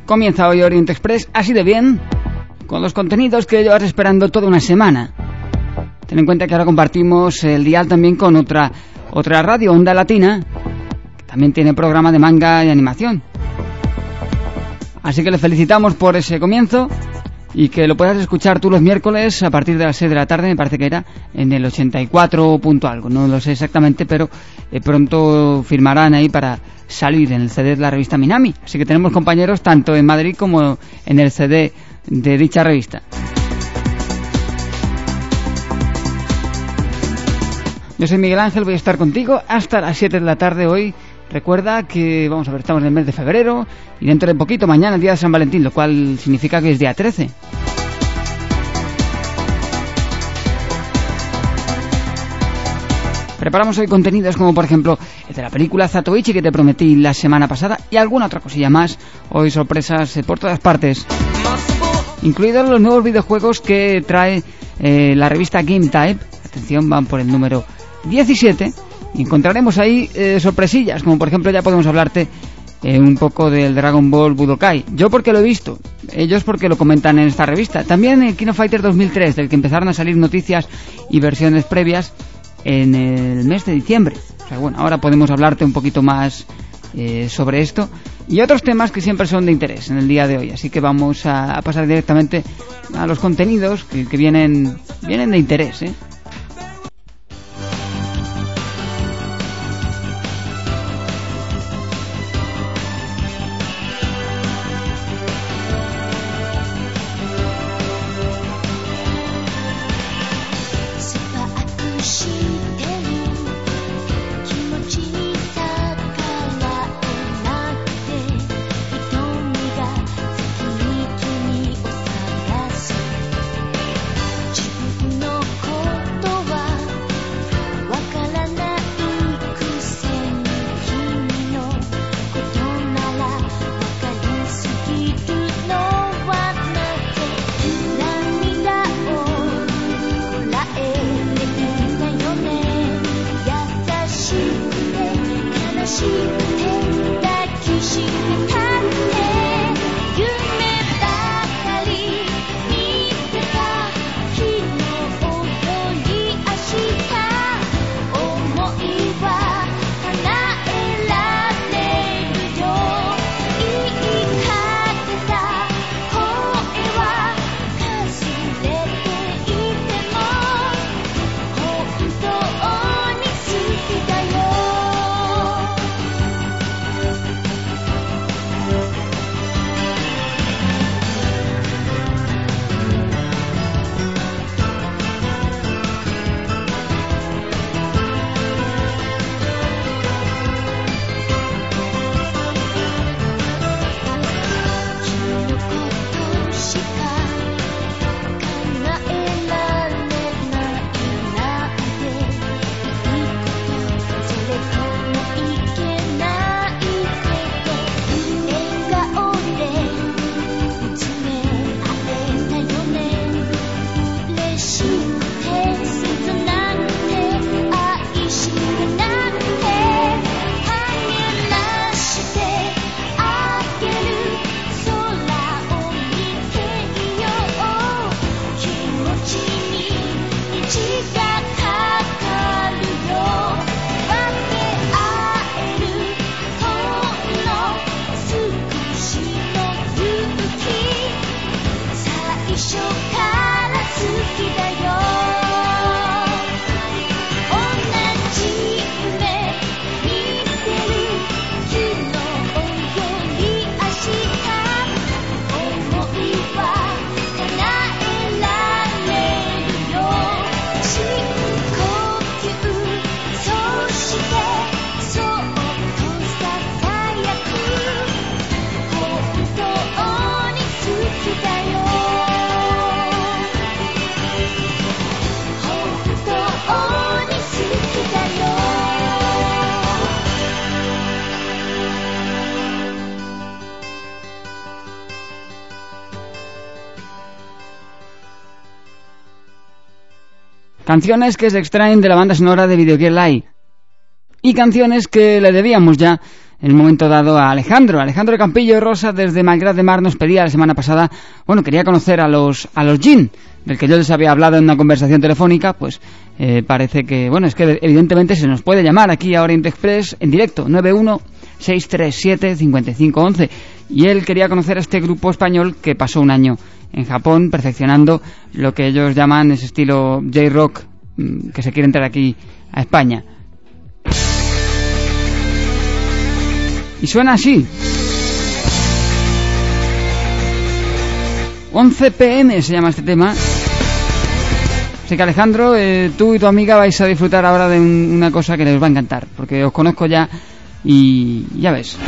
Comienza hoy Oriente Express así de bien, con los contenidos que llevas esperando toda una semana. Ten en cuenta que ahora compartimos el dial también con otra radio, Onda Latina, que también tiene programa de manga y animación. Así que le felicitamos por ese comienzo y que lo puedas escuchar tú los miércoles a partir de las 6 de la tarde, me parece que era en el 84 punto algo, no lo sé exactamente, pero pronto firmarán ahí para salir en el CD de la revista Minami. Así que tenemos compañeros tanto en Madrid como en el CD de dicha revista. Yo soy Miguel Ángel, voy a estar contigo hasta las 7 de la tarde hoy. Recuerda que, vamos a ver, estamos en el mes de febrero y dentro de poquito, mañana, el día de San Valentín, lo cual significa que es día 13. Preparamos hoy contenidos como, por ejemplo, el de la película Zatoichi que te prometí la semana pasada y alguna otra cosilla más. Hoy sorpresas por todas partes, incluidos los nuevos videojuegos que trae la revista Game Type. Atención, van por el número 17. Encontraremos ahí sorpresillas, como por ejemplo ya podemos hablarte un poco del Dragon Ball Budokai. Yo porque lo he visto, ellos porque lo comentan en esta revista. También el King of Fighters 2003, del que empezaron a salir noticias y versiones previas en el mes de diciembre. O sea, bueno, ahora podemos hablarte un poquito más sobre esto y otros temas que siempre son de interés en el día de hoy. Así que vamos a pasar directamente a los contenidos que vienen de interés, Canciones que se extraen de la banda sonora de Video Gear Live. Y canciones que le debíamos ya en el momento dado a Alejandro Campillo Rosa desde Malgrat de Mar nos pedía la semana pasada, quería conocer a los Jin, del que yo les había hablado en una conversación telefónica. Pues parece que, es que evidentemente se nos puede llamar aquí a Orient Express en directo, 91-637-5511, y él quería conocer a este grupo español que pasó un año en Japón perfeccionando lo que ellos llaman ese estilo J-Rock que se quiere entrar aquí a España. Y suena así. 11 PM se llama este tema. Así que Alejandro, tú y tu amiga vais a disfrutar ahora de una cosa que les va a encantar, porque os conozco ya y ya ves.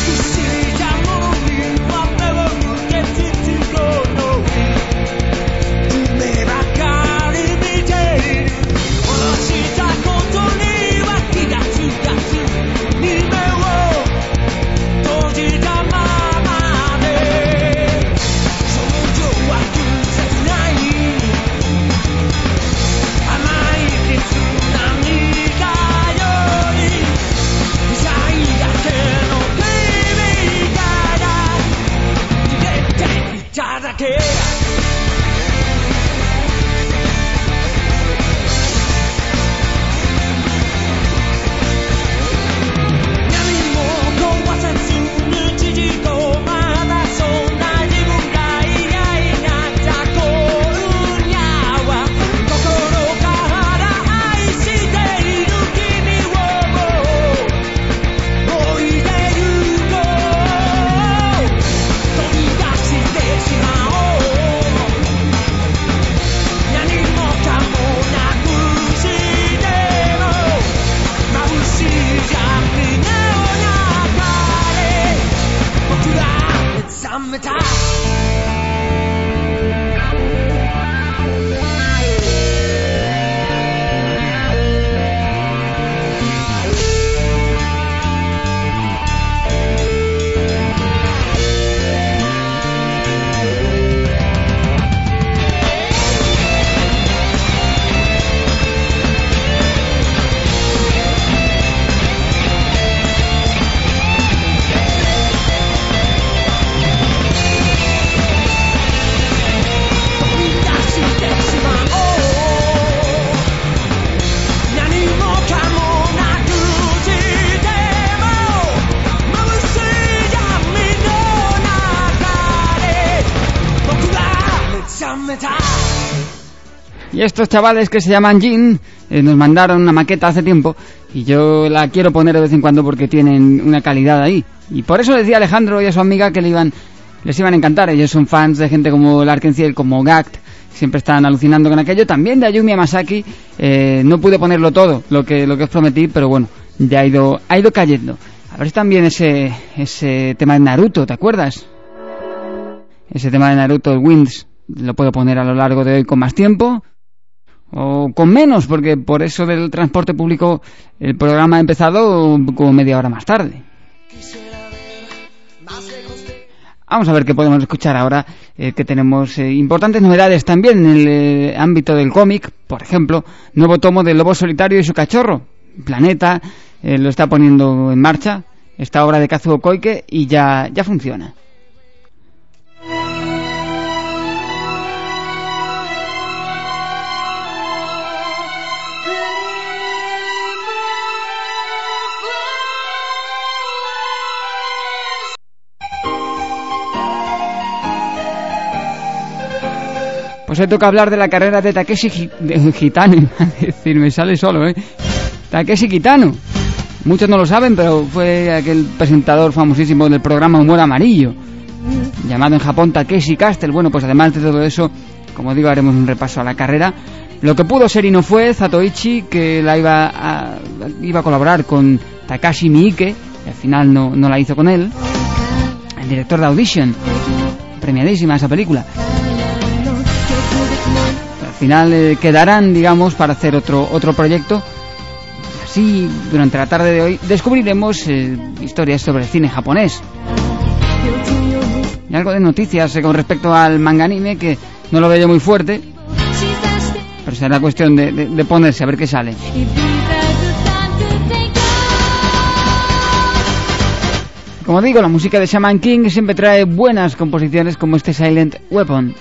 Y estos chavales que se llaman Jin nos mandaron una maqueta hace tiempo y yo la quiero poner de vez en cuando porque tienen una calidad ahí. Y por eso decía Alejandro y a su amiga que les iban a encantar. Ellos son fans de gente como L'Arc-en-Ciel, como Gact, siempre están alucinando con aquello. También de Ayumi Hamasaki. No pude ponerlo todo, lo que os prometí, pero bueno, ya ha ido cayendo. A ver si también ese tema de Naruto, ¿te acuerdas? Ese tema de Naruto, el Winds, lo puedo poner a lo largo de hoy con más tiempo o con menos, porque por eso del transporte público el programa ha empezado como media hora más tarde. Vamos a ver qué podemos escuchar ahora, que tenemos importantes novedades también en el ámbito del cómic. Por ejemplo, nuevo tomo de Lobo Solitario y su cachorro. Planeta lo está poniendo en marcha, esta obra de Kazuo Koike, y ya funciona. Pues hoy toca hablar de la carrera de Takeshi Kitano, es decir, me sale solo, Takeshi Kitano. Muchos no lo saben, pero fue aquel presentador famosísimo del programa Humor Amarillo, llamado en Japón Takeshi Castle. Bueno, pues además de todo eso, como digo, haremos un repaso a la carrera. Lo que pudo ser y no fue, Zatoichi, que iba a colaborar con Takashi Miike, y al final no la hizo con él, el director de Audition, premiadísima esa película. Al final quedarán, digamos, para hacer otro proyecto. Así, durante la tarde de hoy descubriremos historias sobre el cine japonés y algo de noticias con respecto al manga anime, que no lo veo yo muy fuerte, pero será cuestión de ponerse a ver qué sale. Como digo, la música de Shaman King siempre trae buenas composiciones como este Silent Weapon.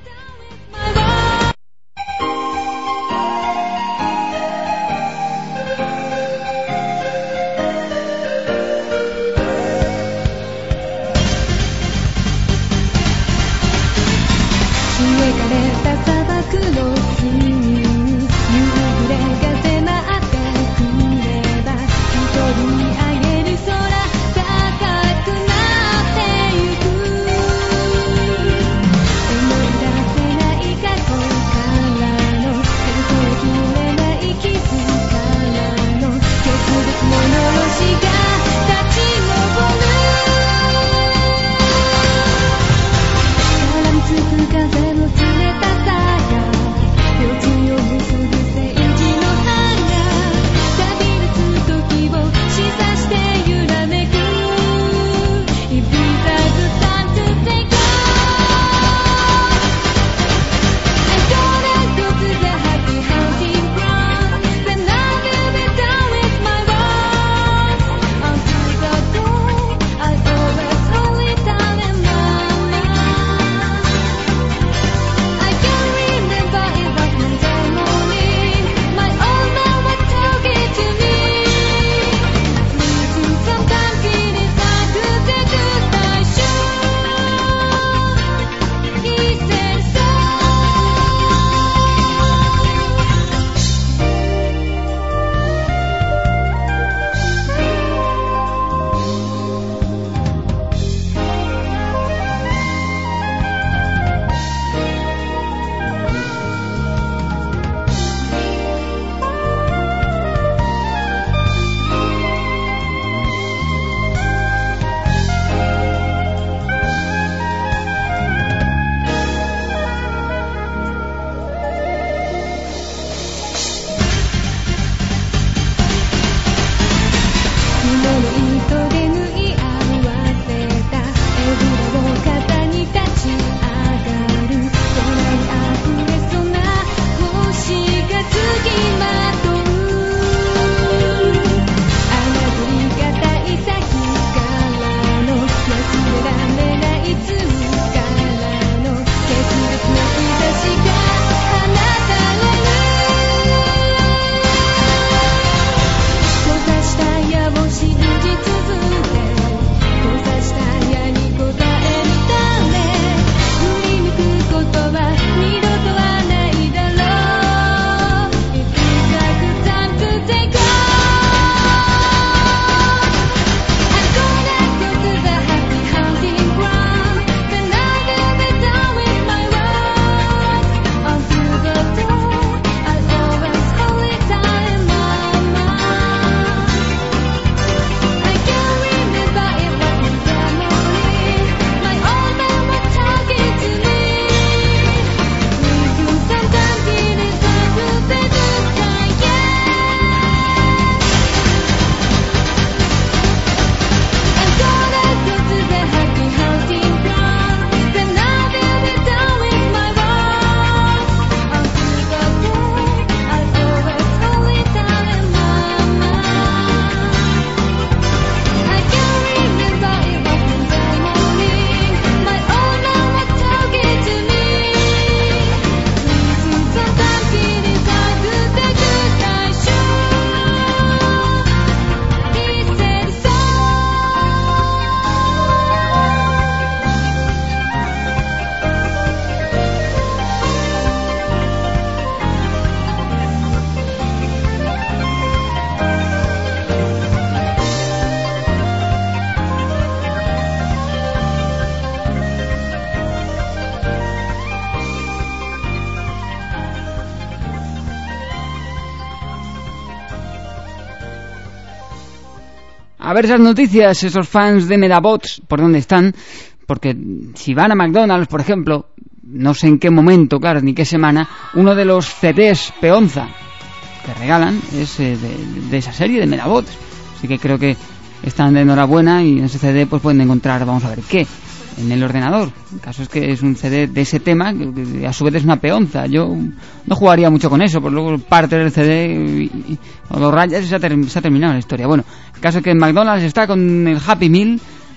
A ver esas noticias, esos fans de Medabots, por dónde están, porque si van a McDonald's, por ejemplo, no sé en qué momento, claro, ni qué semana, uno de los CDs Peonza que regalan es de esa serie de Medabots, así que creo que están de enhorabuena y en ese CD pues pueden encontrar, vamos a ver qué, en el ordenador. El caso es que es un CD de ese tema que a su vez es una peonza. Yo no jugaría mucho con eso, porque luego parte del CD o lo rayas y se ha terminado la historia. Bueno, el caso es que en McDonald's está con el Happy Meal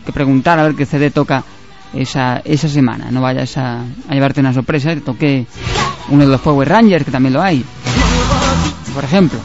que preguntar a ver qué CD toca esa semana. No vayas a llevarte una sorpresa y te toque uno de los Power Rangers, que también lo hay, por ejemplo.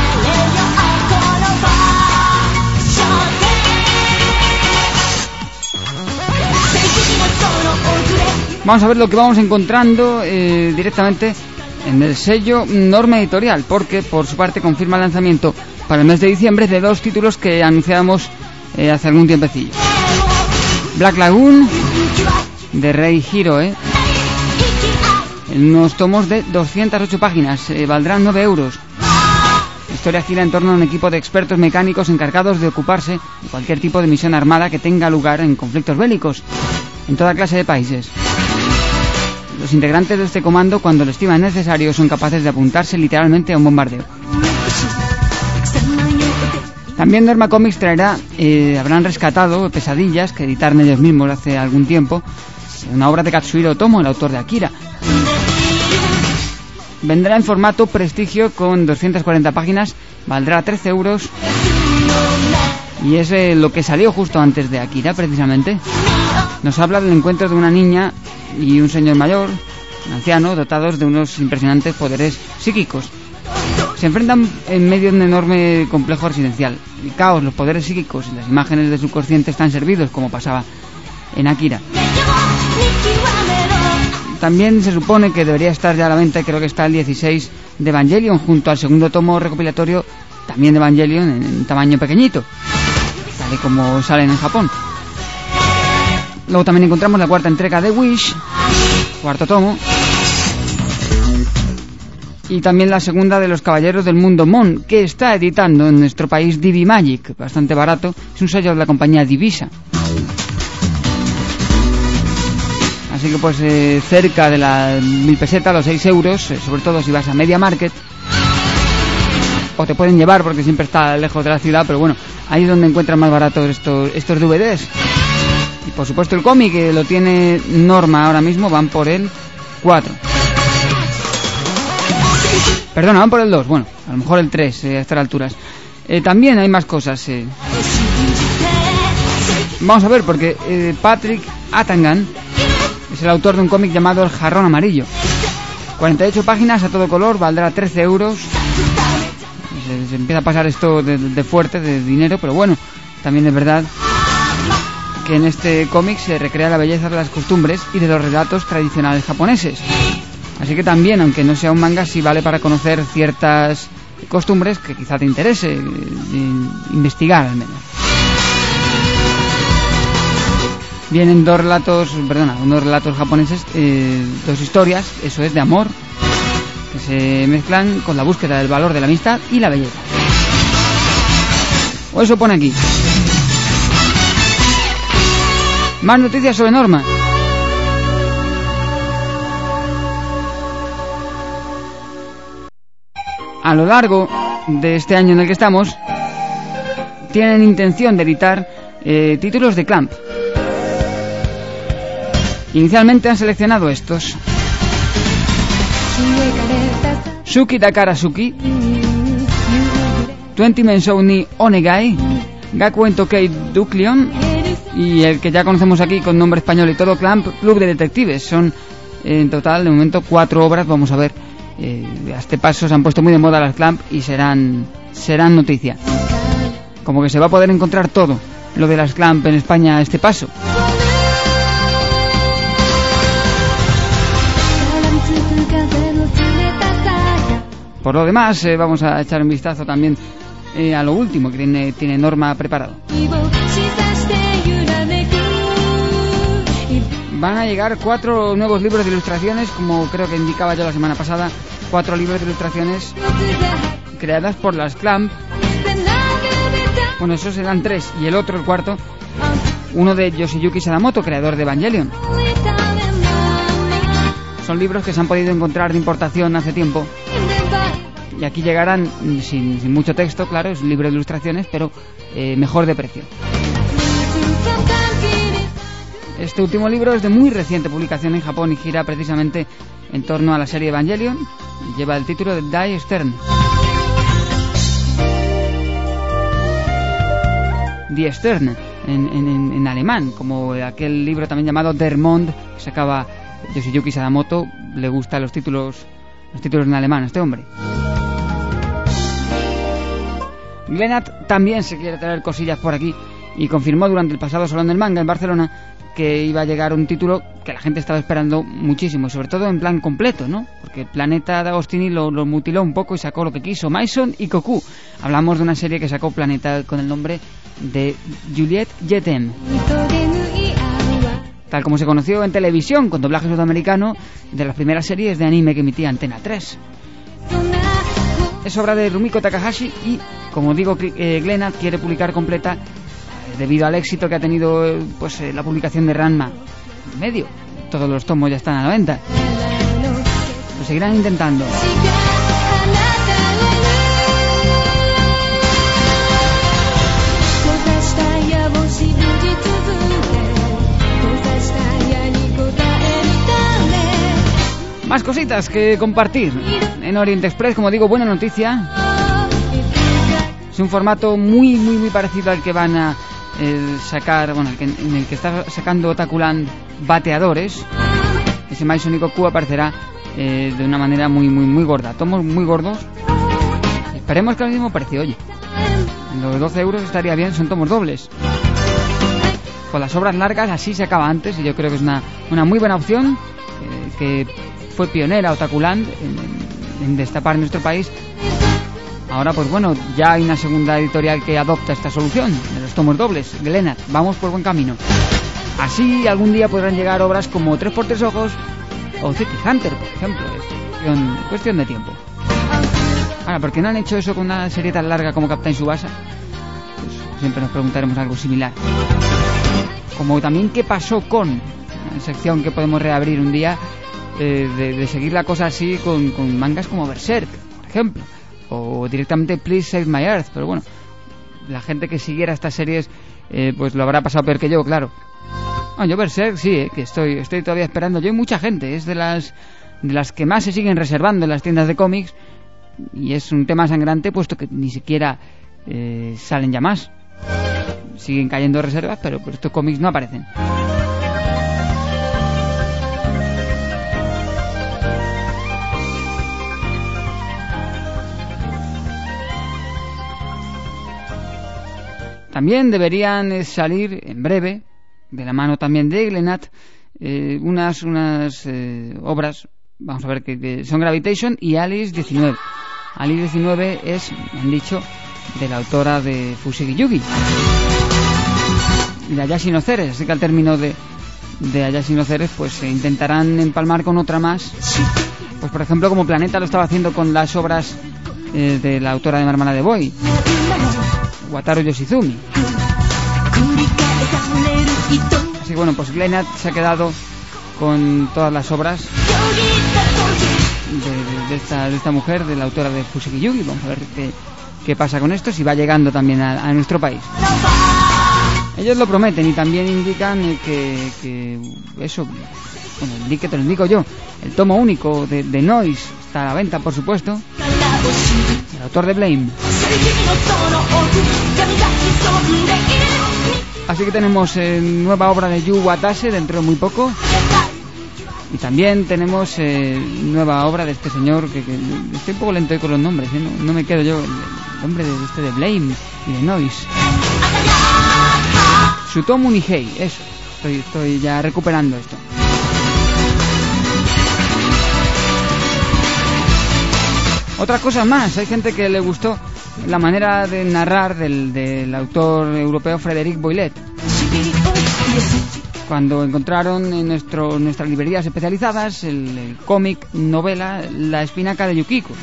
Vamos a ver lo que vamos encontrando directamente en el sello Norma Editorial, porque por su parte confirma el lanzamiento para el mes de diciembre de 2 títulos que anunciábamos hace algún tiempecillo. Black Lagoon, de Rei Hiro, en unos tomos de 208 páginas, valdrán 9 euros. La historia gira en torno a un equipo de expertos mecánicos encargados de ocuparse de cualquier tipo de misión armada que tenga lugar en conflictos bélicos en toda clase de países. Los integrantes de este comando, cuando lo estiman necesario, son capaces de apuntarse literalmente a un bombardeo. También Norma Comics traerá, habrán rescatado Pesadillas, que editaron ellos mismos hace algún tiempo, una obra de Katsuhiro Otomo, el autor de Akira. Vendrá en formato prestigio con 240 páginas, valdrá 13 euros y es lo que salió justo antes de Akira, precisamente. Nos habla del encuentro de una niña y un señor mayor, un anciano, dotados de unos impresionantes poderes psíquicos. Se enfrentan en medio de un enorme complejo residencial. El caos, los poderes psíquicos y las imágenes del subconsciente están servidos, como pasaba en Akira. También se supone que debería estar ya a la venta, creo que está el 16 de Evangelion, junto al segundo tomo recopilatorio, también de Evangelion, en tamaño pequeñito, tal y como salen en Japón. Luego también encontramos la cuarta entrega de Wish, cuarto tomo, y también la segunda de los Caballeros del Mundo Mon, que está editando en nuestro país DB Magic, bastante barato, es un sello de la compañía Divisa. Así que pues cerca de las 1000 pesetas, los 6 euros, sobre todo si vas a Media Market, o te pueden llevar porque siempre está lejos de la ciudad, pero bueno, ahí es donde encuentran más baratos estos DVDs. Y por supuesto el cómic, que lo tiene Norma ahora mismo, van por el 4. Perdona, van por el 2, bueno, a lo mejor el 3 a estas alturas. También hay más cosas. Vamos a ver, porque Patrick Atangan es el autor de un cómic llamado El Jarrón Amarillo. 48 páginas a todo color, valdrá 13 euros. Se empieza a pasar esto de fuerte, de dinero, pero bueno, también es verdad que en este cómic se recrea la belleza de las costumbres y de los relatos tradicionales japoneses. Así que también, aunque no sea un manga, sí vale para conocer ciertas costumbres que quizá te interese investigar al menos. Vienen unos relatos japoneses, 2 historias, eso es, de amor, que se mezclan con la búsqueda del valor de la amistad y la belleza. O eso pone aquí. Más noticias sobre Norma. A lo largo de este año en el que estamos, tienen intención de editar títulos de Clamp. Inicialmente han seleccionado estos: Suki Dakara Suki, 20 Mensou ni Onegai, Gakuen Tokei Duklion y el que ya conocemos aquí con nombre español y todo, Clamp Club de Detectives. Son en total de momento 4 obras. Vamos a ver, a este paso se han puesto muy de moda las Clamp y serán noticia. Como que se va a poder encontrar todo lo de las Clamp en España a este paso. Por lo demás, vamos a echar un vistazo también a lo último que tiene Norma preparado. Van a llegar 4 nuevos libros de ilustraciones, como creo que indicaba yo la semana pasada, 4 libros de ilustraciones creadas por las Clamp. Bueno, esos serán 3, y el otro, el cuarto, uno de Yoshiyuki Sadamoto, creador de Evangelion. Son libros que se han podido encontrar de importación hace tiempo, y aquí llegarán sin mucho texto, claro, es un libro de ilustraciones, pero mejor de precio. Este último libro es de muy reciente publicación en Japón y gira precisamente en torno a la serie Evangelion, y lleva el título de Die Stern. Die Stern en alemán, como aquel libro también llamado Der Mond que sacaba Yoshiyuki Sadamoto. Le gustan los títulos en alemán a este hombre. Glenat también se quiere traer cosillas por aquí y confirmó durante el pasado Salón del Manga en Barcelona que iba a llegar un título que la gente estaba esperando muchísimo, y sobre todo en plan completo, ¿no? Porque Planeta de Agostini lo mutiló un poco y sacó lo que quiso, Maison y Goku. Hablamos de una serie que sacó Planeta con el nombre de Juliette Jetem, tal como se conoció en televisión con doblaje sudamericano de las primeras series de anime que emitía Antena 3. Es obra de Rumiko Takahashi y, como digo, Glenat quiere publicar completa debido al éxito que ha tenido la publicación de Ranma medio. Todos los tomos ya están a la venta. Lo seguirán intentando. Más cositas que compartir en Orient Express. Como digo, buena noticia. Es un formato muy parecido al que van a sacar, bueno, en el que está sacando Otakuland Bateadores. Ese Maison y Goku aparecerá de una manera muy gorda. Tomos muy gordos. Esperemos que al mismo precio, oye. Los 12 euros estaría bien, son tomos dobles. Con las obras largas así se acaba antes, y yo creo que es una muy buena opción, que fue pionera Otakuland en destapar en nuestro país. Ahora, pues bueno, ya hay una segunda editorial que adopta esta solución de los tomos dobles, Glenat. Vamos por buen camino. Así algún día podrán llegar obras como 3x3 ojos o City Hunter, por ejemplo. Es cuestión de tiempo. Ahora, ¿por qué no han hecho eso con una serie tan larga como Captain Tsubasa? Pues siempre nos preguntaremos algo similar. Como también qué pasó con una sección que podemos reabrir un día, de seguir la cosa así con mangas como Berserk, por ejemplo, o directamente Please Save My Earth. Pero bueno, la gente que siguiera estas series pues lo habrá pasado peor que yo, claro. Yo Berserk sí, que estoy todavía esperando. Yo hay mucha gente, es de las que más se siguen reservando en las tiendas de cómics, y es un tema sangrante puesto que ni siquiera salen ya más. Siguen cayendo reservas, pero estos cómics no aparecen. También deberían salir en breve, de la mano también de Glenat, unas obras, vamos a ver, que son Gravitation y Alice 19. Alice 19 es, me han dicho, de la autora de Fusegi Yugi y de Ayashi no Ceres, así que al término de Ayashi no Ceres pues se intentarán empalmar con otra más, pues por ejemplo como Planeta lo estaba haciendo con las obras de la autora de Marmana de Boy, Wataru Yoshizumi. Así que bueno, pues Glenat se ha quedado con todas las obras de esta mujer, de la autora de Fusegi Yugi. Vamos a ver qué pasa con esto, si va llegando también a nuestro país. Ellos lo prometen y también indican que eso, bueno, te lo indico yo, el tomo único de Noise está a la venta, por supuesto, el autor de Blame. Así que tenemos nueva obra de Yu Watase dentro de muy poco. Y también tenemos nueva obra de este señor, que estoy un poco lento con los nombres, no me quedo yo, el nombre de Blame y de Noise. Tsutomu Nihei, eso, estoy ya recuperando esto. Otras cosas más, hay gente que le gustó la manera de narrar del autor europeo Frédéric Boilet. Cuando encontraron en nuestras librerías especializadas el cómic novela La espinaca de Yukiko.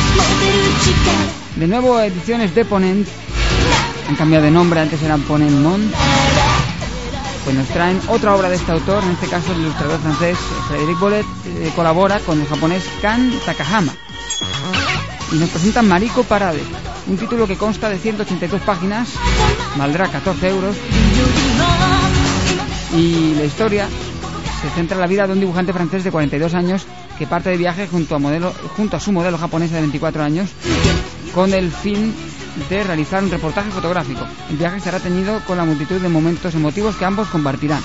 De nuevo, ediciones de Ponent han cambiado de nombre, antes eran Ponent Mon. Pues nos traen otra obra de este autor, en este caso el ilustrador francés Frédéric Boilet colabora con el japonés Kan Takahama. Y nos presentan Mariko Parade, un título que consta de 182 páginas, valdrá 14 euros. Y la historia se centra en la vida de un dibujante francés de 42 años que parte de viaje junto a su modelo japonesa de 24 años con el fin de realizar un reportaje fotográfico. El viaje estará teñido con la multitud de momentos emotivos que ambos compartirán.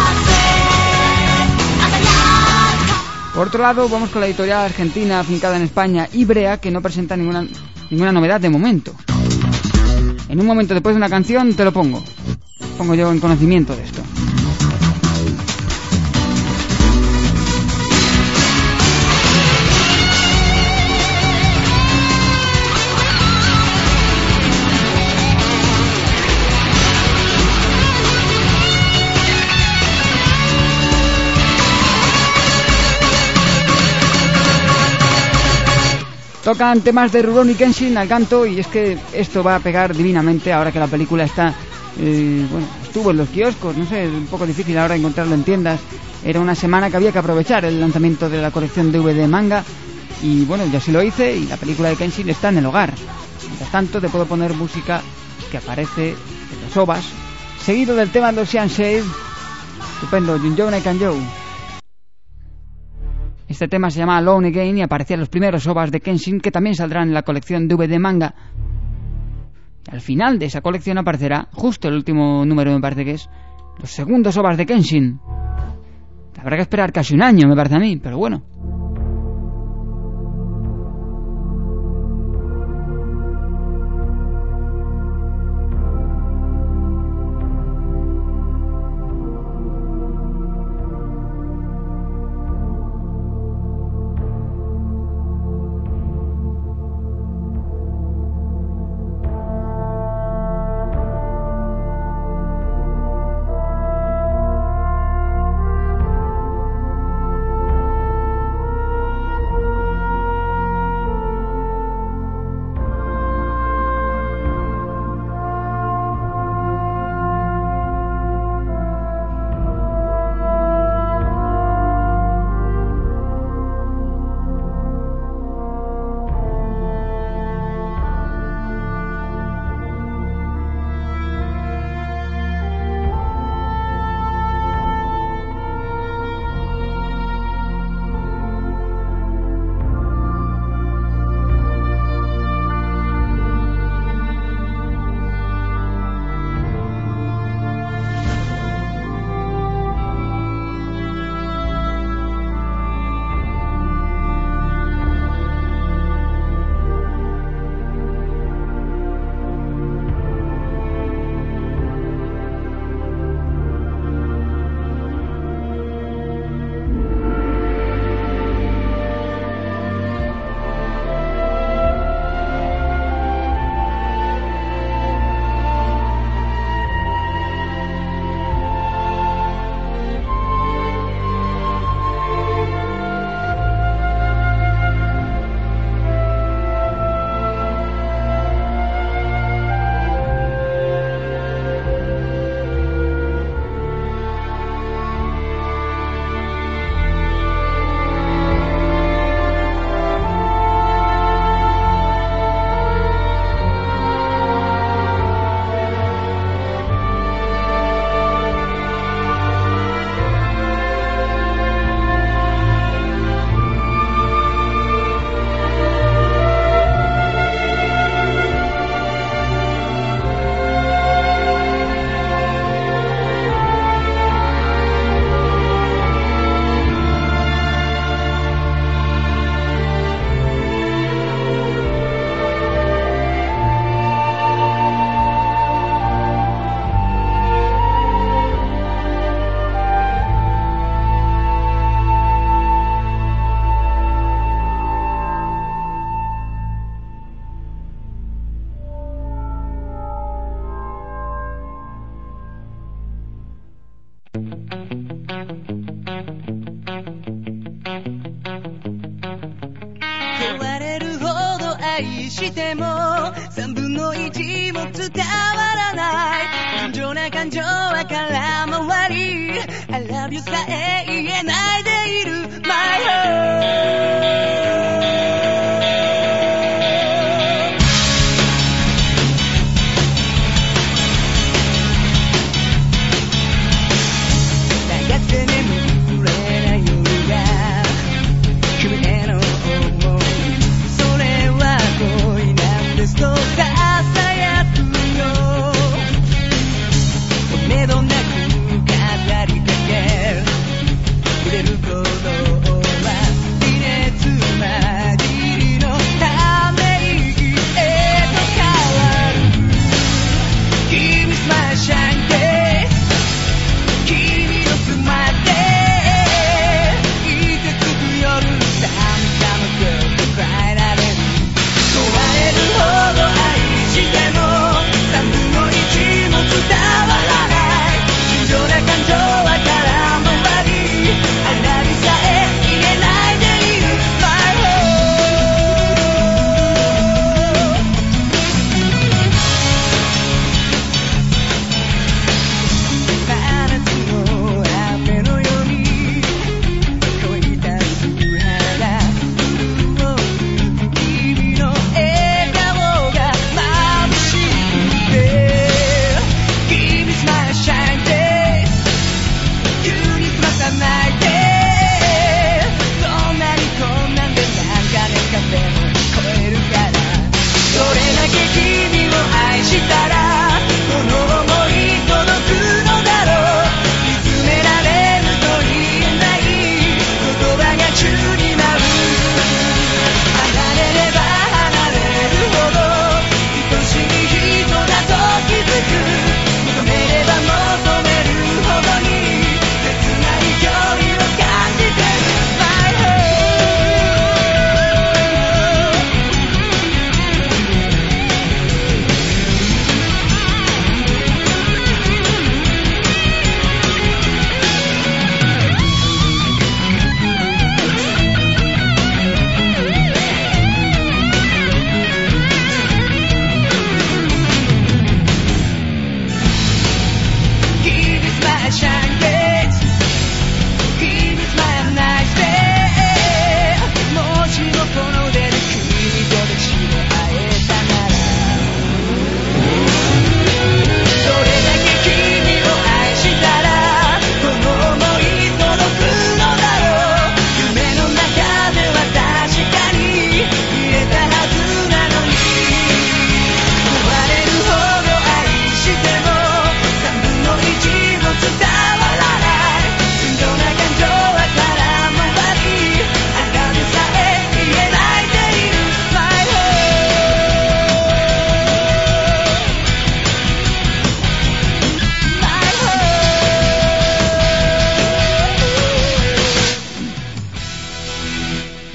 Por otro lado, vamos con la editorial argentina afincada en España, Ivrea, que no presenta ninguna novedad de momento. En un momento después de una canción te lo pongo yo en conocimiento de esto. Tocan temas de Rurouni Kenshin al canto, y es que esto va a pegar divinamente ahora que la película está, estuvo en los kioscos, no sé, es un poco difícil ahora encontrarlo en tiendas. Era una semana que había que aprovechar el lanzamiento de la colección DVD manga, y bueno, yo sí lo hice, y la película de Kenshin está en el hogar. Mientras tanto te puedo poner música que aparece en los OVAs, seguido del tema de Ocean Shade, estupendo, Junjou Naikanjou. Este tema se llama Alone Again y aparecía en los primeros OVAs de Kenshin, que también saldrán en la colección DVD manga. Y al final de esa colección aparecerá, justo el último número me parece que es, los segundos OVAs de Kenshin. Habrá que esperar casi un año, me parece a mí, pero bueno.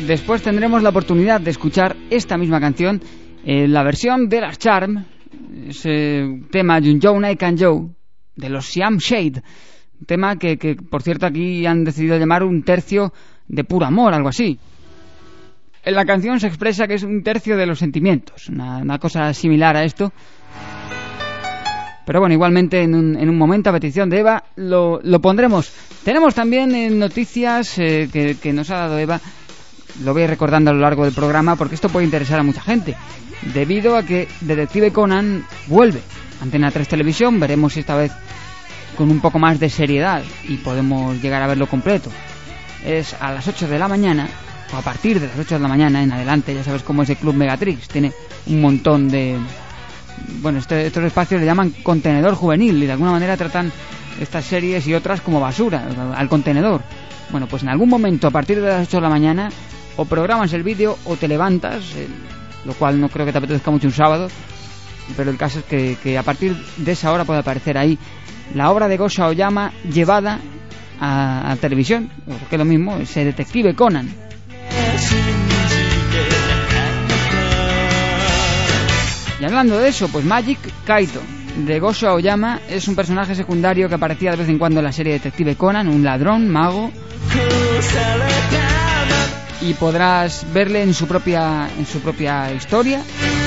después tendremos la oportunidad de escuchar esta misma canción en la versión de las Charm, ese tema Junjo Naikan Joe de los Siam Shade, un tema que por cierto aquí han decidido llamar un tercio de puro amor, algo así. En la canción se expresa que es un tercio de los sentimientos, una cosa similar a esto. Pero bueno, igualmente en un momento, a petición de Eva, lo pondremos. Tenemos también noticias que nos ha dado Eva. Lo voy recordando a lo largo del programa porque esto puede interesar a mucha gente. Debido a que Detective Conan vuelve. Antena 3 Televisión, veremos si esta vez con un poco más de seriedad y podemos llegar a verlo completo. Es a las 8 de la mañana, o a partir de las 8 de la mañana en adelante. Ya sabes cómo es el Club Megatrix, tiene un montón de... Bueno, estos espacios le llaman contenedor juvenil y de alguna manera tratan estas series y otras como basura, al contenedor. Bueno, pues en algún momento a partir de las 8 de la mañana o programas el vídeo o te levantas, lo cual no creo que te apetezca mucho un sábado, pero el caso es que a partir de esa hora puede aparecer ahí la obra de Gosho Aoyama llevada a televisión, porque es lo mismo, ese Detective Conan. Y hablando de eso, pues Magic Kaito de Gosho Aoyama es un personaje secundario que aparecía de vez en cuando en la serie Detective Conan, un ladrón, mago, y podrás verle en su propia historia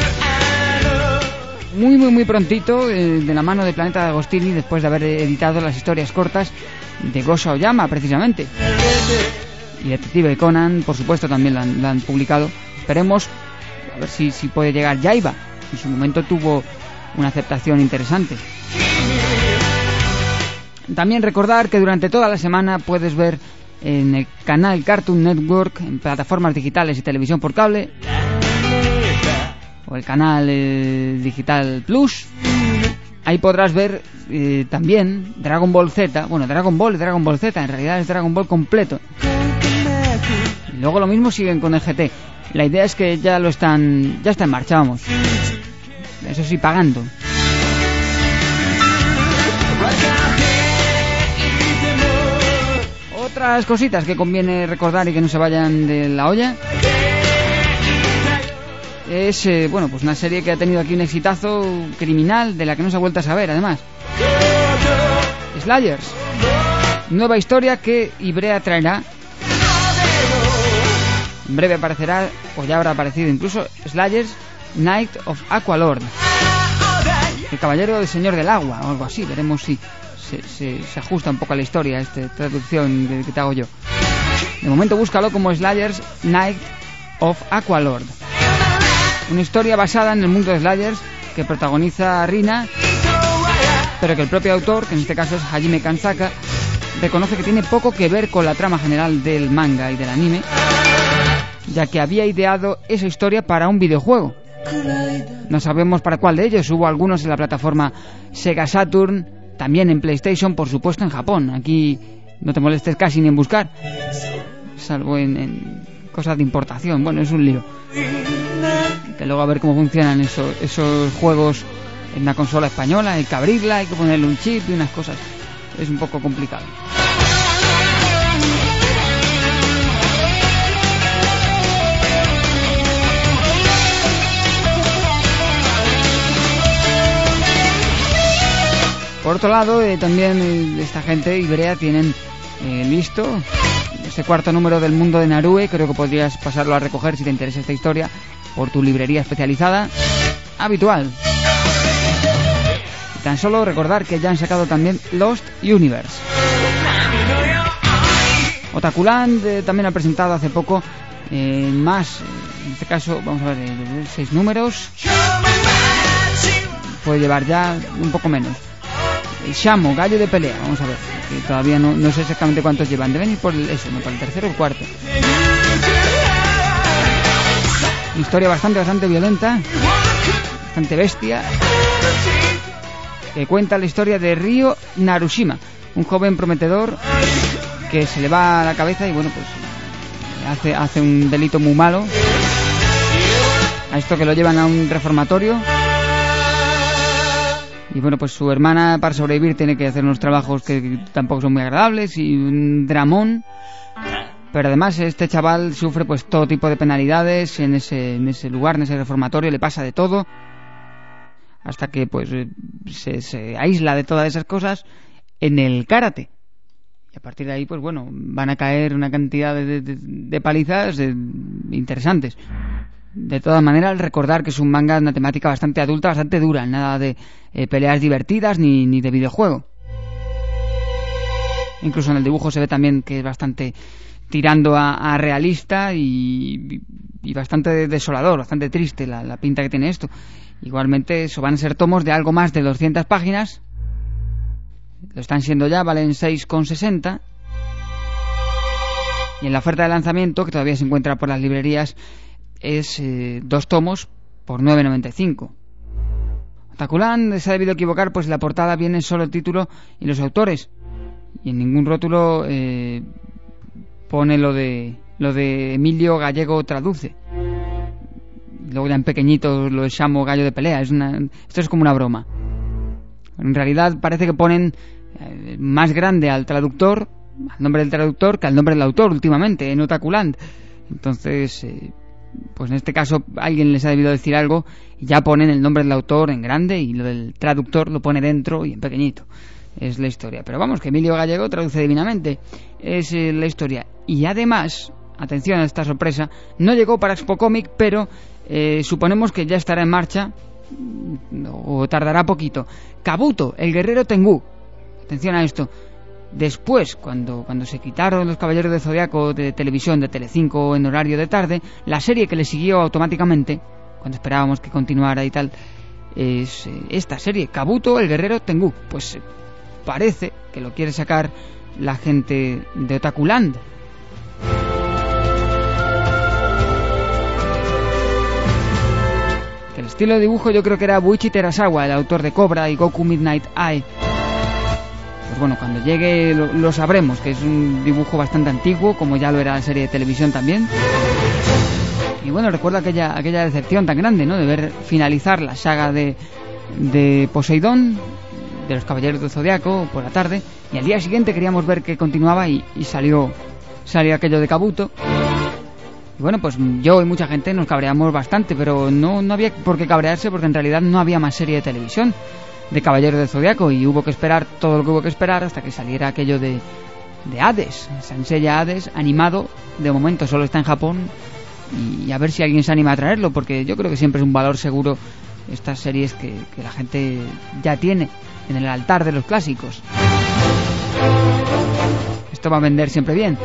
muy prontito, de la mano de Planeta de Agostini, después de haber editado las historias cortas de Gosho Aoyama precisamente. Y Detective Conan, por supuesto, también la han publicado. Esperemos a ver si puede llegar Yaiba. En su momento tuvo una aceptación interesante. También recordar que durante toda la semana puedes ver en el canal Cartoon Network, en plataformas digitales y televisión por cable, o el canal Digital Plus. Ahí podrás ver también Dragon Ball Z. Bueno, Dragon Ball y Dragon Ball Z, en realidad es Dragon Ball completo. Y luego lo mismo siguen con el GT. La idea es que ya está en marcha, vamos. Eso sí, pagando. Otras cositas que conviene recordar y que no se vayan de la olla es, bueno, pues una serie que ha tenido aquí un exitazo criminal de la que no se ha vuelto a saber, además. Slayers. Nueva historia que Ibrea traerá. En breve aparecerá, o ya habrá aparecido incluso, Slayers Knight of Aqualord, el caballero del señor del agua, o algo así. Veremos si se ajusta un poco a la historia esta traducción que te hago yo. De momento búscalo como Slayers Knight of Aqualord. Una historia basada en el mundo de Slayers que protagoniza a Rina, pero que el propio autor, que en este caso es Hajime Kansaka, reconoce que tiene poco que ver con la trama general del manga y del anime, ya que había ideado esa historia para un videojuego. No sabemos para cuál de ellos. Hubo algunos en la plataforma Sega Saturn, también en PlayStation, por supuesto en Japón. Aquí no te molestes casi ni en buscar, salvo en cosas de importación. Bueno, es un lío. Que luego a ver cómo funcionan esos juegos en una consola española. Hay que abrirla, hay que ponerle un chip y unas cosas. Es un poco complicado. Por otro lado, también esta gente, Ibrea, tienen listo este cuarto número del Mundo de Narue. Creo que podrías pasarlo a recoger si te interesa esta historia por tu librería especializada habitual. Y tan solo recordar que ya han sacado también Lost Universe. Otakuland también ha presentado hace poco más, en este caso, vamos a ver, 6 números. Puede llevar ya un poco menos. Shamo, gallo de pelea, vamos a ver, que todavía no sé exactamente cuántos llevan, deben ir por por el tercero o el cuarto. Historia bastante violenta, bastante bestia, que cuenta la historia de Ryo Narushima, un joven prometedor que se le va a la cabeza y bueno, pues hace un delito muy malo. A esto que lo llevan a un reformatorio. Y bueno, pues su hermana, para sobrevivir, tiene que hacer unos trabajos que tampoco son muy agradables y un dramón. Pero además este chaval sufre pues todo tipo de penalidades en ese lugar, en ese reformatorio, le pasa de todo, hasta que pues se aísla de todas esas cosas en el karate. Y a partir de ahí, pues bueno, van a caer una cantidad de palizas interesantes. De todas maneras, recordar que es un manga de una temática bastante adulta, bastante dura, nada de peleas divertidas ni de videojuego. Incluso en el dibujo se ve también que es bastante tirando a realista y bastante desolador, bastante triste la pinta que tiene esto. Igualmente, eso van a ser tomos de algo más de 200 páginas. Lo están siendo ya, valen 6,60. Y en la oferta de lanzamiento, que todavía se encuentra por las librerías, es 2 tomos por 9,95. Otakuland se ha debido equivocar, pues en la portada viene solo el título y los autores, y en ningún rótulo pone lo de Emilio Gallego traduce. Y luego ya en pequeñito lo llamo gallo de pelea. Esto es como una broma. En realidad parece que ponen más grande al traductor, al nombre del traductor, que al nombre del autor últimamente en Otakuland. Entonces pues en este caso alguien les ha debido decir algo y ya ponen el nombre del autor en grande y lo del traductor lo pone dentro y en pequeñito. Es la historia. Pero vamos, que Emilio Gallego traduce divinamente. Es la historia. Y además, atención a esta sorpresa, no llegó para Expo Comic, pero suponemos que ya estará en marcha o tardará poquito. Kabuto, el guerrero Tengu. Atención a esto. Después, cuando se quitaron los Caballeros del Zodiaco de televisión, de Telecinco en horario de tarde, la serie que le siguió automáticamente, cuando esperábamos que continuara y tal, es esta serie, Kabuto, el guerrero Tengu. Pues parece que lo quiere sacar la gente de Otakuland. El estilo de dibujo yo creo que era Buichi Terasawa, el autor de Cobra y Goku Midnight Eye. Pues bueno, cuando llegue lo sabremos, que es un dibujo bastante antiguo, como ya lo era la serie de televisión también. Y bueno, recuerdo aquella decepción tan grande, ¿no?, de ver finalizar la saga de Poseidón, de los Caballeros del Zodiaco, por la tarde, y al día siguiente queríamos ver que continuaba y salió aquello de Kabuto. Y bueno, pues yo y mucha gente nos cabreamos bastante, pero no había por qué cabrearse, porque en realidad no había más serie de televisión de Caballeros del Zodiaco y hubo que esperar todo lo que hubo que esperar hasta que saliera aquello de Hades, Saint Seiya Hades animado. De momento solo está en Japón y a ver si alguien se anima a traerlo, porque yo creo que siempre es un valor seguro estas series que la gente ya tiene en el altar de los clásicos. Esto va a vender siempre bien.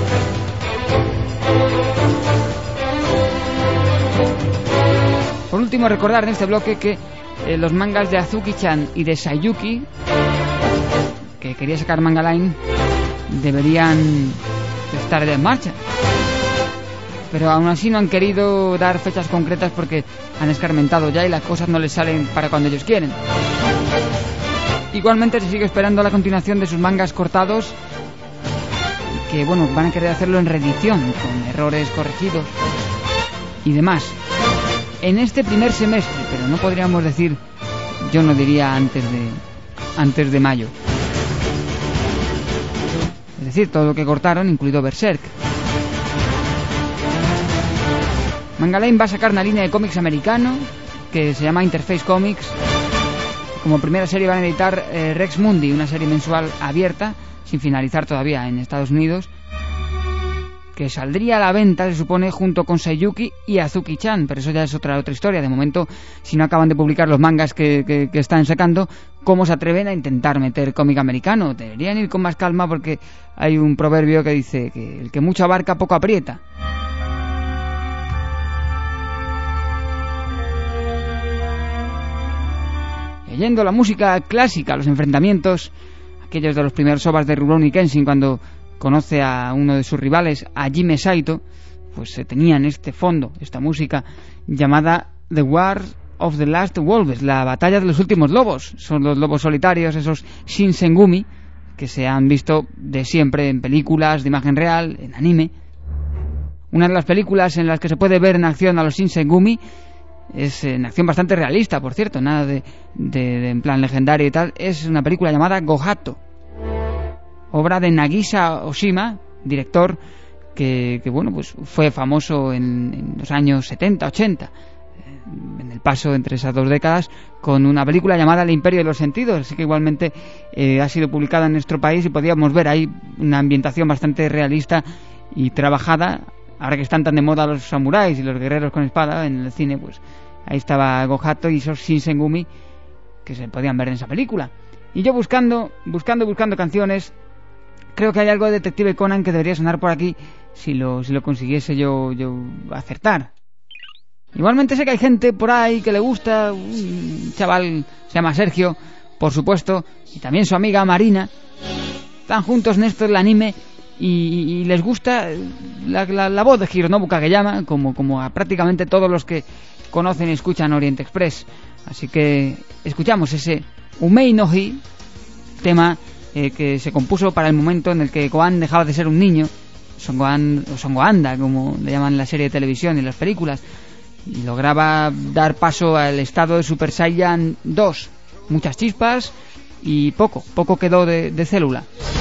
Por último, recordar en este bloque que los mangas de Azuki-chan y de Sayuki, que quería sacar Manga Line, deberían estar ya en marcha. Pero aún así no han querido dar fechas concretas porque han escarmentado ya y las cosas no les salen para cuando ellos quieren. Igualmente se sigue esperando la continuación de sus mangas cortados, que bueno, van a querer hacerlo en reedición, con errores corregidos y demás, en este primer semestre, pero no podríamos decir, yo no diría antes de mayo. Es decir, todo lo que cortaron, incluido Berserk. Manga Line va a sacar una línea de cómics americano que se llama Interface Comics. Como primera serie van a editar Rex Mundi, una serie mensual abierta, sin finalizar todavía en Estados Unidos, que saldría a la venta, se supone, junto con Sayuki y Azuki-chan, pero eso ya es otra historia. De momento, si no acaban de publicar los mangas que están sacando, ¿cómo se atreven a intentar meter cómic americano? Deberían ir con más calma, porque hay un proverbio que dice que el que mucho abarca poco aprieta. Y yendo a la música clásica, los enfrentamientos, aquellos de los primeros ovas de Rurouni Kenshin, cuando conoce a uno de sus rivales, a Hajime Saito, pues se tenían este fondo, esta música llamada The War of the Last Wolves, la batalla de los últimos lobos. Son los lobos solitarios, esos Shinsengumi, que se han visto de siempre en películas de imagen real, en anime. Una de las películas en las que se puede ver en acción a los Shinsengumi es en acción bastante realista, por cierto, nada de en plan legendario y tal. Es una película llamada Gohato, obra de Nagisa Oshima, director que bueno, pues fue famoso en los años 70, 80, en el paso entre esas dos décadas, con una película llamada El Imperio de los Sentidos. Así que igualmente ha sido publicada en nuestro país y podíamos ver ahí una ambientación bastante realista y trabajada. Ahora que están tan de moda los samuráis y los guerreros con espada en el cine, pues ahí estaba Gohato y esos Shinsengumi que se podían ver en esa película. Y yo buscando canciones, creo que hay algo de Detective Conan que debería sonar por aquí si lo consiguiese yo acertar. Igualmente sé que hay gente por ahí que le gusta, un chaval se llama Sergio, por supuesto, y también su amiga Marina. Están juntos en esto del anime y les gusta la voz de Hironobu Kageyama, como a prácticamente todos los que conocen y escuchan Orient Express. Así que escuchamos ese Umei no Hi, tema que se compuso para el momento en el que Gohan dejaba de ser un niño, Son Gohanda, como le llaman en la serie de televisión y en las películas, y lograba dar paso al estado de Super Saiyan 2. Muchas chispas y poco quedó de célula.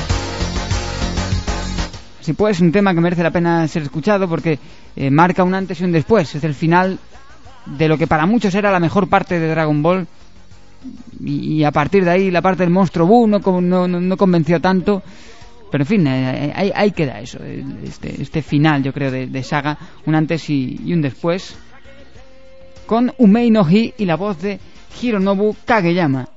Así pues, un tema que merece la pena ser escuchado porque marca un antes y un después. Es el final de lo que para muchos era la mejor parte de Dragon Ball, y a partir de ahí la parte del monstruo Buu no convenció tanto. Pero en fin, ahí queda eso, este final, yo creo, de saga, un antes y un después, con Umei no Hi y la voz de Hironobu Kageyama.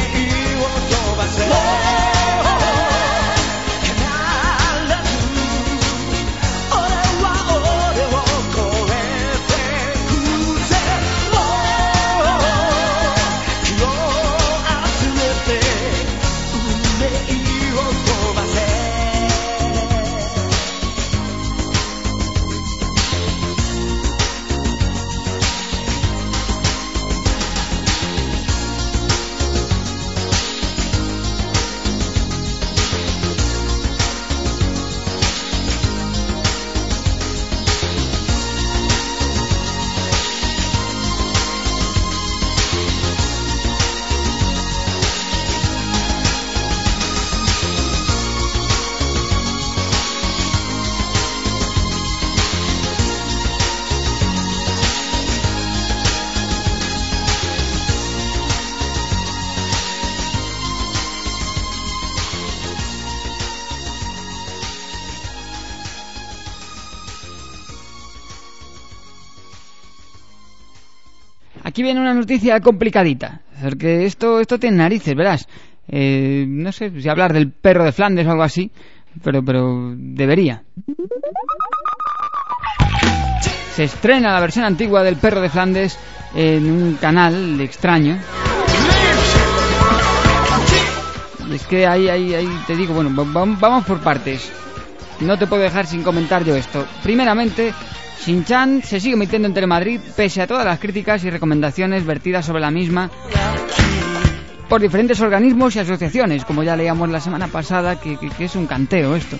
Aquí viene una noticia complicadita, porque esto tiene narices, verás. No sé si hablar del perro de Flandes o algo así, pero debería. Se estrena la versión antigua del perro de Flandes en un canal extraño. Y es que ahí te digo, bueno, vamos por partes. No te puedo dejar sin comentar yo esto. Primeramente, Shin-Chan se sigue emitiendo en Telemadrid pese a todas las críticas y recomendaciones vertidas sobre la misma por diferentes organismos y asociaciones, como ya leíamos la semana pasada, que es un canteo esto.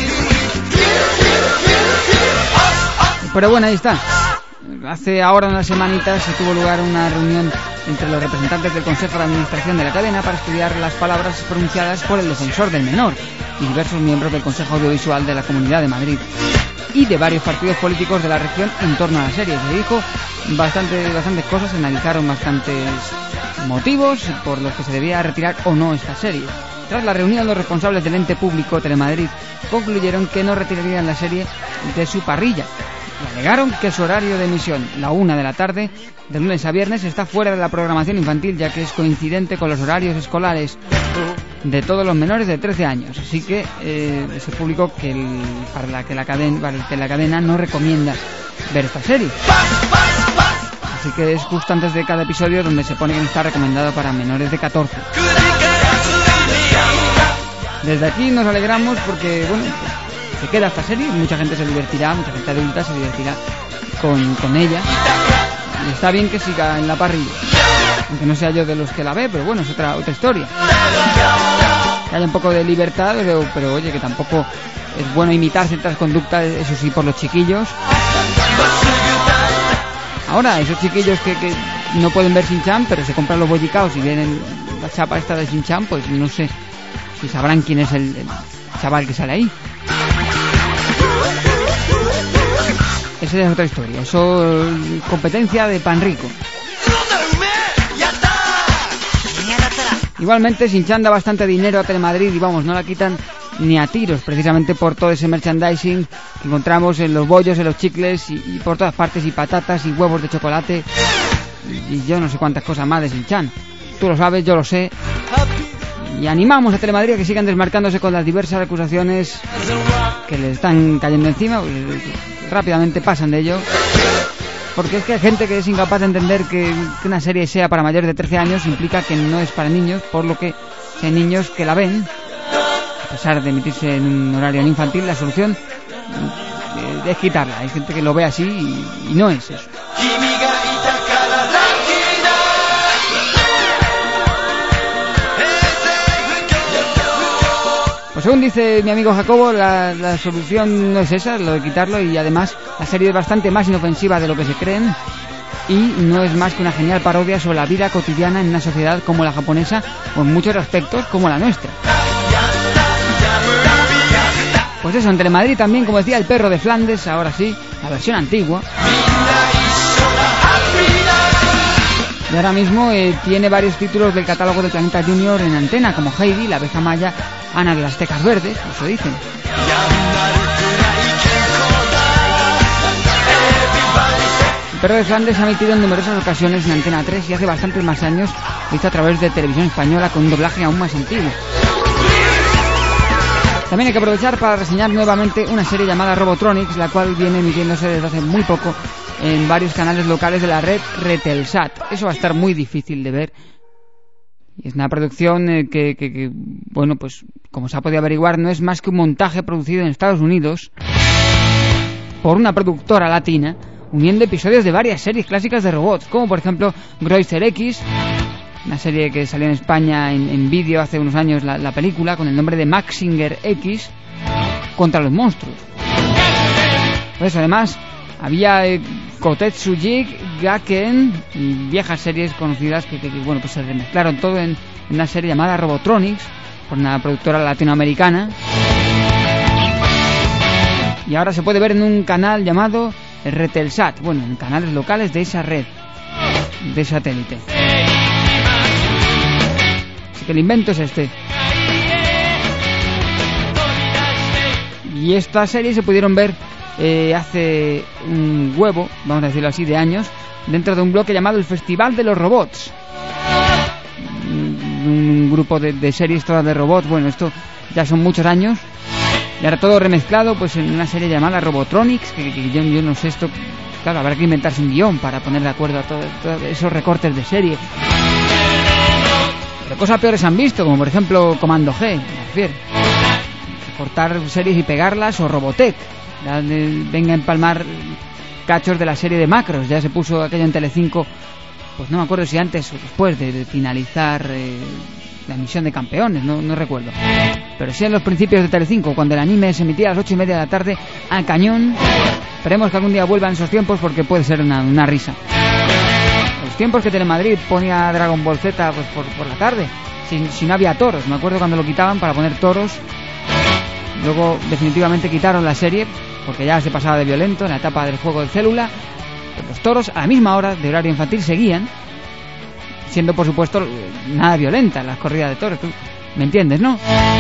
Pero bueno, ahí está. Hace ahora unas semanitas se tuvo lugar una reunión entre los representantes del Consejo de Administración de la cadena para estudiar las palabras pronunciadas por el defensor del menor y diversos miembros del Consejo Audiovisual de la Comunidad de Madrid y de varios partidos políticos de la región en torno a la serie. Se dijo bastantes cosas, se analizaron bastantes motivos por los que se debía retirar o no esta serie. Tras la reunión, los responsables del ente público Telemadrid concluyeron que no retirarían la serie de su parrilla y alegaron que su horario de emisión, la 1 de la tarde, de lunes a viernes, está fuera de la programación infantil, ya que es coincidente con los horarios escolares de todos los menores de 13 años. Así que se publicó que la cadena no recomienda ver esta serie. Así que es justo antes de cada episodio donde se pone que está recomendado para menores de 14. Desde aquí nos alegramos porque, bueno, se queda esta serie, mucha gente se divertirá, mucha gente adulta se divertirá con ella. Y está bien que siga en la parrilla, aunque no sea yo de los que la ve, pero bueno, es otra historia. Que haya un poco de libertad, pero oye, que tampoco es bueno imitar ciertas conductas, eso sí, por los chiquillos. Ahora, esos chiquillos que no pueden ver Shin-Chan, pero se compran los bollicaos y vienen la chapa esta de Shin-Chan, pues no sé si sabrán quién es el chaval que sale ahí. Esa es otra historia, eso es competencia de pan rico. Igualmente, Shin-Chan da bastante dinero a Telemadrid y vamos, no la quitan ni a tiros, precisamente por todo ese merchandising que encontramos en los bollos, en los chicles y por todas partes, y patatas y huevos de chocolate y yo no sé cuántas cosas más de Shin-Chan. Tú lo sabes, yo lo sé. Y animamos a Telemadrid a que sigan desmarcándose con las diversas acusaciones que le están cayendo encima. Rápidamente pasan de ello, porque es que hay gente que es incapaz de entender que una serie sea para mayores de 13 años implica que no es para niños, por lo que si hay niños que la ven, a pesar de emitirse en un horario infantil, la solución es quitarla. Hay gente que lo ve así y no es eso. Pues según dice mi amigo Jacobo, la solución no es esa, lo de quitarlo, y además la serie es bastante más inofensiva de lo que se creen y no es más que una genial parodia sobre la vida cotidiana en una sociedad como la japonesa o en muchos aspectos como la nuestra. Pues eso, en Telemadrid también, como decía, el perro de Flandes, ahora sí, la versión antigua. Y ahora mismo tiene varios títulos del catálogo del Planeta Junior en antena, como Heidi, La abeja maya, Ana de las tecas verdes, eso dicen. Perro de Flandes se ha emitido en numerosas ocasiones en Antena 3 y hace bastantes más años visto a través de Televisión Española con un doblaje aún más antiguo. También hay que aprovechar para reseñar nuevamente una serie llamada Robotronics, la cual viene emitiéndose desde hace muy poco en varios canales locales de la red Retelsat. Eso va a estar muy difícil de ver. Es una producción que, bueno, pues como se ha podido averiguar, no es más que un montaje producido en Estados Unidos por una productora latina, uniendo episodios de varias series clásicas de robots, como por ejemplo Groiser X, una serie que salió en España en vídeo hace unos años, la película, con el nombre de Maxinger X, contra los monstruos. Por eso, además, había Kotetsu Jig, Gaken y viejas series conocidas que bueno, pues se remezclaron todo en una serie llamada Robotronics, por una productora latinoamericana. Y ahora se puede ver en un canal llamado Retelsat, bueno, en canales locales de esa red de satélite. Así que el invento es este. Y esta serie se pudieron ver hace un huevo, vamos a decirlo así, de años, dentro de un bloque llamado el Festival de los Robots. Un grupo de series todas de robots. Bueno, esto ya son muchos años. Y ahora todo remezclado pues en una serie llamada Robotronics, que yo no sé esto. Claro, habrá que inventarse un guión para poner de acuerdo a todos esos recortes de serie. Pero cosas peores han visto, como por ejemplo Comando G, me refiero. Cortar series y pegarlas, o Robotech. Venga a empalmar cachos de la serie de Macros. Ya se puso aquello en Telecinco, pues no me acuerdo si antes o después de finalizar la emisión de Campeones, no recuerdo. Pero sí en los principios de Telecinco, cuando el anime se emitía a las 8:30 de la tarde al cañón. Esperemos que algún día vuelvan esos tiempos, porque puede ser una risa. Los tiempos que Telemadrid ponía Dragon Ball Z pues por la tarde, si no había toros. Me acuerdo cuando lo quitaban para poner toros. Luego definitivamente quitaron la serie porque ya se pasaba de violento en la etapa del juego de célula. Pero los toros a la misma hora de horario infantil seguían, siendo por supuesto nada violenta las corridas de toros. Tú me entiendes, ¿no?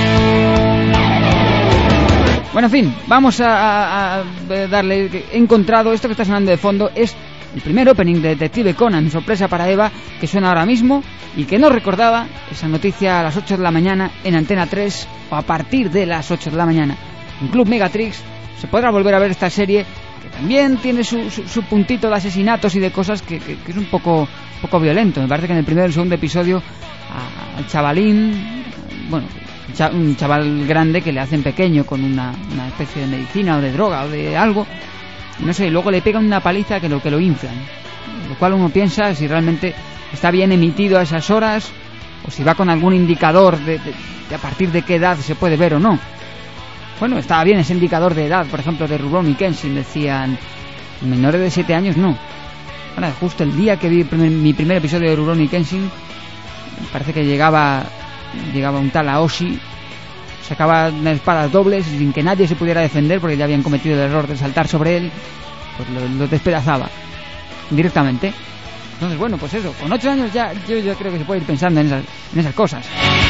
Bueno, en fin, vamos a darle. He encontrado esto que está sonando de fondo, es el primer opening de Detective Conan, sorpresa para Eva, que suena ahora mismo y que no recordaba esa noticia a las 8 de la mañana en Antena 3, o a partir de las 8 de la mañana en Club Megatrix. Se podrá volver a ver esta serie, que también tiene su puntito de asesinatos y de cosas que es un poco violento. Me parece que en el primero y el segundo episodio al chavalín, bueno, un chaval grande que le hacen pequeño con una especie de medicina o de droga o de algo, no sé, y luego le pegan una paliza que lo inflan, lo cual uno piensa si realmente está bien emitido a esas horas, o si va con algún indicador de a partir de qué edad se puede ver o no. Bueno, estaba bien ese indicador de edad, por ejemplo, de Rurouni Kenshin, decían menores de 7 años no. Ahora, justo el día que vi mi primer episodio de Rurouni Kenshin, parece que llegaba un tal Aoshi, sacaba unas espadas dobles sin que nadie se pudiera defender, porque ya habían cometido el error de saltar sobre él, pues lo despedazaba directamente. Entonces, bueno, pues eso, con 8 años ya yo creo que se puede ir pensando en esas cosas.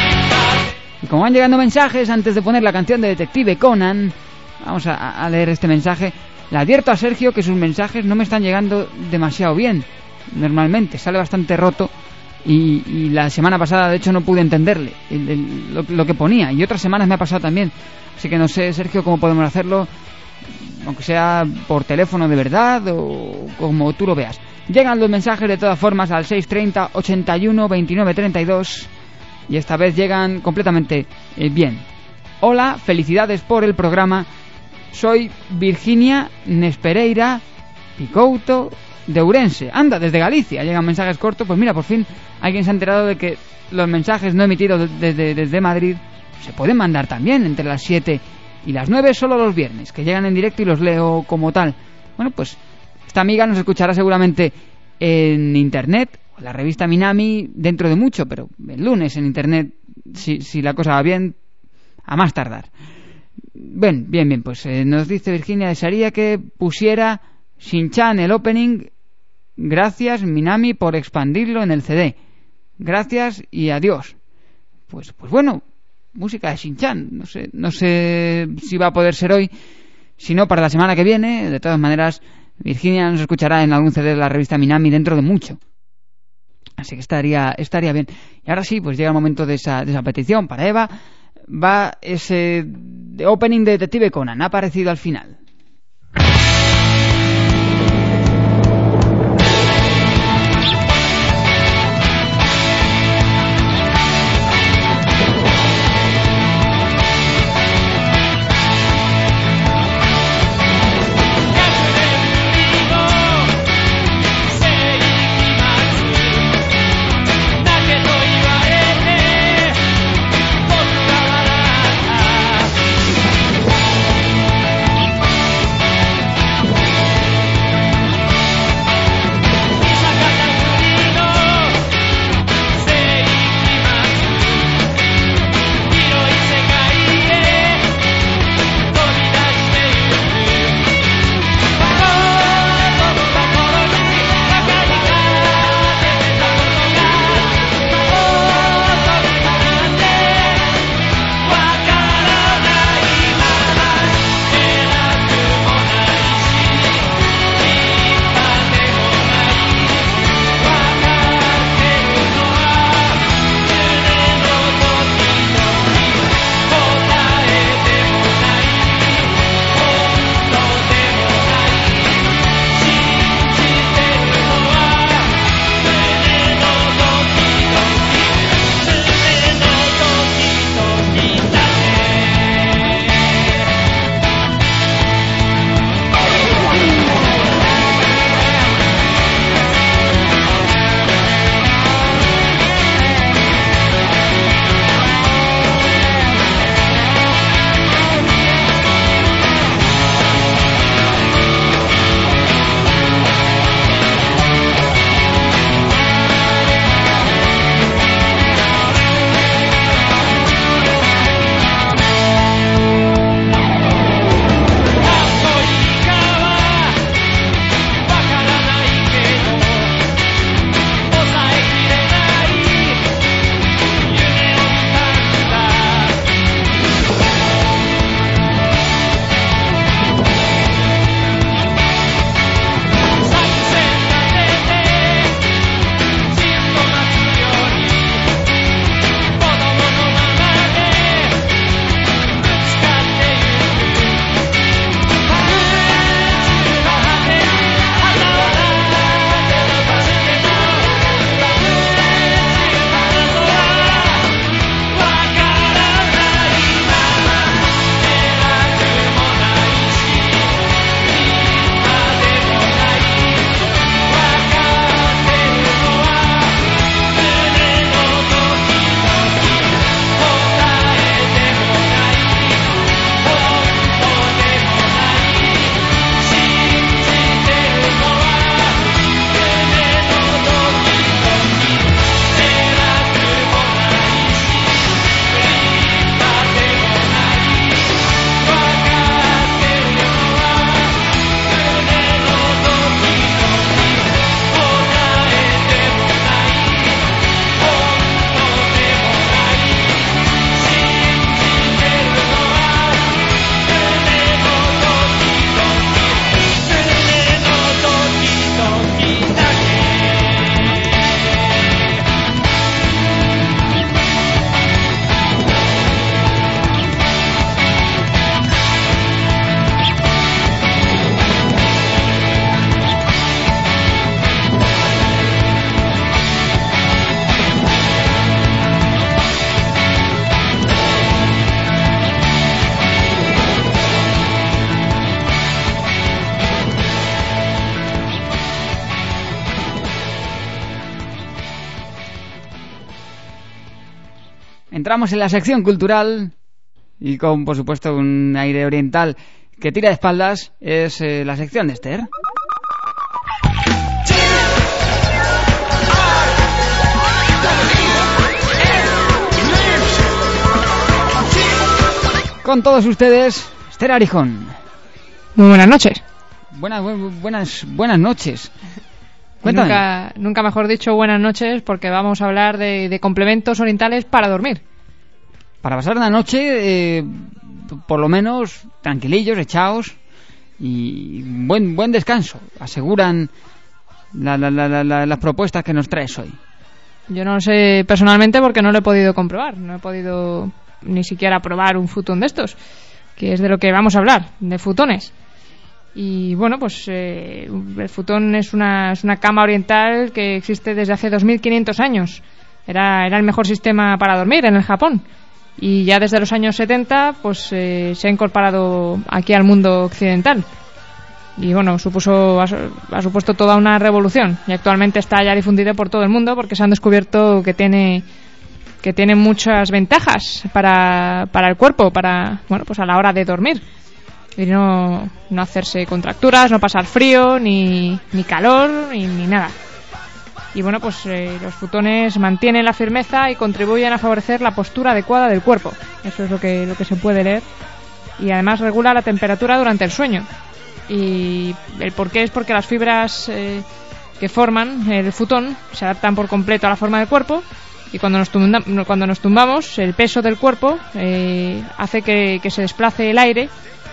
Y como van llegando mensajes, antes de poner la canción de Detective Conan, vamos a leer este mensaje. Le advierto a Sergio que sus mensajes no me están llegando demasiado bien. Normalmente sale bastante roto, y la semana pasada de hecho no pude entenderle lo que ponía, y otras semanas me ha pasado también. Así que no sé, Sergio, cómo podemos hacerlo, aunque sea por teléfono de verdad o como tú lo veas. Llegan los mensajes de todas formas al 630 81 29 32, y esta vez llegan completamente bien. Hola, felicidades por el programa. Soy Virginia Nespereira Picouto de Ourense. Anda, desde Galicia llegan mensajes cortos. Pues mira, por fin alguien se ha enterado de que los mensajes no emitidos desde Madrid se pueden mandar también entre las 7 y las 9, solo los viernes, que llegan en directo y los leo como tal. Bueno, pues esta amiga nos escuchará seguramente en internet, o la revista Minami, dentro de mucho, pero el lunes en internet, si la cosa va bien, a más tardar. Bien, pues nos dice Virginia, desearía que pusiera Shin-Chan el opening. Gracias, Minami, por expandirlo en el CD. Gracias y adiós. Pues bueno, música de Shin-Chan. No sé si va a poder ser hoy, si no para la semana que viene. De todas maneras, Virginia nos escuchará en algún CD de la revista Minami dentro de mucho. Así que estaría bien. Y ahora sí, pues llega el momento de esa petición. Para Eva va ese opening de Detective Conan. Ha aparecido al final. Entramos en la sección cultural y con, por supuesto, un aire oriental que tira de espaldas. Es la sección de Esther. Con todos ustedes, Esther Arijón. Muy buenas noches. Buenas noches. Cuéntame. Nunca mejor dicho buenas noches, porque vamos a hablar de complementos orientales para dormir. Para pasar una noche, por lo menos, tranquilillos, echados, y buen descanso, aseguran las propuestas que nos traes hoy. Yo no lo sé personalmente porque no lo he podido comprobar, no he podido ni siquiera probar un futón de estos, que es de lo que vamos a hablar, de futones. Y bueno, pues el futón es una cama oriental que existe desde hace 2500 años. Era el mejor sistema para dormir en el Japón. Y ya desde los años 70 pues se ha incorporado aquí al mundo occidental. Y bueno, ha supuesto toda una revolución. Y actualmente está ya difundido por todo el mundo porque se han descubierto que tiene muchas ventajas para el cuerpo, pues a la hora de dormir. Y no hacerse contracturas, no pasar frío, ni calor, ni nada. Y bueno, pues los futones mantienen la firmeza y contribuyen a favorecer la postura adecuada del cuerpo. Eso es lo que se puede leer. Y además regula la temperatura durante el sueño. Y el porqué es porque las fibras que forman el futón se adaptan por completo a la forma del cuerpo. Y cuando nos tumbamos, el peso del cuerpo hace que se desplace el aire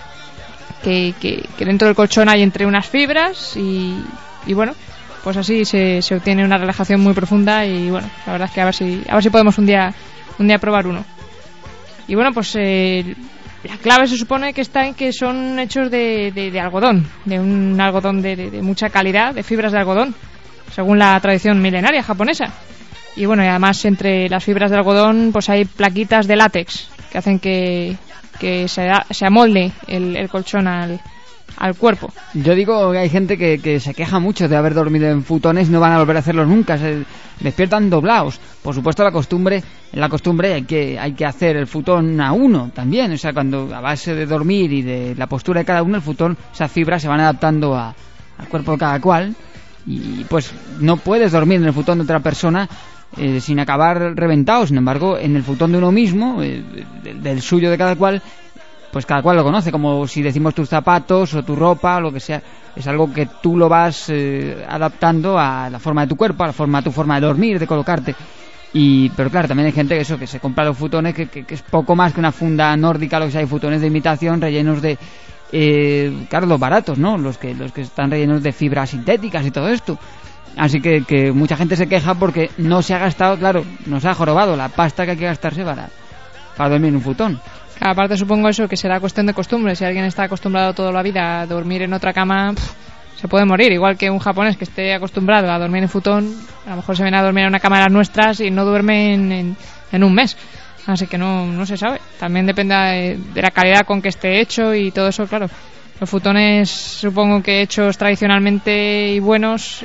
que dentro del colchón hay entre unas fibras y bueno, pues así se obtiene una relajación muy profunda. Y bueno, la verdad es que a ver si podemos un día probar uno. Y bueno, pues la clave se supone que está en que son hechos de algodón, de un algodón de mucha calidad, de fibras de algodón, según la tradición milenaria japonesa. Y bueno, y además entre las fibras de algodón pues hay plaquitas de látex que hacen que se amolde el colchón al cuerpo. Yo digo que hay gente que se queja mucho de haber dormido en futones y no van a volver a hacerlo nunca, se despiertan doblados. Por supuesto, en la costumbre hay que hacer el futón a uno también, o sea, cuando a base de dormir y de la postura de cada uno, el futón, esas fibras se van adaptando al cuerpo de cada cual, y pues no puedes dormir en el futón de otra persona sin acabar reventado. Sin embargo, en el futón de uno mismo, del suyo de cada cual, pues cada cual lo conoce, como si decimos tus zapatos o tu ropa o lo que sea. Es algo que tú lo vas adaptando a la forma de tu cuerpo, a tu forma de dormir, de colocarte. Pero claro, también hay gente que se compra los futones que es poco más que una funda nórdica, lo que sea. Hay futones de imitación rellenos de claro, los baratos, ¿no? Los que están rellenos de fibras sintéticas y todo esto. Así que mucha gente se queja porque no se ha gastado, claro, no se ha jorobado la pasta que hay que gastarse para dormir en un futón. Aparte supongo eso que será cuestión de costumbre. Si alguien está acostumbrado toda la vida a dormir en otra cama, se puede morir. Igual que un japonés que esté acostumbrado a dormir en futón, a lo mejor se viene a dormir en una cama de las nuestras y no duerme en un mes. Así que no se sabe. También depende de la calidad con que esté hecho y todo eso, claro. Los futones, supongo que hechos tradicionalmente y buenos,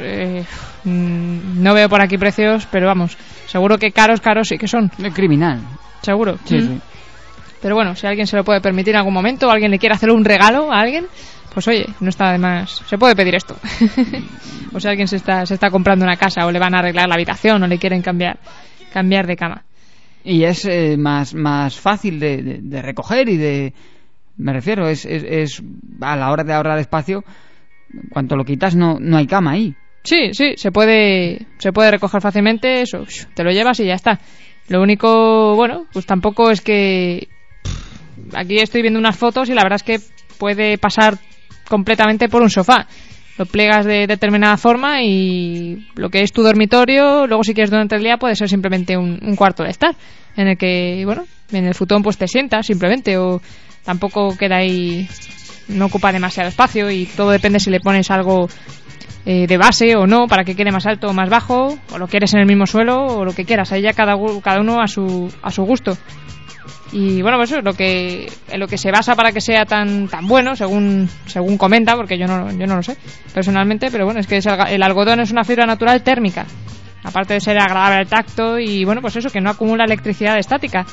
no veo por aquí precios, pero vamos, seguro que caros sí que son. Criminal. Seguro. Sí. Pero bueno, si alguien se lo puede permitir en algún momento, o alguien le quiere hacer un regalo a alguien, pues oye, no está de más. Se puede pedir esto. O si alguien se está comprando una casa o le van a arreglar la habitación o le quieren cambiar de cama. Y es más fácil de recoger y de... Me refiero, es a la hora de ahorrar espacio, cuanto lo quitas no hay cama ahí. Sí, se puede recoger fácilmente, eso, te lo llevas y ya está. Lo único, bueno, pues tampoco es que... Aquí estoy viendo unas fotos y la verdad es que puede pasar completamente por un sofá. Lo plegas de determinada forma y lo que es tu dormitorio, luego si quieres durante el día puede ser simplemente un cuarto de estar, en el que, bueno, en el futón pues te sientas simplemente, o tampoco queda ahí, no ocupa demasiado espacio, y todo depende si le pones algo de base o no, para que quede más alto o más bajo, o lo quieres en el mismo suelo, o lo que quieras. Ahí ya cada uno a su gusto. Y bueno, pues eso es lo que se basa para que sea tan bueno, según comenta, porque yo no lo sé personalmente, pero bueno, es que el algodón es una fibra natural térmica, aparte de ser agradable al tacto, y bueno, pues eso, que no acumula electricidad estática.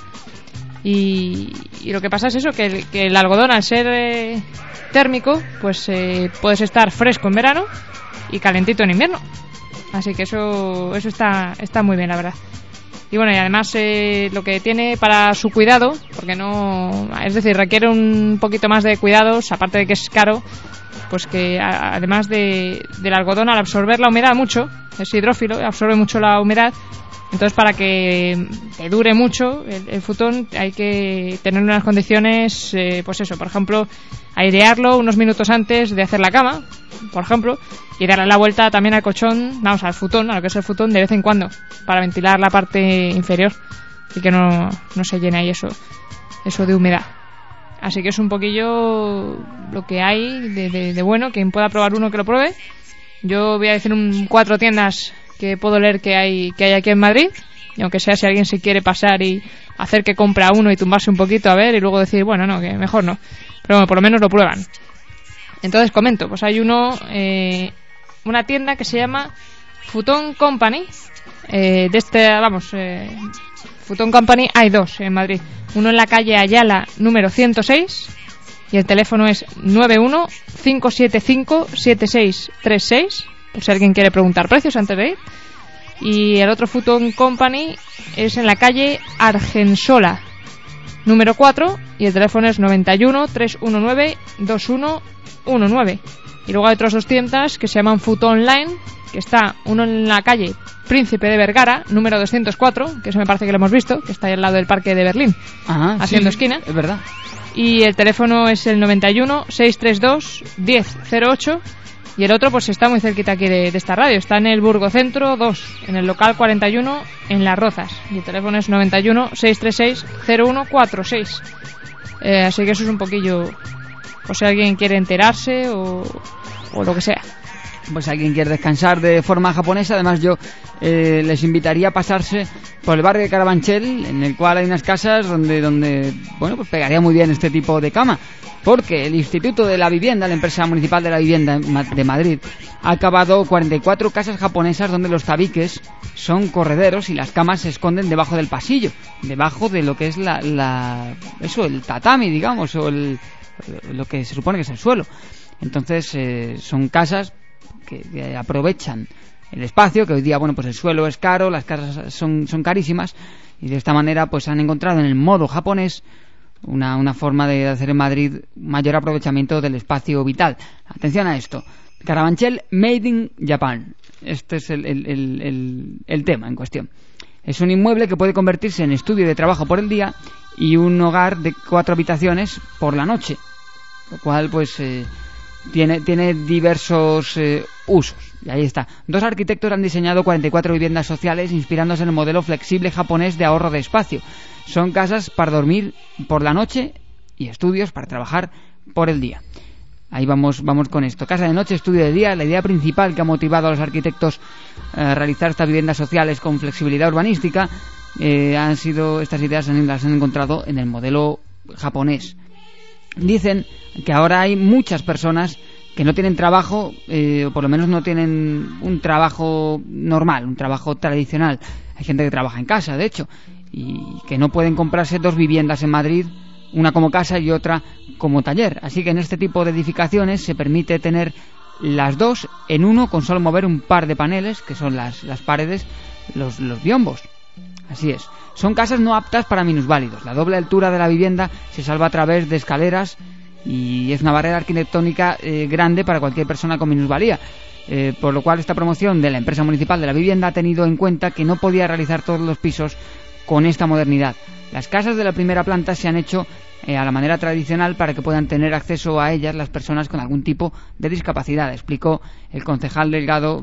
Y lo que pasa es eso, que el algodón, al ser térmico, pues puedes estar fresco en verano y calentito en invierno. Así que eso está muy bien, la verdad. Y bueno, y además lo que tiene para su cuidado, porque requiere un poquito más de cuidados, aparte de que es caro, pues que además del algodón, al absorber la humedad mucho, es hidrófilo, absorbe mucho la humedad, Entonces, para que te dure mucho el futón, hay que tener unas condiciones, pues eso, por ejemplo, airearlo unos minutos antes de hacer la cama, por ejemplo, y darle la vuelta también al colchón, vamos, al futón, a lo que es el futón, de vez en cuando, para ventilar la parte inferior y que no se llene ahí eso de humedad. Así que es un poquillo lo que hay de bueno. Quien pueda probar uno, que lo pruebe. Yo voy a decir 4 tiendas que puedo leer que hay aquí en Madrid, y aunque sea, si alguien se quiere pasar y hacer que compra uno y tumbarse un poquito a ver y luego decir, bueno, no, que mejor no, pero bueno, por lo menos lo prueban. Entonces comento, pues hay una tienda que se llama Futon Company, Futon Company hay 2 en Madrid, uno en la calle Ayala número 106 y el teléfono es 91-575-7636, por si alguien quiere preguntar precios antes de ir. Y el otro Futon Company es en la calle Argensola número 4 y el teléfono es 91-319-2119. Y luego hay otras 2 tiendas que se llaman Futon Online, que está uno en la calle Príncipe de Vergara número 204, que eso me parece que lo hemos visto, que está ahí al lado del Parque de Berlín. Ajá, haciendo sí, esquina. Es verdad. Y el teléfono es el 91-632-1008. Y el otro pues está muy cerquita aquí de esta radio. Está en el Burgocentro 2, en el local 41, en Las Rozas. Y el teléfono es 91-636-0146. Así que eso es un poquillo, por si alguien quiere enterarse o lo que sea. Pues alguien quiere descansar de forma japonesa. Además, yo les invitaría a pasarse por el barrio de Carabanchel, en el cual hay unas casas donde bueno, pues pegaría muy bien este tipo de cama, porque el Instituto de la Vivienda, la empresa municipal de la vivienda de Madrid, ha acabado 44 casas japonesas donde los tabiques son correderos y las camas se esconden debajo del pasillo, debajo de lo que es el tatami, digamos, o lo que se supone que es el suelo. Entonces son casas que aprovechan el espacio, que hoy día, bueno, pues el suelo es caro, las casas son carísimas, y de esta manera pues han encontrado en el modo japonés una forma de hacer en Madrid mayor aprovechamiento del espacio vital. Atención a esto: Carabanchel Made in Japan. Este es el tema en cuestión. Es un inmueble que puede convertirse en estudio de trabajo por el día y un hogar de 4 habitaciones por la noche, lo cual pues tiene diversos usos. Y ahí está. 2 arquitectos han diseñado 44 viviendas sociales inspirándose en el modelo flexible japonés de ahorro de espacio. Son casas para dormir por la noche y estudios para trabajar por el día. Ahí vamos con esto. Casa de noche, estudio de día. La idea principal que ha motivado a los arquitectos a realizar estas viviendas sociales con flexibilidad urbanística estas ideas las han encontrado en el modelo japonés. Dicen que ahora hay muchas personas que no tienen trabajo, o por lo menos no tienen un trabajo normal, un trabajo tradicional. Hay gente que trabaja en casa, de hecho, y que no pueden comprarse 2 viviendas en Madrid, una como casa y otra como taller. Así que en este tipo de edificaciones se permite tener las 2 en uno con solo mover un par de paneles, que son las paredes, los biombos. Así es. Son casas no aptas para minusválidos. La doble altura de la vivienda se salva a través de escaleras y es una barrera arquitectónica grande para cualquier persona con minusvalía. Por lo cual esta promoción de la empresa municipal de la vivienda ha tenido en cuenta que no podía realizar todos los pisos con esta modernidad. Las casas de la primera planta se han hecho a la manera tradicional para que puedan tener acceso a ellas las personas con algún tipo de discapacidad, explicó el concejal delegado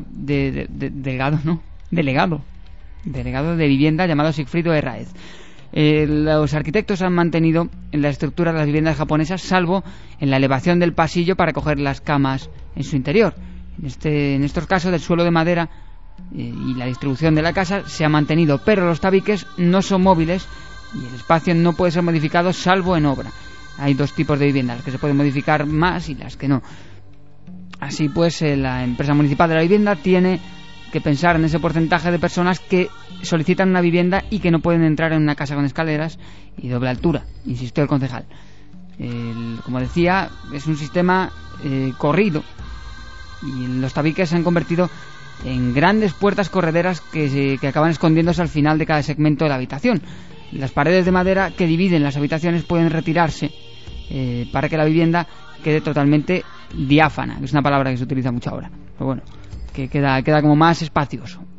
de vivienda llamado Sigfrido Herráez. Los arquitectos han mantenido en la estructura de las viviendas japonesas, salvo en la elevación del pasillo para coger las camas en su interior. En estos casos, del suelo de madera y la distribución de la casa se ha mantenido, pero los tabiques no son móviles y el espacio no puede ser modificado salvo en obra. Hay 2 tipos de viviendas, las que se pueden modificar más y las que no. Así pues, la empresa municipal de la vivienda tiene que pensar en ese porcentaje de personas que solicitan una vivienda y que no pueden entrar en una casa con escaleras y doble altura, insistió el concejal. Como decía, es un sistema corrido, y los tabiques se han convertido en grandes puertas correderas que acaban escondiéndose al final de cada segmento de la habitación. Las paredes de madera que dividen las habitaciones pueden retirarse para que la vivienda quede totalmente diáfana, que es una palabra que se utiliza mucho ahora, pero bueno, que queda como más espacioso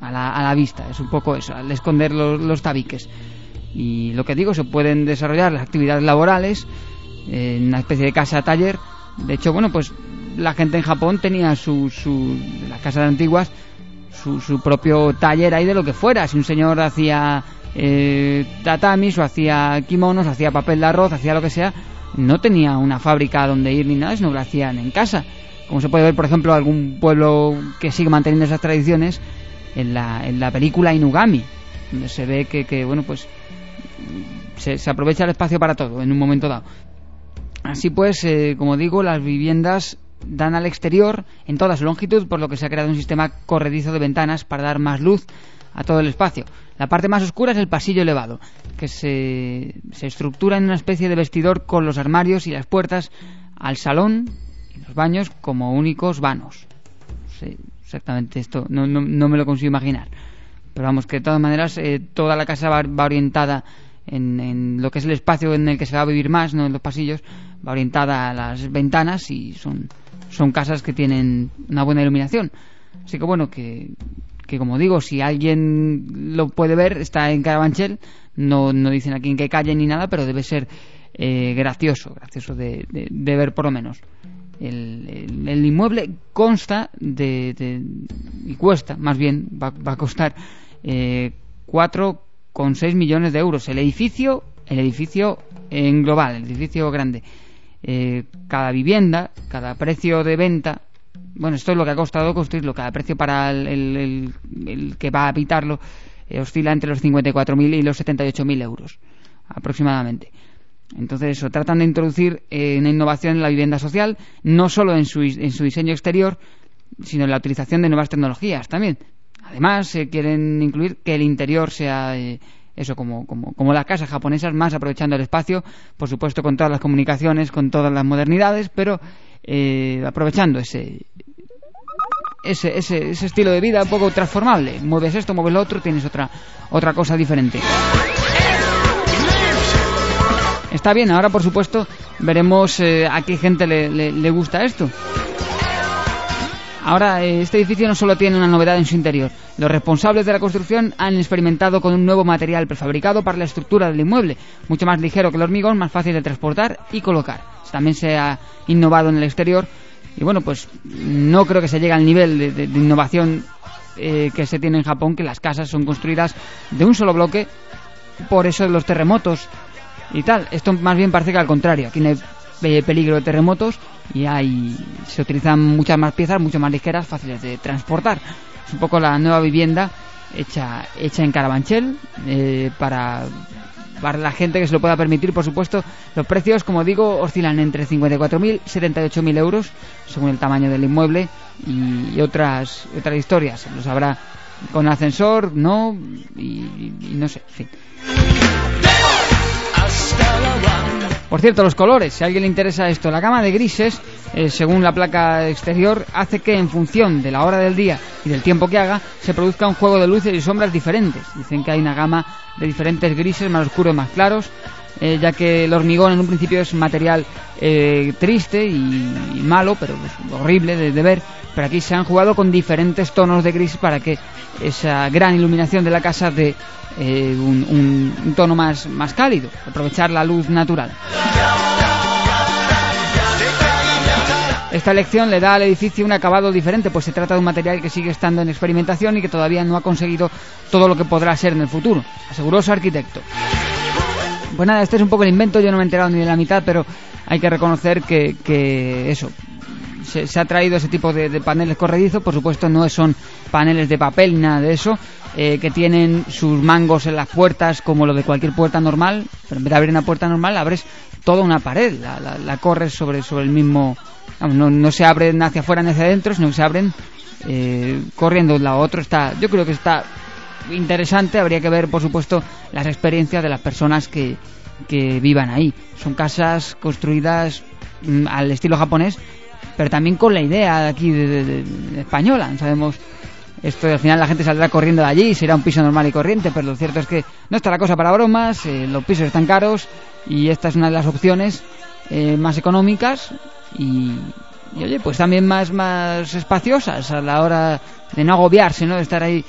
a la vista. Es un poco eso, al esconder los tabiques. Y lo que digo, se pueden desarrollar las actividades laborales en una especie de casa-taller. De hecho, bueno, pues la gente en Japón tenía las casas antiguas, su propio taller ahí de lo que fuera. Si un señor hacía tatamis o hacía kimonos, hacía papel de arroz, hacía lo que sea, no tenía una fábrica donde ir ni nada, sino que lo hacían en casa. Como se puede ver, por ejemplo, algún pueblo que sigue manteniendo esas tradiciones en la película Inugami, donde se ve que bueno, pues se aprovecha el espacio para todo en un momento dado. Así pues, como digo, las viviendas dan al exterior en toda su longitud, por lo que se ha creado un sistema corredizo de ventanas para dar más luz a todo el espacio. La parte más oscura es el pasillo elevado, que se estructura en una especie de vestidor con los armarios y las puertas al salón y los baños como únicos vanos. Sí, exactamente esto, no me lo consigo imaginar. Pero vamos, que de todas maneras toda la casa va orientada en lo que es el espacio en el que se va a vivir más, no en los pasillos, va orientada a las ventanas y son casas que tienen una buena iluminación. Así que bueno, que como digo, si alguien lo puede ver, está en Carabanchel, no dicen aquí en qué calle ni nada, pero debe ser gracioso de ver por lo menos. El inmueble consta y cuesta, más bien, va a costar 4,6 millones de euros. El edificio en global, el edificio grande. Cada vivienda, cada precio de venta, bueno, esto es lo que ha costado construirlo, cada precio para el que va a habitarlo oscila entre los 54.000 y los 78.000 euros aproximadamente. Entonces eso, tratan de introducir una innovación en la vivienda social, no solo en su diseño exterior, sino en la utilización de nuevas tecnologías también. Además, quieren incluir que el interior sea eso, como las casas japonesas, más aprovechando el espacio, por supuesto con todas las comunicaciones, con todas las modernidades, pero aprovechando ese estilo de vida un poco transformable. Mueves esto, mueves lo otro, tienes otra cosa diferente. Está bien, ahora por supuesto veremos a qué gente le gusta esto. Ahora, este edificio no solo tiene una novedad en su interior. Los responsables de la construcción han experimentado con un nuevo material prefabricado para la estructura del inmueble, mucho más ligero que el hormigón, más fácil de transportar y colocar. También se ha innovado en el exterior y bueno, pues no creo que se llegue al nivel de innovación que se tiene en Japón, que las casas son construidas de un solo bloque, por eso los terremotos y tal. Esto más bien parece que al contrario, aquí no hay peligro de terremotos y se utilizan muchas más piezas, mucho más ligeras, fáciles de transportar. Es un poco la nueva vivienda hecha en Carabanchel para la gente que se lo pueda permitir, por supuesto. Los precios, como digo, oscilan entre 54.000 y 78.000 euros según el tamaño del inmueble y otras historias. Los habrá con ascensor, no, y no sé, en fin. Por cierto, los colores, si a alguien le interesa esto, la gama de grises, según la placa exterior, hace que en función de la hora del día y del tiempo que haga, se produzca un juego de luces y sombras diferentes. Dicen que hay una gama de diferentes grises, más oscuros, más claros, ya que el hormigón en un principio es un material triste y malo, pero horrible de ver, pero aquí se han jugado con diferentes tonos de gris para que esa gran iluminación de la casa dé un tono más cálido, aprovechar la luz natural. Esta elección le da al edificio un acabado diferente, pues se trata de un material que sigue estando en experimentación y que todavía no ha conseguido todo lo que podrá ser en el futuro, aseguró su arquitecto. Pues nada, este es un poco el invento, yo no me he enterado ni de la mitad, pero hay que reconocer que eso, se ha traído ese tipo de paneles corredizos. Por supuesto no son paneles de papel ni nada de eso, que tienen sus mangos en las puertas como lo de cualquier puerta normal, pero en vez de abrir una puerta normal abres toda una pared, la corres sobre el mismo, no se abren hacia afuera ni hacia adentro, sino que se abren corriendo de un lado a otro. Yo creo que está interesante. Habría que ver, por supuesto, las experiencias de las personas que vivan ahí. Son casas construidas al estilo japonés, pero también con la idea de aquí de española. No sabemos, esto al final la gente saldrá corriendo de allí y será un piso normal y corriente, pero lo cierto es que no está la cosa para bromas. Los pisos están caros y esta es una de las opciones más económicas y oye, pues también más espaciosas a la hora de no agobiarse, ¿no? De estar ahí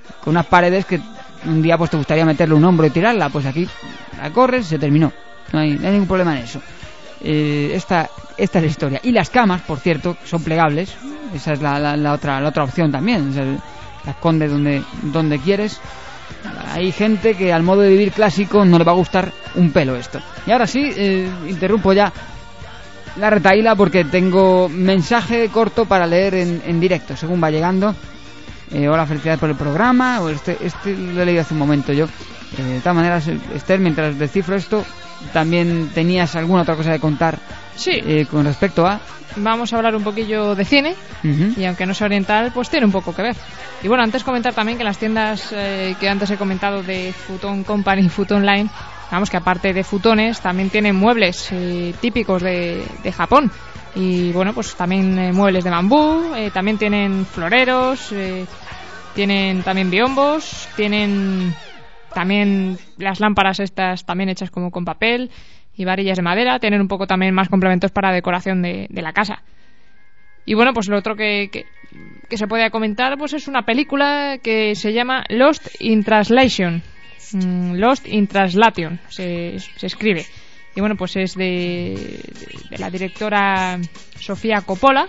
con unas paredes que un día pues te gustaría meterle un hombro y tirarla, pues aquí la corres, se terminó. No hay ningún problema en eso. Esta es la historia. Y las camas, por cierto, son plegables. Esa es la otra opción también. O sea, la escondes donde quieres. Hay gente que al modo de vivir clásico no le va a gustar un pelo esto. Y ahora sí, interrumpo ya la retaíla porque tengo mensaje corto para leer en directo, según va llegando. Hola, felicidades por el programa. Este lo he leído hace un momento yo. De todas maneras, Esther, mientras descifro esto, también tenías alguna otra cosa que contar. Sí. Con respecto a... Vamos a hablar un poquillo de cine, y aunque no sea oriental, pues tiene un poco que ver. Y bueno, antes comentar también que las tiendas que antes he comentado de Futon Company y Futon Line, vamos, que aparte de futones, también tienen muebles típicos de Japón. Y bueno, pues también muebles de bambú, también tienen floreros, tienen también biombos, tienen también las lámparas estas también hechas como con papel y varillas de madera, tienen un poco también más complementos para decoración de la casa. Y bueno, pues lo otro que se podía comentar pues es una película que se llama Lost in Translation. Lost in Translation se escribe. Y bueno, pues es de la directora Sofía Coppola.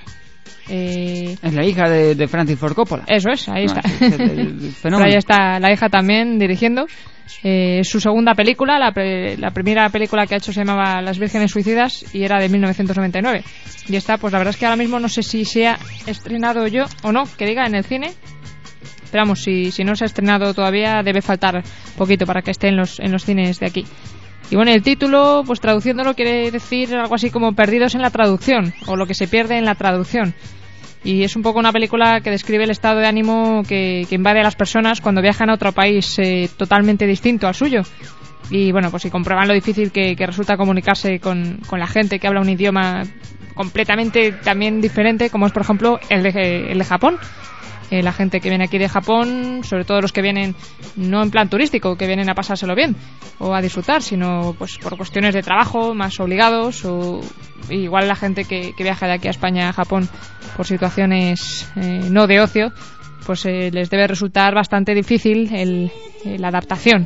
Es la hija de Francis Ford Coppola. Eso es, ahí está. Pero ahí está la hija también dirigiendo. Es su segunda película. La primera película que ha hecho se llamaba Las Vírgenes Suicidas y era de 1999. Y esta, pues la verdad es que ahora mismo no sé si se ha estrenado yo o no, que diga, en el cine. Pero vamos, si no se ha estrenado todavía, debe faltar poquito para que esté en los cines de aquí. Y bueno, el título, pues traduciéndolo, quiere decir algo así como perdidos en la traducción, o lo que se pierde en la traducción. Y es un poco una película que describe el estado de ánimo que invade a las personas cuando viajan a otro país totalmente distinto al suyo. Y bueno, pues si comprueban lo difícil que resulta comunicarse con la gente que habla un idioma completamente también diferente, como es por ejemplo el de Japón. La gente que viene aquí de Japón, sobre todo los que vienen no en plan turístico, que vienen a pasárselo bien o a disfrutar, sino pues por cuestiones de trabajo más obligados, o igual la gente que viaja de aquí a España a Japón por situaciones no de ocio, pues les debe resultar bastante difícil la adaptación.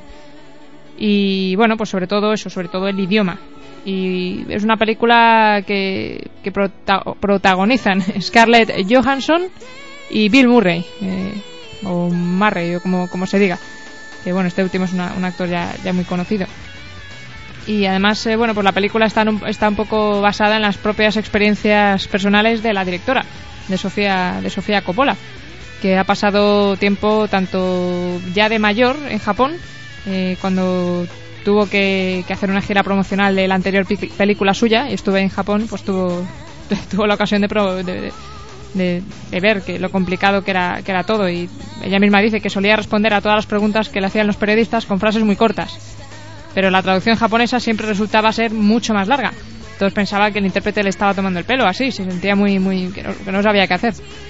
Y bueno, pues sobre todo el idioma. Y es una película que protagonizan Scarlett Johansson y Bill Murray, o Murray, o como se diga. Bueno, este último es un actor ya muy conocido. Y además, bueno, pues la película está un poco basada en las propias experiencias personales de la directora, de Sofía Coppola, que ha pasado tiempo tanto ya de mayor en Japón, cuando tuvo que hacer una gira promocional de la anterior película suya, y estuve en Japón, pues tuvo la ocasión de ver que lo complicado que era todo, y ella misma dice que solía responder a todas las preguntas que le hacían los periodistas con frases muy cortas, pero la traducción japonesa siempre resultaba ser mucho más larga. Todos pensaban que el intérprete le estaba tomando el pelo, así, se sentía muy que no sabía qué hacer.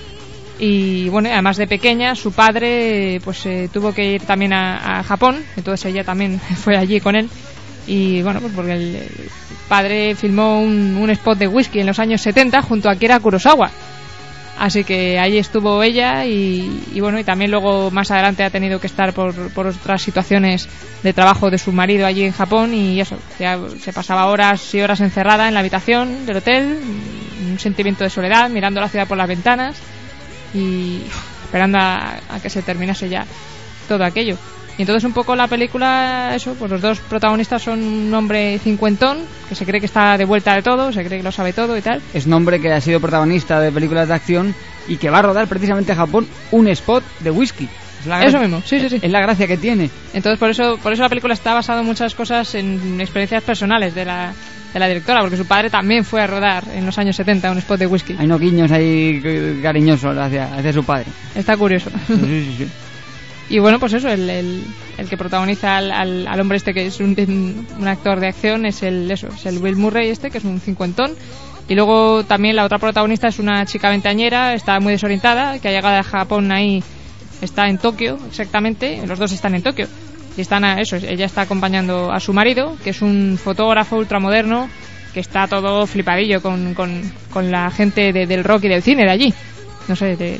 Y bueno, además de pequeña, su padre pues tuvo que ir también a Japón, entonces ella también fue allí con él. Y bueno, pues porque el padre filmó un spot de whisky en los años 70 junto a Akira Kurosawa. Así que ahí estuvo ella y bueno, y también luego más adelante ha tenido que estar por otras situaciones de trabajo de su marido allí en Japón, y eso, ya se pasaba horas y horas encerrada en la habitación del hotel, un sentimiento de soledad, mirando la ciudad por las ventanas y esperando a que se terminase ya todo aquello. Y entonces un poco la película, eso, pues los dos protagonistas son un hombre cincuentón que se cree que está de vuelta de todo, se cree que lo sabe todo y tal. Es un hombre que ha sido protagonista de películas de acción y que va a rodar precisamente en Japón un spot de whisky. Eso mismo, sí. Es la gracia que tiene. Entonces por eso la película está basada en muchas cosas, en experiencias personales de la directora, porque su padre también fue a rodar en los años 70 un spot de whisky. Hay unos guiños ahí cariñosos hacia su padre. Está curioso. Sí. Y bueno, pues eso, el que protagoniza al hombre este, que es un actor de acción, es el Bill Murray este, que es un cincuentón. Y luego también la otra protagonista es una chica veinteañera, está muy desorientada, que ha llegado a Japón ahí, está en Tokio exactamente, los dos están en Tokio. Y ella está acompañando a su marido, que es un fotógrafo ultramoderno, que está todo flipadillo con la gente del rock y del cine de allí. No sé,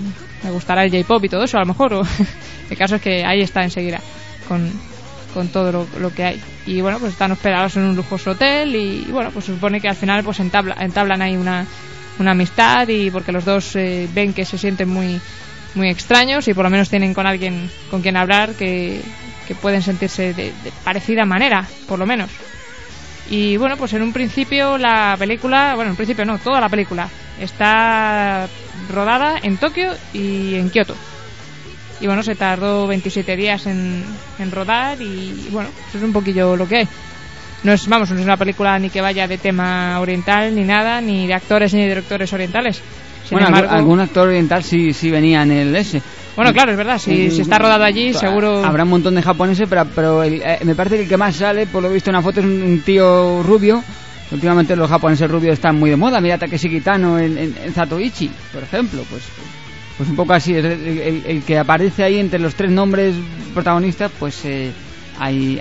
me gustará el J-pop y todo eso, a lo mejor. El caso es que ahí está enseguida con todo lo que hay. Y bueno, pues están hospedados en un lujoso hotel y bueno, pues se supone que al final pues entablan ahí una amistad, y porque los dos ven que se sienten muy muy extraños y por lo menos tienen con alguien con quien hablar que pueden sentirse de parecida manera, por lo menos. Y bueno, pues en un principio la película, bueno, en un principio no, toda la película está rodada en Tokio y en Kioto. Y bueno, se tardó 27 días en rodar y bueno, eso es un poquillo lo que hay. No es una película ni que vaya de tema oriental ni nada, ni de actores ni de directores orientales. Sin embargo, algún actor oriental sí venía en el S. Bueno, claro, es verdad, si está rodado allí, seguro... Habrá un montón de japoneses, pero me parece que el que más sale, por lo visto en una foto, es un tío rubio. Últimamente los japoneses rubios están muy de moda. Mira Takeshi Kitano en Zatoichi, por ejemplo. Pues un poco así, el que aparece ahí entre los tres nombres protagonistas, pues hay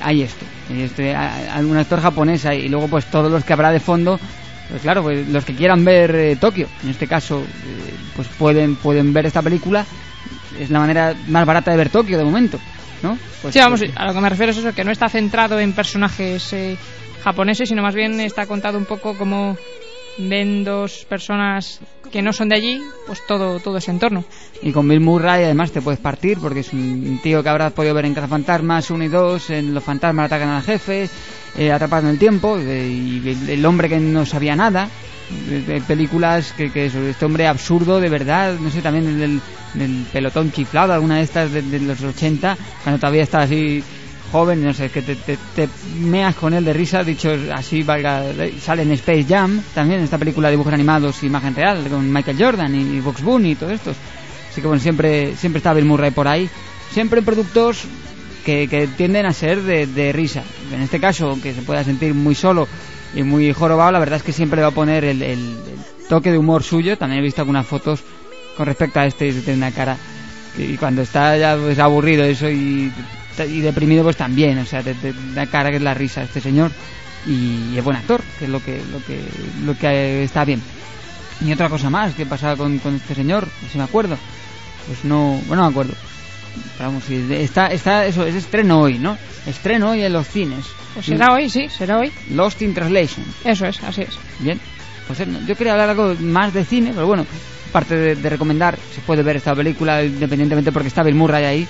algún actor japonés ahí, y luego pues todos los que habrá de fondo, pues claro, pues los que quieran ver Tokio, en este caso, pues pueden ver esta película. Es la manera más barata de ver Tokio de momento, ¿no? Pues, sí, vamos, a lo que me refiero es eso, que no está centrado en personajes japoneses, sino más bien está contado un poco como ven dos personas que no son de allí, pues todo ese entorno. Y con Bill Murray además te puedes partir, porque es un tío que habrás podido ver en Cazafantasmas 1 y 2, en Los fantasmas atacan al jefe, Atrapado en el tiempo, y el hombre que no sabía nada, de películas que este hombre absurdo de verdad, no sé, también del pelotón chiflado, alguna de estas de los 80, cuando todavía estaba así joven, no sé, que te meas con él de risa, dicho así, sale en Space Jam también, esta película de dibujos animados y imagen real, con Michael Jordan y Bugs Bunny y todo esto. Así que bueno, siempre está Bill Murray por ahí, siempre en productos que tienden a ser de risa. En este caso, aunque se pueda sentir muy solo y muy jorobado, la verdad es que siempre le va a poner el toque de humor suyo. También he visto algunas fotos con respecto a este, tiene una cara, y cuando está ya pues aburrido eso y deprimido, pues también, o sea, te da cara que es la risa este señor, y es buen actor, que es lo que está bien. Y otra cosa más que pasaba con este señor, si me acuerdo, pues no me acuerdo. Pero vamos, está eso, es estreno hoy, ¿no? Estreno hoy en los cines. Pues será hoy, sí, será hoy. Lost in Translation. Eso es, así es. Bien, pues yo quería hablar algo más de cine, pero bueno, aparte de recomendar, se puede ver esta película independientemente porque está Bill Murray ahí.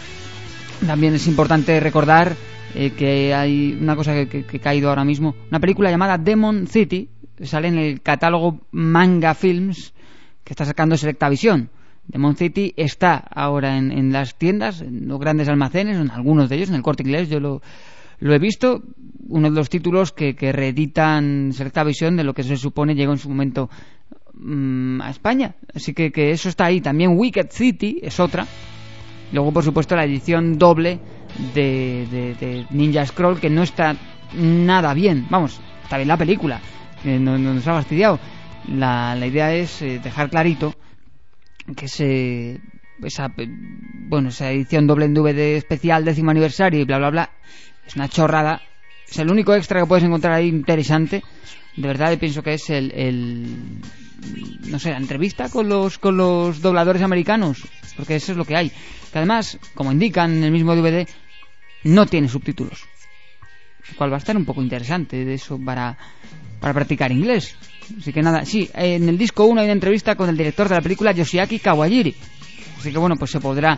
También es importante recordar que hay una cosa que he caído ahora mismo, una película llamada Demon City, sale en el catálogo Manga Films que está sacando Selectavision. Demon City está ahora en las tiendas, en los grandes almacenes, en algunos de ellos, en el Corte Inglés, yo lo he visto, uno de los títulos que reeditan Selectavision de lo que se supone llegó en su momento a España, así que eso está ahí. También Wicked City es otra. Luego, por supuesto, la edición doble de Ninja Scroll, que no está nada bien. Vamos, está bien la película, no nos ha fastidiado. La idea es dejar clarito que esa edición doble en DVD especial 10º aniversario y bla bla bla es una chorrada. Es el único extra que puedes encontrar ahí interesante. De verdad, yo pienso que es no sé, la entrevista con los dobladores americanos, porque eso es lo que hay. Que además, como indican en el mismo DVD, no tiene subtítulos, lo cual va a estar un poco interesante de eso para practicar inglés. Así que nada, sí, en el disco 1 hay una entrevista con el director de la película, Yoshiaki Kawajiri. Así que bueno, pues se podrá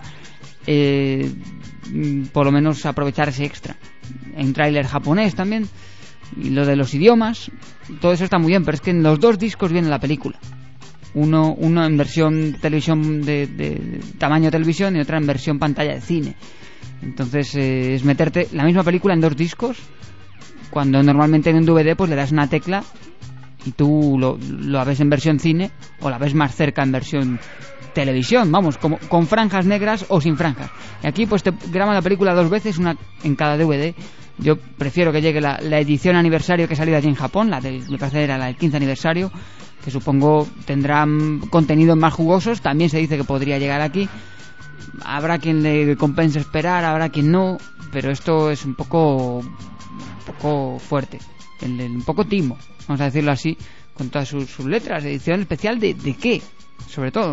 por lo menos aprovechar ese extra. Hay un tráiler japonés también, y lo de los idiomas, todo eso está muy bien, pero es que en los dos discos viene la película. Uno en versión televisión de tamaño televisión y otra en versión pantalla de cine. Entonces es meterte la misma película en dos discos, cuando normalmente en un DVD pues le das una tecla y tú lo ves en versión cine o la ves más cerca en versión televisión, vamos, como con franjas negras o sin franjas. Y aquí pues te graban la película dos veces, una en cada DVD. Yo prefiero que llegue la edición aniversario que ha salido allí en Japón, me parece era la del 15 aniversario, que supongo tendrán contenidos más jugosos. También se dice que podría llegar aquí. Habrá quien le compense esperar, habrá quien no, pero esto es un poco fuerte, un poco timo, vamos a decirlo así, con todas sus letras. Edición especial de qué, sobre todo.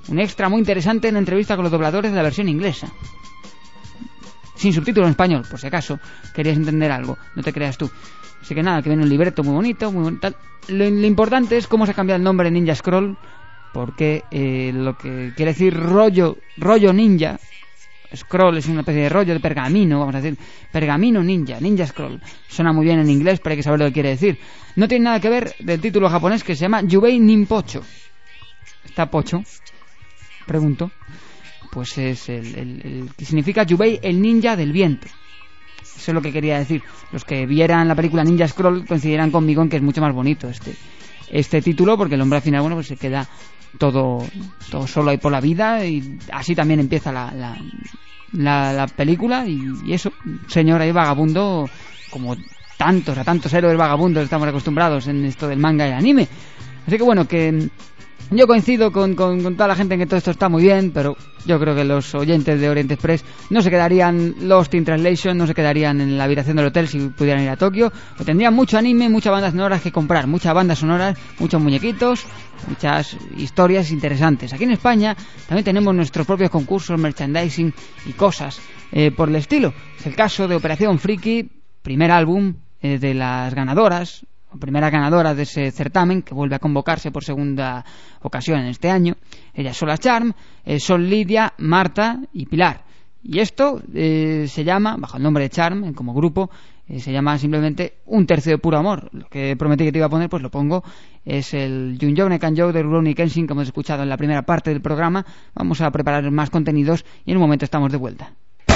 un extra muy interesante en entrevista con los dobladores de la versión inglesa. Sin subtítulo en español, por si acaso querías entender algo, no te creas tú. Así que nada, que viene un libreto muy bonito, tal. Lo importante es cómo se ha cambiado el nombre Ninja Scroll, porque lo que quiere decir rollo ninja, scroll es una especie de rollo de pergamino, vamos a decir, pergamino ninja Scroll. Suena muy bien en inglés, pero hay que saber lo que quiere decir. No tiene nada que ver del título japonés que se llama Yubei Ninpocho. ¿Está pocho? Pregunto. Pues es el que significa Yubei, el ninja del viento. Eso es lo que quería decir. Los que vieran la película Ninja Scroll coincidirán conmigo en que es mucho más bonito este título, porque el hombre al final, bueno, pues se queda todo solo ahí por la vida, y así también empieza la película, y eso, señor ahí vagabundo, como tantos héroes vagabundos estamos acostumbrados en esto del manga y el anime. Así que bueno, que yo coincido con toda la gente en que todo esto está muy bien, pero yo creo que los oyentes de Orient Express no se quedarían lost in translation, no se quedarían en la habitación del hotel si pudieran ir a Tokio, o tendrían mucho anime, muchas bandas sonoras que comprar, muchas bandas sonoras, muchos muñequitos, muchas historias interesantes. Aquí en España también tenemos nuestros propios concursos, merchandising y cosas por el estilo. Es el caso de Operación Friki, primer álbum de las ganadoras, primera ganadora de ese certamen, que vuelve a convocarse por segunda ocasión en este año. Ellas son las Charm, son Lidia, Marta y Pilar. Y esto se llama, bajo el nombre de Charm, como grupo, se llama simplemente Un tercio de puro amor. Lo que prometí que te iba a poner, pues lo pongo. Es el Junjou Nekanjou de Rurouni Kenshin, como hemos escuchado en la primera parte del programa. Vamos a preparar más contenidos y en un momento estamos de vuelta.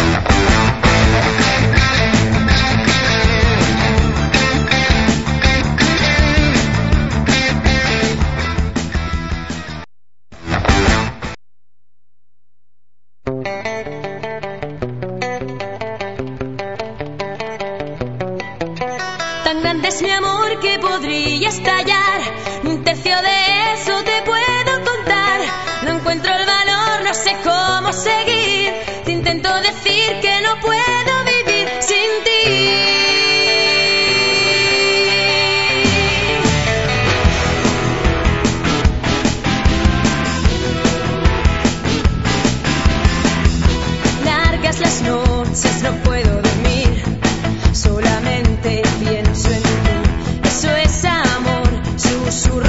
Tan grande es mi amor que podría estallar. Un tercio de eso te puedo contar. No encuentro el valor, no sé cómo seguir. Te intento decir que no puedo vivir sin ti. Largas las noches, no puedo dormir. Solamente pienso en ti. Eso es amor, susurro.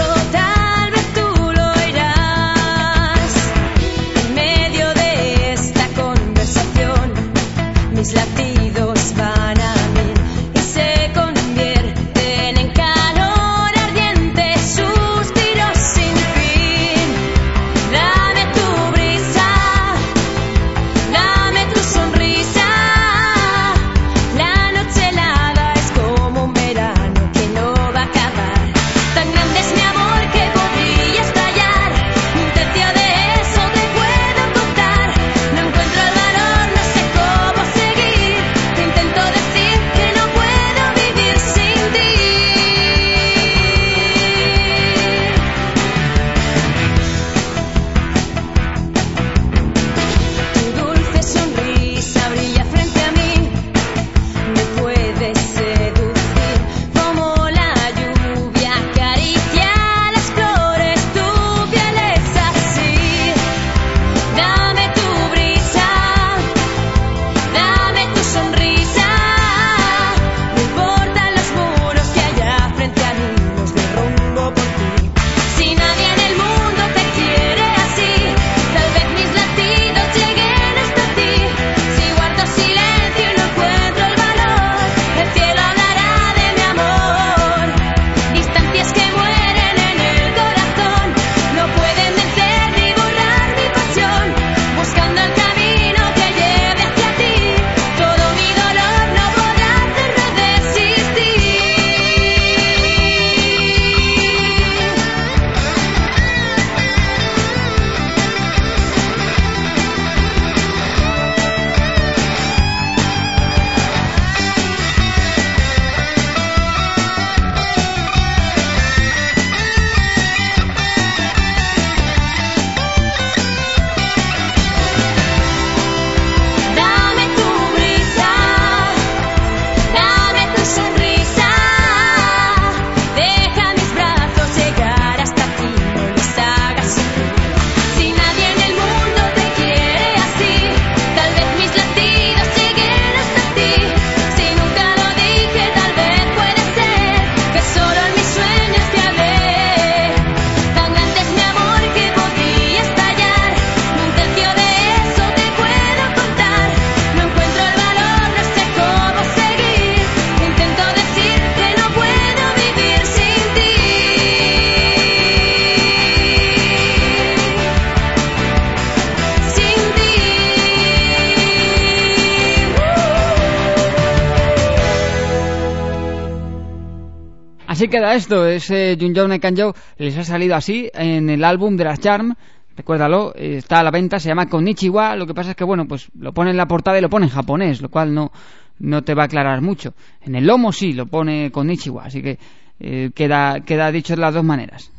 Así queda esto, ese Junjou Nekanjou les ha salido así en el álbum de las Charm. Recuérdalo, está a la venta, se llama Konnichiwa. Lo que pasa es que, bueno, pues lo pone en la portada y lo pone en japonés, lo cual no te va a aclarar mucho. En el lomo sí, lo pone Konnichiwa, así que queda dicho de las dos maneras.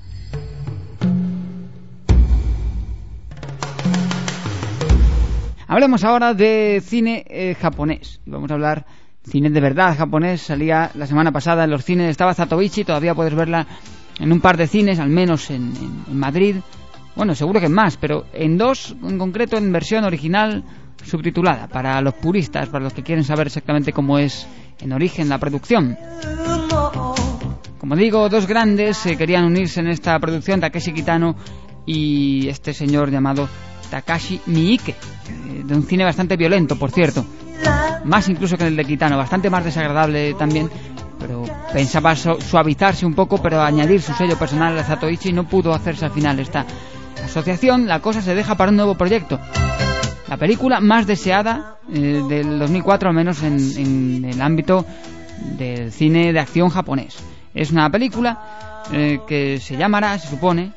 Hablemos ahora de cine japonés. Vamos a hablar cine de verdad japonés. Salía la semana pasada en los cines, estaba Zatoichi, todavía puedes verla en un par de cines, al menos en Madrid. Bueno, seguro que en más, pero en dos en concreto, en versión original subtitulada, para los puristas, para los que quieren saber exactamente cómo es en origen la producción. Como digo, dos grandes querían unirse en esta producción, Takeshi Kitano y este señor llamado Takashi Miike, de un cine bastante violento, por cierto, más incluso que el de Kitano, bastante más desagradable también, pero pensaba suavizarse un poco, pero añadir su sello personal a Zatoichi, y no pudo hacerse al final esta asociación. La cosa se deja para un nuevo proyecto, la película más deseada del 2004, al menos en el ámbito del cine de acción japonés. Es una película que se llamará, se supone,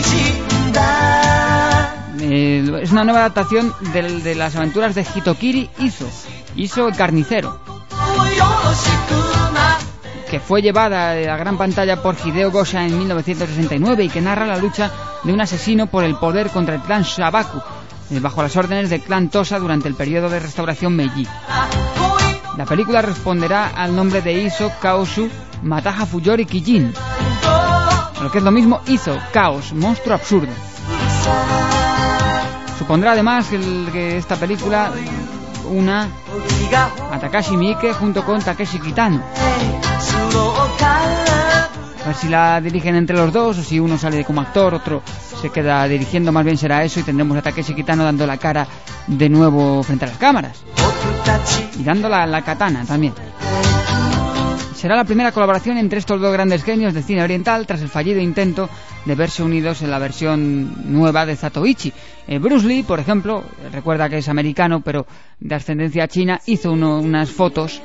es una nueva adaptación de las aventuras de Hitokiri Iso el carnicero, que fue llevada a la gran pantalla por Hideo Gosha en 1969 y que narra la lucha de un asesino por el poder contra el clan Shabaku, bajo las órdenes del clan Tosa durante el periodo de restauración Meiji. La película responderá al nombre de Iso Kaosu Mataha Fuyori Kijin, lo que es lo mismo, Iso, caos, monstruo absurdo. Supondrá además que esta película una a Takashi Miike junto con Takeshi Kitano. A ver si la dirigen entre los dos, o si uno sale como actor, otro se queda dirigiendo. Más bien será eso, y tendremos a Takeshi Kitano dando la cara de nuevo frente a las cámaras y dando la katana también. Será la primera colaboración entre estos dos grandes genios del cine oriental tras el fallido intento de verse unidos en la versión nueva de Zatoichi. Bruce Lee, por ejemplo, recuerda que es americano pero de ascendencia china, hizo unas fotos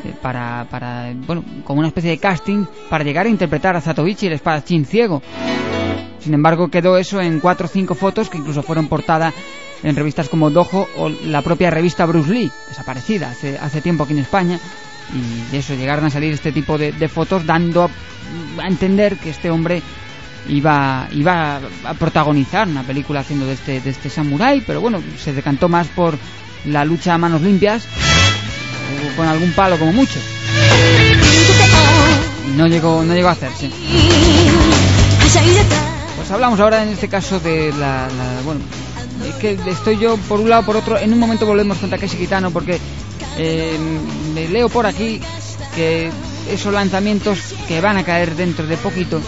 como una especie de casting para llegar a interpretar a Zatoichi, el espadachín ciego. Sin embargo, quedó eso en 4 o 5 fotos que incluso fueron portada en revistas como Dojo o la propia revista Bruce Lee, desaparecida hace tiempo aquí en España. Y eso, llegaron a salir este tipo de fotos dando a entender que este hombre iba a protagonizar una película haciendo de este samurái, pero bueno, se decantó más por la lucha a manos limpias, con algún palo como mucho, y no llegó a hacerse. Pues hablamos ahora en este caso de bueno, es que estoy yo por un lado, por otro. En un momento volvemos con Takeshi Kitano, porque me leo por aquí que esos lanzamientos que van a caer dentro de poquito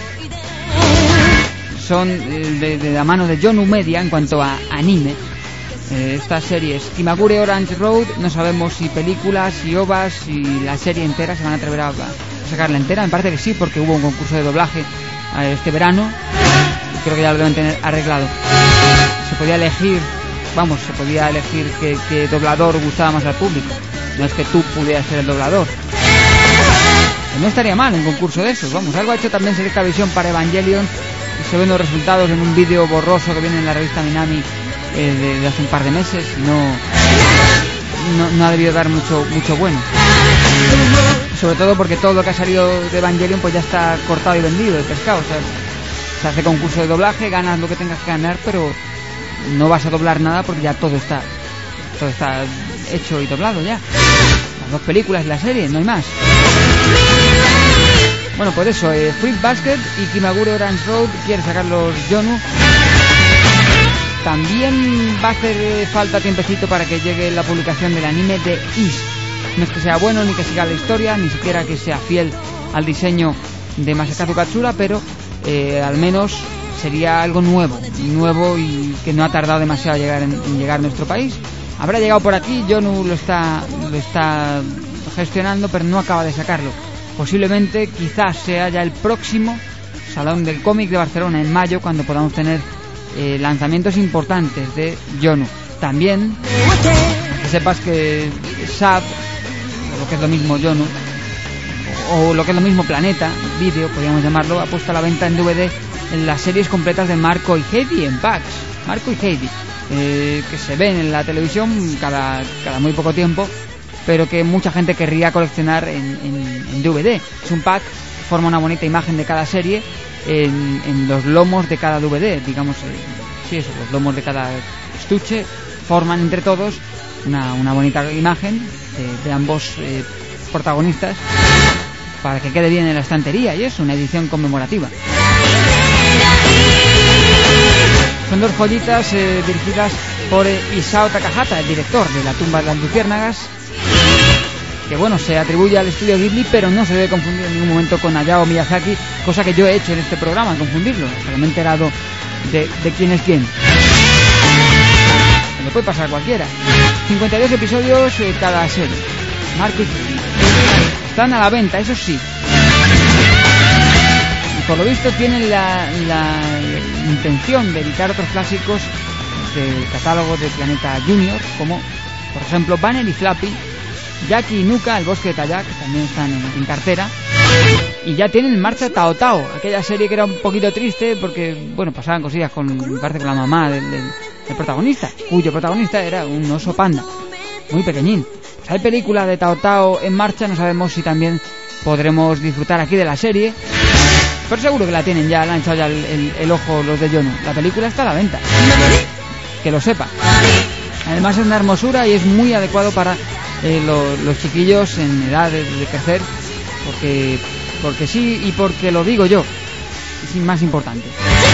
son de la mano de Yonu Media en cuanto a anime. Estas series Kimagure Orange Road, no sabemos si películas, si ovas, si la serie entera se van a atrever a sacarla entera. Me parece que sí, porque hubo un concurso de doblaje este verano y creo que ya lo deben tener arreglado. Se podía elegir qué doblador gustaba más al público. No es que tú pudieras ser el doblador. No estaría mal un concurso de esos. Algo ha hecho también Selecta Visión para Evangelion, y se ven los resultados en un vídeo borroso que viene en la revista Minami de hace un par de meses. No ha debido dar mucho bueno, sobre todo porque todo lo que ha salido de Evangelion pues ya está cortado y vendido, el pescado. O sea, se hace concurso de doblaje, ganas lo que tengas que ganar, pero no vas a doblar nada porque ya todo está hecho y doblado ya. Las 2 películas y la serie, no hay más. Bueno, pues eso, Fruit Basket y Kimagure Orange Road quiere sacar los Yonu. También va a hacer falta tiempecito para que llegue la publicación del anime de Is. No es que sea bueno, ni que siga la historia, ni siquiera que sea fiel al diseño de Masakazu Katsura, pero al menos sería algo nuevo y que no ha tardado demasiado en llegar a nuestro país. Habrá llegado por aquí, Yonu lo está gestionando, pero no acaba de sacarlo. Posiblemente, quizás sea ya el próximo Salón del Cómic de Barcelona en mayo, cuando podamos tener lanzamientos importantes de Yonu. También, que sepas que SAB, lo que es lo mismo Yonu, o lo que es lo mismo, Planeta Video, podríamos llamarlo, ha puesto a la venta en DVD en las series completas de Marco y Heidi en packs. Marco y Heidi, que se ven en la televisión cada muy poco tiempo, pero que mucha gente querría coleccionar en DVD. Es un pack, forma una bonita imagen de cada serie en los lomos de cada DVD, digamos, los lomos de cada estuche forman entre todos una bonita imagen de ambos protagonistas para que quede bien en la estantería, y es una edición conmemorativa. Son dos joyitas dirigidas por Isao Takahata, el director de La tumba de las luciérnagas, que bueno, se atribuye al estudio Ghibli, pero no se debe confundir en ningún momento con Hayao Miyazaki, cosa que yo he hecho en este programa, confundirlo, hasta que me he enterado de quién es quién. Le puede pasar a cualquiera. 52 episodios cada serie. Marco y Heidi. Están a la venta, eso sí. Y por lo visto tienen la intención de editar otros clásicos del catálogo de Planeta Junior, como por ejemplo Banner y Flappy, Jackie y Nuka, El bosque de Tayak, que también están en cartera. Y ya tienen en marcha Tao Tao, aquella serie que era un poquito triste porque, bueno, pasaban cosillas con, me parece, con la mamá del protagonista, cuyo protagonista era un oso panda, muy pequeñín. Pues hay película de Tao Tao en marcha, no sabemos si también podremos disfrutar aquí de la serie, pero seguro que la tienen ya, le han echado ya el ojo los de Yono. La película está a la venta, que lo sepa. Además es una hermosura y es muy adecuado para los chiquillos en edad de crecer, porque sí y porque lo digo yo, es más importante.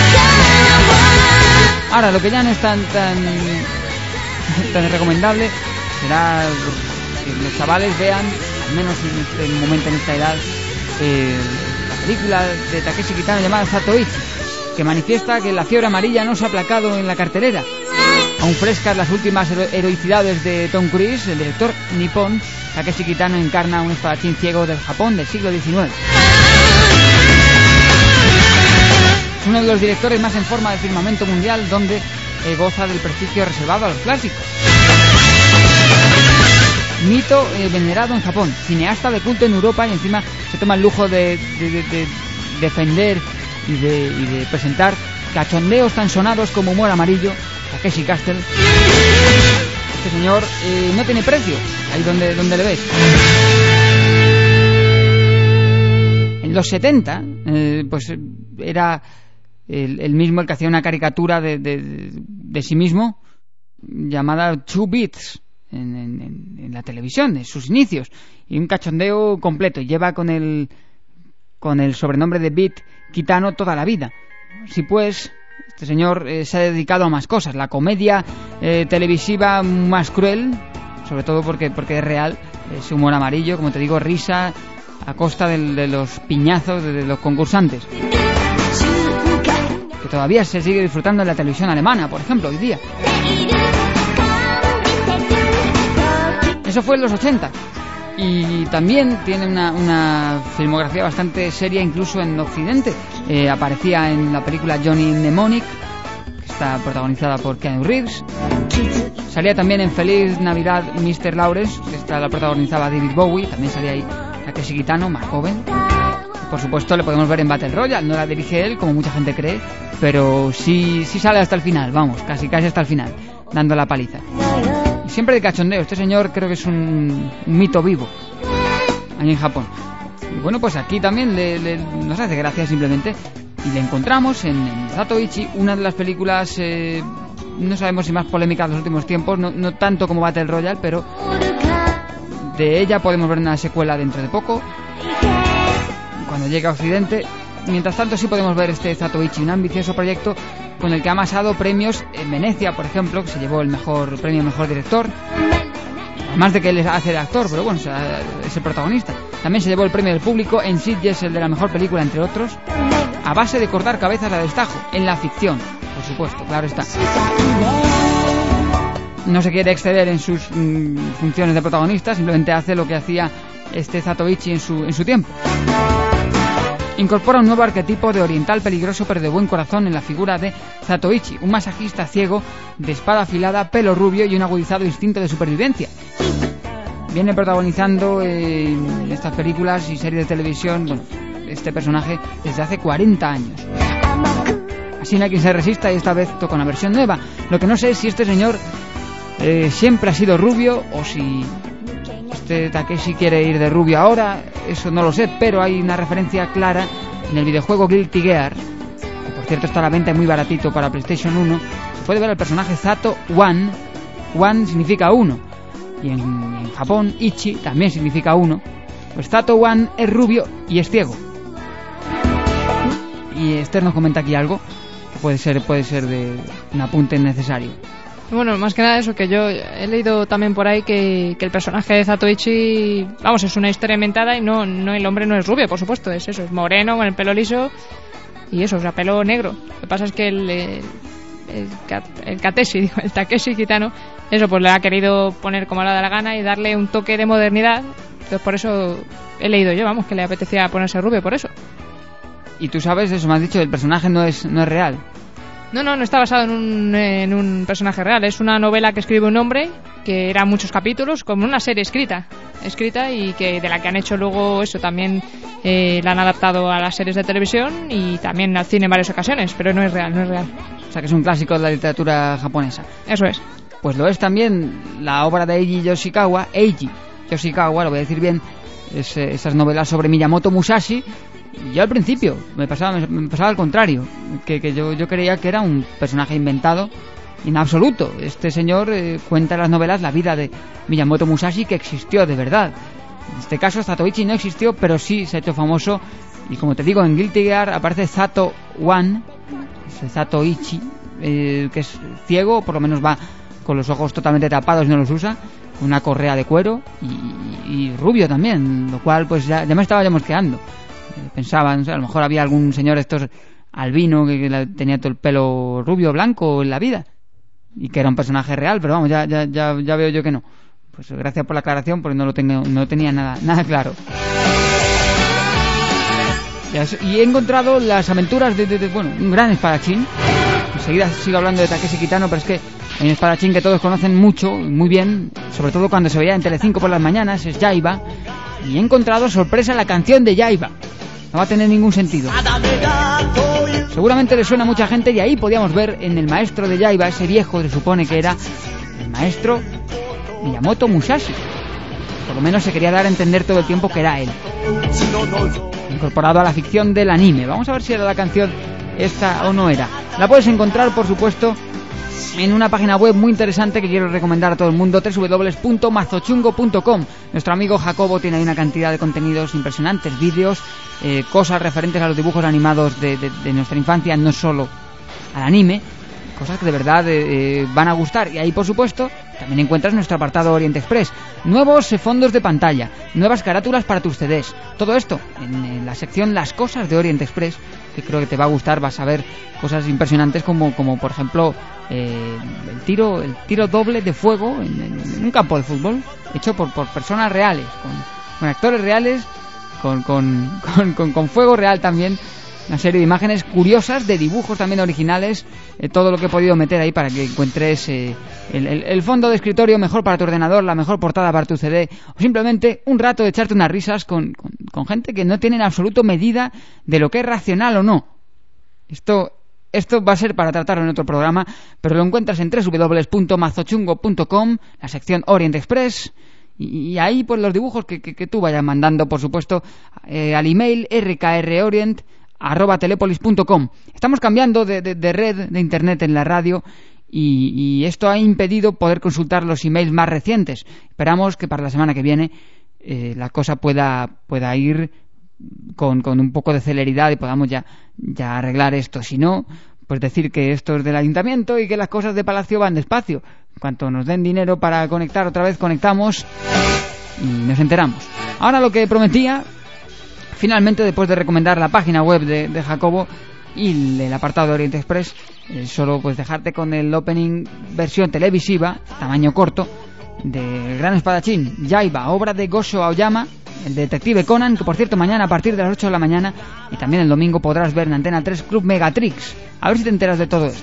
Ahora, lo que ya no es tan recomendable será que los chavales vean, al menos en este momento, en esta edad, la película de Takeshi Kitano llamada Zatoichi, que manifiesta que la fiebre amarilla no se ha aplacado en la cartelera. Aún frescas las últimas heroicidades de Tom Cruise, el director nipón Takeshi Kitano encarna un espadachín ciego del Japón del siglo XIX. Es uno de los directores más en forma del firmamento mundial, donde goza del prestigio reservado a los clásicos. Mito venerado en Japón, cineasta de culto en Europa, y encima se toma el lujo de defender y de presentar cachondeos tan sonados como Humor Amarillo, Takeshi Castle. Este señor no tiene precio, ahí donde le ves. En los 70, pues era el mismo el que hacía una caricatura de sí mismo llamada Two Beats en la televisión, en sus inicios, y un cachondeo completo. Lleva con el sobrenombre de Beat Kitano toda la vida. Si pues, este señor se ha dedicado a más cosas, la comedia televisiva más cruel, sobre todo porque es real, ese humor amarillo, como te digo, risa a costa de los piñazos de los concursantes, que todavía se sigue disfrutando en la televisión alemana, por ejemplo, hoy día. Eso fue en los 80. Y también tiene una filmografía bastante seria, incluso en Occidente. Aparecía en la película Johnny Mnemonic, que está protagonizada por Keanu Reeves. Salía también en Feliz Navidad Mr. Lawrence, que esta la protagonizaba David Bowie. También salía ahí Takeshi Kitano, más joven. Por supuesto, le podemos ver en Battle Royale. No la dirige él, como mucha gente cree, pero sí sale hasta el final, vamos, casi hasta el final, dando la paliza. Y siempre de cachondeo. Este señor creo que es un mito vivo ahí en Japón. Y bueno, pues aquí también nos hace gracia simplemente, y le encontramos en Zatoichi, una de las películas, no sabemos si más polémicas de los últimos tiempos, no tanto como Battle Royale, pero de ella podemos ver una secuela dentro de poco, cuando llegue a Occidente. Mientras tanto, sí podemos ver este Zatoichi, un ambicioso proyecto con el que ha amasado premios en Venecia, por ejemplo, que se llevó el premio mejor director, además de que él hace de actor, pero bueno, es el protagonista. También se llevó el premio del público en Sitges, el de la mejor película, entre otros, a base de cortar cabezas a destajo, en la ficción, por supuesto, claro está. No se quiere exceder en sus funciones de protagonista, simplemente hace lo que hacía este Zatoichi en su tiempo. Incorpora un nuevo arquetipo de oriental peligroso pero de buen corazón en la figura de Zatoichi, un masajista ciego de espada afilada, pelo rubio y un agudizado instinto de supervivencia. viene protagonizando estas películas y series de televisión, bueno, este personaje desde hace 40 años. Así no hay quien se resista y esta vez toca una versión nueva. Lo que no sé es si este señor siempre ha sido rubio o si este Takeshi quiere ir de rubio ahora, eso no lo sé, pero hay una referencia clara en el videojuego Guilty Gear, que por cierto está a la venta muy baratito para PlayStation 1. Se puede ver al personaje Zato One. One significa uno, y en Japón Ichi también significa uno. Pues Zato One es rubio y es ciego. Y Esther nos comenta aquí algo que puede ser de un apunte necesario. Bueno, más que nada eso, que yo he leído también por ahí que el personaje de Zatoichi, vamos, es una historia inventada y no el hombre no es rubio, por supuesto, es eso, es moreno, con el pelo liso y eso, o sea, pelo negro. Lo que pasa es que el Takeshi Kitano, eso, pues le ha querido poner como le da la gana y darle un toque de modernidad. Entonces por eso he leído yo, vamos, que le apetecía ponerse rubio por eso. Y tú sabes eso, me has dicho, el personaje no es real. No está basado en un personaje real. Es una novela que escribe un hombre, que eran muchos capítulos, como una serie escrita y que de la que han hecho luego eso también la han adaptado a las series de televisión y también al cine en varias ocasiones, pero no es real. O sea que es un clásico de la literatura japonesa. Eso es. Pues lo es también la obra de Eiji Yoshikawa, lo voy a decir bien, esas novelas sobre Miyamoto Musashi. Yo al principio me pasaba al contrario, que yo creía que era un personaje inventado. En absoluto, este señor cuenta en las novelas la vida de Miyamoto Musashi, que existió de verdad. En este caso Zatoichi no existió, pero sí se ha hecho famoso. Y como te digo, en Guilty Gear aparece Zato One, Zatoichi, que es ciego, o por lo menos va con los ojos totalmente tapados y no los usa, con una correa de cuero y rubio también, lo cual pues ya me estaba mosqueando. Pensaba, no sé, a lo mejor había algún señor estos albino que tenía todo el pelo rubio blanco en la vida y que era un personaje real, pero vamos, ya veo yo que no. Pues gracias por la aclaración, porque no tenía nada claro. Y he encontrado las aventuras de un gran espadachín. Enseguida sigo hablando de Takeshi Kitano, pero es que hay un espadachín que todos conocen mucho, muy bien, sobre todo cuando se veía en Telecinco por las mañanas, es Yaiba. Y he encontrado, sorpresa, la canción de Yaiba. No va a tener ningún sentido. Seguramente le suena a mucha gente y ahí podíamos ver en el maestro de Yaiba, ese viejo, se supone que era el maestro Miyamoto Musashi. Por lo menos se quería dar a entender todo el tiempo que era él. Incorporado a la ficción del anime. Vamos a ver si era la canción esta o no era. La puedes encontrar, por supuesto, en una página web muy interesante que quiero recomendar a todo el mundo, www.mazochungo.com. Nuestro amigo Jacobo tiene ahí una cantidad de contenidos impresionantes, vídeos, cosas referentes a los dibujos animados de nuestra infancia, no solo al anime, cosas que de verdad van a gustar. Y ahí, por supuesto, también encuentras nuestro apartado Orient Express, nuevos fondos de pantalla, nuevas carátulas para tus CDs, todo esto en la sección Las Cosas de Orient Express, que creo que te va a gustar. Vas a ver cosas impresionantes como por ejemplo el tiro doble de fuego en un campo de fútbol, hecho por personas reales, con actores reales, con fuego real también. Una serie de imágenes curiosas, de dibujos también originales, todo lo que he podido meter ahí para que encuentres el fondo de escritorio mejor para tu ordenador, la mejor portada para tu CD, o simplemente un rato de echarte unas risas con gente que no tiene en absoluto medida de lo que es racional o no. Esto va a ser para tratarlo en otro programa, pero lo encuentras en www.mazochungo.com, la sección Orient Express. Y ahí pues los dibujos que tú vayas mandando, por supuesto, al email rkrorient@telepolis.com. Estamos cambiando de red de internet en la radio y esto ha impedido poder consultar los emails más recientes. Esperamos que para la semana que viene la cosa pueda ir con un poco de celeridad y podamos ya arreglar esto. Si no, pues decir que esto es del ayuntamiento y que las cosas de Palacio van despacio. En cuanto nos den dinero para conectar otra vez, conectamos y nos enteramos. Ahora lo que prometía, finalmente, después de recomendar la página web de Jacobo y el apartado de Orient Express, solo pues dejarte con el opening versión televisiva, tamaño corto, del gran espadachín Yaiba, obra de Gosho Aoyama, el detective Conan, que por cierto mañana a partir de las 8 de la mañana y también el domingo podrás ver en Antena 3 Club Megatrix. A ver si te enteras de todo esto.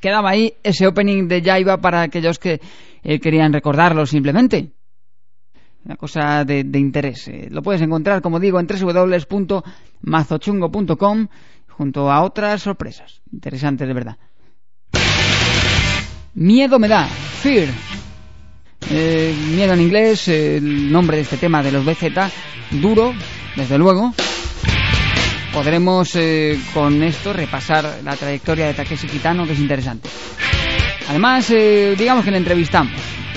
Quedaba ahí ese opening de Yaiba para aquellos que querían recordarlo simplemente. Una cosa de interés. Lo puedes encontrar, como digo, en www.mazochungo.com junto a otras sorpresas interesantes de verdad. Miedo me da, Fear. Miedo en inglés, el nombre de este tema de los BZ, duro, desde luego. Podremos con esto repasar la trayectoria de Takeshi Kitano, que es interesante. Además, digamos que le entrevistamos.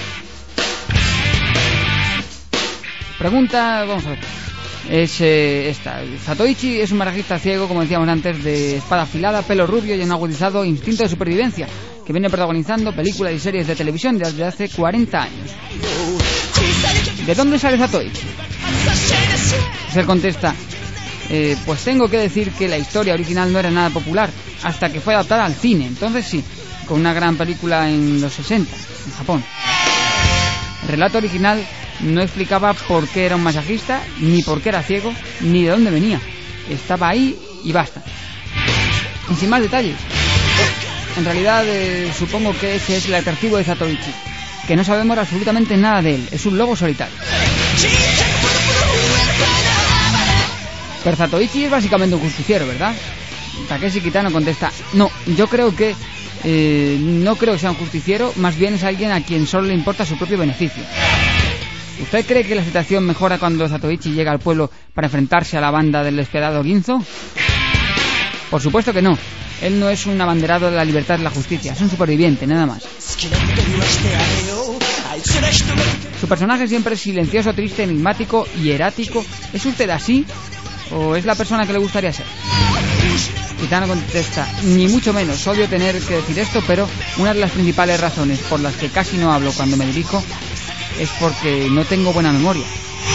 Pregunta, vamos a ver, es esta. Zatoichi es un barajista ciego, como decíamos antes, de espada afilada, pelo rubio y un agudizado instinto de supervivencia, que viene protagonizando películas y series de televisión desde hace 40 años. ¿De dónde sale Zatoichi? Pues él contesta, pues tengo que decir que la historia original no era nada popular, hasta que fue adaptada al cine, entonces sí, con una gran película en los 60, en Japón. El relato original no explicaba por qué era un masajista, ni por qué era ciego, ni de dónde venía. Estaba ahí y basta. Y sin más detalles. En realidad, supongo que ese es el atractivo de Zatoichi, que no sabemos absolutamente nada de él. Es un lobo solitario. Pero Zatoichi es básicamente un justiciero, ¿verdad? Takeshi Kitano contesta, no, yo creo que no creo que sea un justiciero, más bien es alguien a quien solo le importa su propio beneficio. ¿Usted cree que la situación mejora cuando Zatoichi llega al pueblo para enfrentarse a la banda del despiadado Ginzo? Por supuesto que no. Él no es un abanderado de la libertad y la justicia, es un superviviente, nada más. Su personaje siempre es silencioso, triste, enigmático y erático. ¿Es usted así? ¿O es la persona que le gustaría ser? Kitano contesta, ni mucho menos, odio tener que decir esto, pero una de las principales razones por las que casi no hablo cuando me dirijo es porque no tengo buena memoria.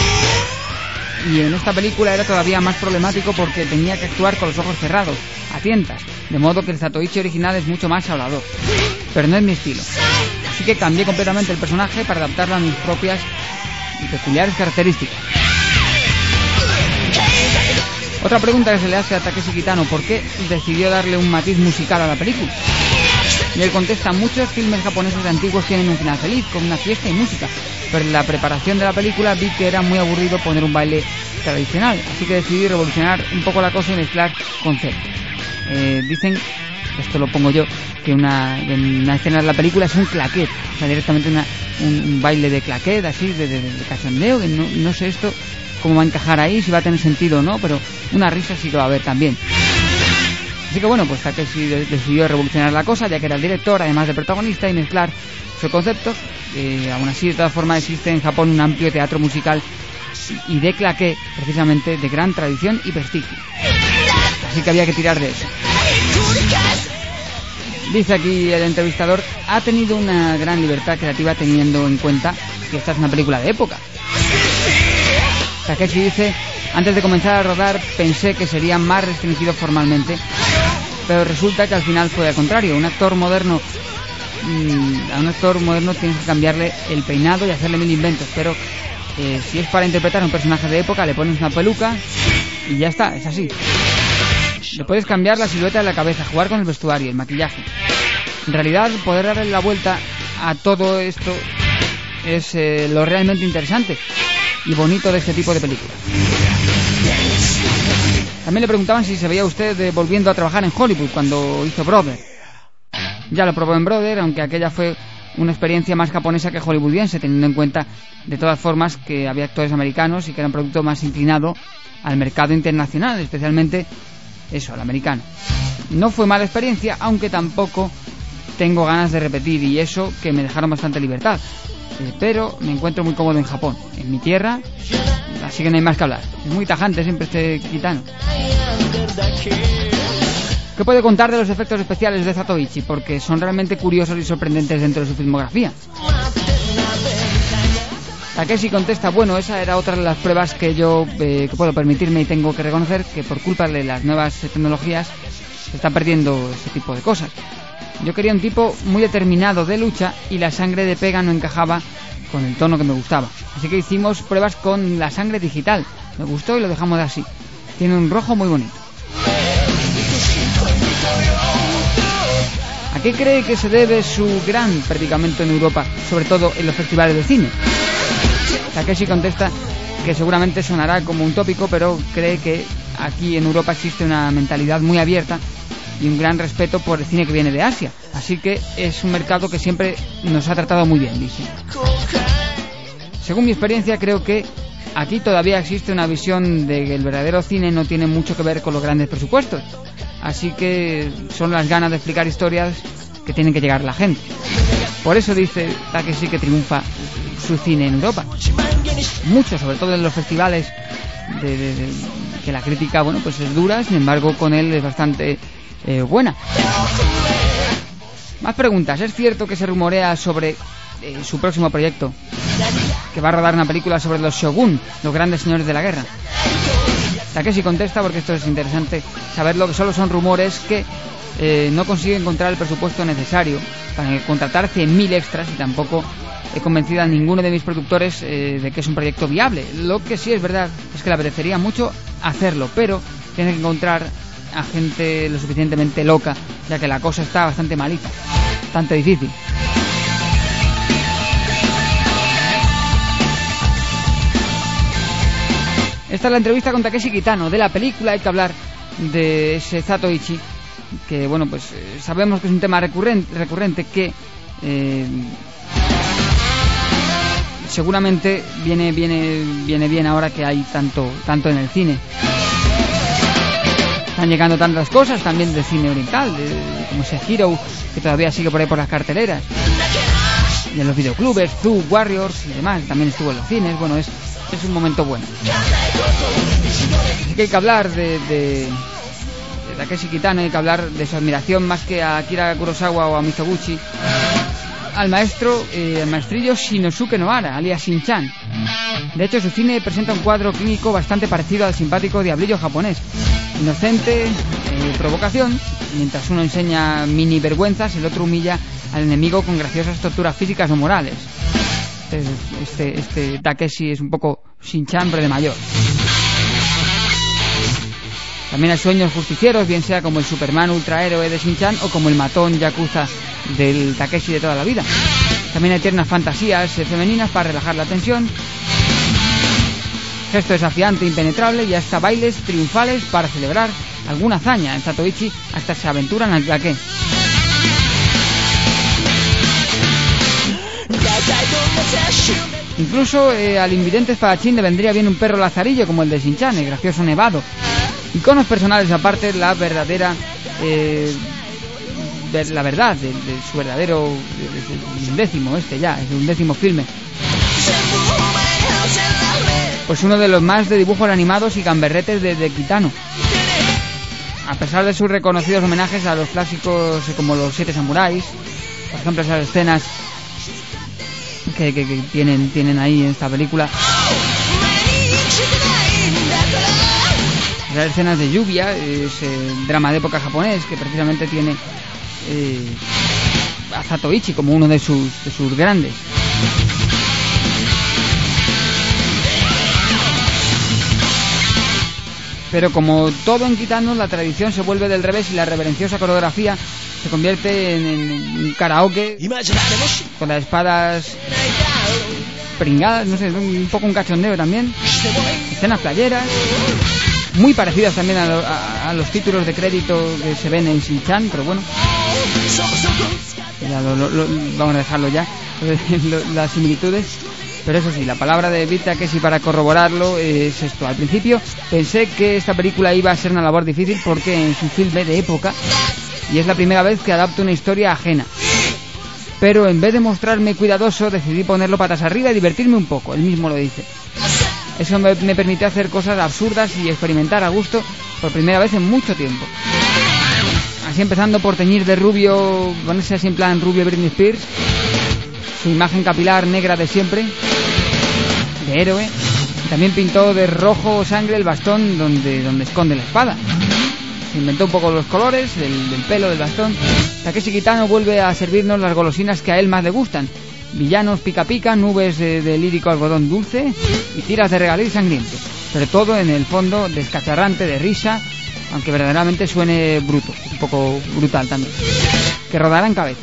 Y en esta película era todavía más problemático porque tenía que actuar con los ojos cerrados, a tientas, de modo que el Zatoichi original es mucho más hablador. Pero no es mi estilo. Así que cambié completamente el personaje para adaptarlo a mis propias y peculiares características. Otra pregunta que se le hace a Takeshi Kitano, ¿por qué decidió darle un matiz musical a la película? Y él contesta, muchos filmes japoneses antiguos tienen un final feliz, con una fiesta y música, pero en la preparación de la película vi que era muy aburrido poner un baile tradicional, así que decidí revolucionar un poco la cosa y mezclar conceptos. Dicen, esto lo pongo yo, que en una escena de la película es un claquet, o sea, directamente un baile de claquet, así, de cachondeo, que no sé esto cómo va a encajar ahí, si va a tener sentido o no, pero una risa sí que va a haber también. Así que bueno, pues Takeshi decidió revolucionar la cosa, ya que era el director, además de protagonista, y mezclar sus conceptos. Aún así, de todas formas, existe en Japón un amplio teatro musical y de claqué, precisamente, de gran tradición y prestigio. Así que había que tirar de eso. Dice aquí el entrevistador, ha tenido una gran libertad creativa teniendo en cuenta que esta es una película de época. Takeshi dice, antes de comenzar a rodar pensé que sería más restringido formalmente, pero resulta que al final fue al contrario. A un actor moderno tienes que cambiarle el peinado y hacerle mil inventos, pero si es para interpretar a un personaje de época le pones una peluca y ya está, es así. Le puedes cambiar la silueta de la cabeza, jugar con el vestuario, el maquillaje. En realidad, poder darle la vuelta a todo esto es lo realmente interesante y bonito de este tipo de películas. También le preguntaban si se veía usted volviendo a trabajar en Hollywood cuando hizo Brother. Ya lo probó en Brother, aunque aquella fue una experiencia más japonesa que hollywoodiense, teniendo en cuenta de todas formas que había actores americanos y que era un producto más inclinado al mercado internacional, especialmente eso, al americano. No fue mala experiencia, aunque tampoco tengo ganas de repetir, y eso que me dejaron bastante libertad. Pero me encuentro muy cómodo en Japón, en mi tierra, así que no hay más que hablar. Es muy tajante siempre este Kitano. ¿Qué puede contar de los efectos especiales de Zatoichi? Porque son realmente curiosos y sorprendentes dentro de su filmografía. Takeshi contesta, bueno, esa era otra de las pruebas que yo que puedo permitirme, y tengo que reconocer que por culpa de las nuevas tecnologías se está perdiendo este tipo de cosas. Yo quería un tipo muy determinado de lucha y la sangre de pega no encajaba con el tono que me gustaba. Así que hicimos pruebas con la sangre digital. Me gustó y lo dejamos así. Tiene un rojo muy bonito. ¿A qué cree que se debe su gran predicamento en Europa, sobre todo en los festivales de cine? Takeshi contesta que seguramente sonará como un tópico, pero cree que aquí en Europa existe una mentalidad muy abierta y un gran respeto por el cine que viene de Asia, así que es un mercado que siempre nos ha tratado muy bien, dice. Según mi experiencia, creo que aquí todavía existe una visión de que el verdadero cine no tiene mucho que ver con los grandes presupuestos, así que son las ganas de explicar historias que tienen que llegar a la gente. Por eso dice Takeshi que triunfa su cine en Europa. Mucho, sobre todo en los festivales que la crítica, bueno, pues es dura, sin embargo con él es bastante buena. Más preguntas. ¿Es cierto que se rumorea sobre su próximo proyecto, que va a rodar una película sobre los shogun, los grandes señores de la guerra? Takeshi contesta, porque esto es interesante saberlo, que solo son rumores, que no consigue encontrar el presupuesto necesario para contratar 100.000 extras y tampoco he convencido a ninguno de mis productores de que es un proyecto viable. Lo que sí es verdad es que le apetecería mucho hacerlo, pero tiene que encontrar a gente lo suficientemente loca, ya que la cosa está bastante malita, bastante difícil. Esta es la entrevista con Takeshi Kitano de la película. Hay que hablar de ese Zatoichi, que bueno, pues sabemos que es un tema recurrente que seguramente viene bien ahora que hay tanto en el cine. Están llegando tantas cosas también del cine oriental, como Sekiro, que todavía sigue por ahí por las carteleras, y en los videoclubes, Zoo Warriors y demás, también estuvo en los cines. Bueno, es un momento bueno. Así que hay que hablar de Takeshi Kitano, hay que hablar de su admiración más que a Akira Kurosawa o a Mizoguchi, al maestrillo Shinosuke Nohara, alias Shin-chan. De hecho, su cine presenta un cuadro clínico bastante parecido al simpático diablillo japonés. Inocente, provocación, mientras uno enseña mini vergüenzas, el otro humilla al enemigo con graciosas torturas físicas o morales. Este Takeshi es un poco Shin-chan, pero de mayor. También hay sueños justicieros, bien sea como el Superman ultrahéroe de Shin-chan o como el matón yakuza del Takeshi de toda la vida. También hay tiernas fantasías femeninas para relajar la tensión, gesto desafiante, impenetrable, y hasta bailes triunfales para celebrar alguna hazaña. En Zatoichi hasta se aventuran al claqué. Incluso al invidente espadachín le vendría bien un perro lazarillo como el de Shin-chan, el gracioso nevado. Iconos personales aparte, la verdadera la verdad de su verdadero undécimo, es un 10º filme. Pues uno de los más de dibujos animados y gamberretes de Kitano. A pesar de sus reconocidos homenajes a los clásicos como los 7 samuráis, por ejemplo, esas escenas que tienen ahí en esta película, esas escenas de lluvia, ese drama de época japonés que precisamente tiene a Zatoichi como uno de sus grandes. Pero como todo en Kitano, la tradición se vuelve del revés y la reverenciosa coreografía se convierte en un karaoke con las espadas pringadas, no sé, un poco un cachondeo también. Escenas playeras, muy parecidas también a los títulos de crédito que se ven en Shin-chan, pero bueno, ya vamos a dejarlo ya, las similitudes. Pero eso sí, la palabra de Vita, que sí, para corroborarlo, es esto. Al principio pensé que esta película iba a ser una labor difícil porque es un filme de época y es la primera vez que adapto una historia ajena. Pero en vez de mostrarme cuidadoso, decidí ponerlo patas arriba y divertirme un poco, él mismo lo dice. Eso me permitió hacer cosas absurdas y experimentar a gusto por primera vez en mucho tiempo. Así, empezando por teñir de rubio, ponerse así en plan rubio Britney Spears, su imagen capilar negra de siempre, de héroe. También pintó de rojo sangre el bastón donde esconde la espada. Se inventó un poco los colores del pelo del bastón. Takeshi Kitano vuelve a servirnos las golosinas que a él más le gustan: villanos pica pica, nubes de lírico algodón dulce y tiras de regaliz sangriento, pero todo en el fondo descacharrante de risa, aunque verdaderamente suene bruto, un poco brutal también. que rodará en cabeza.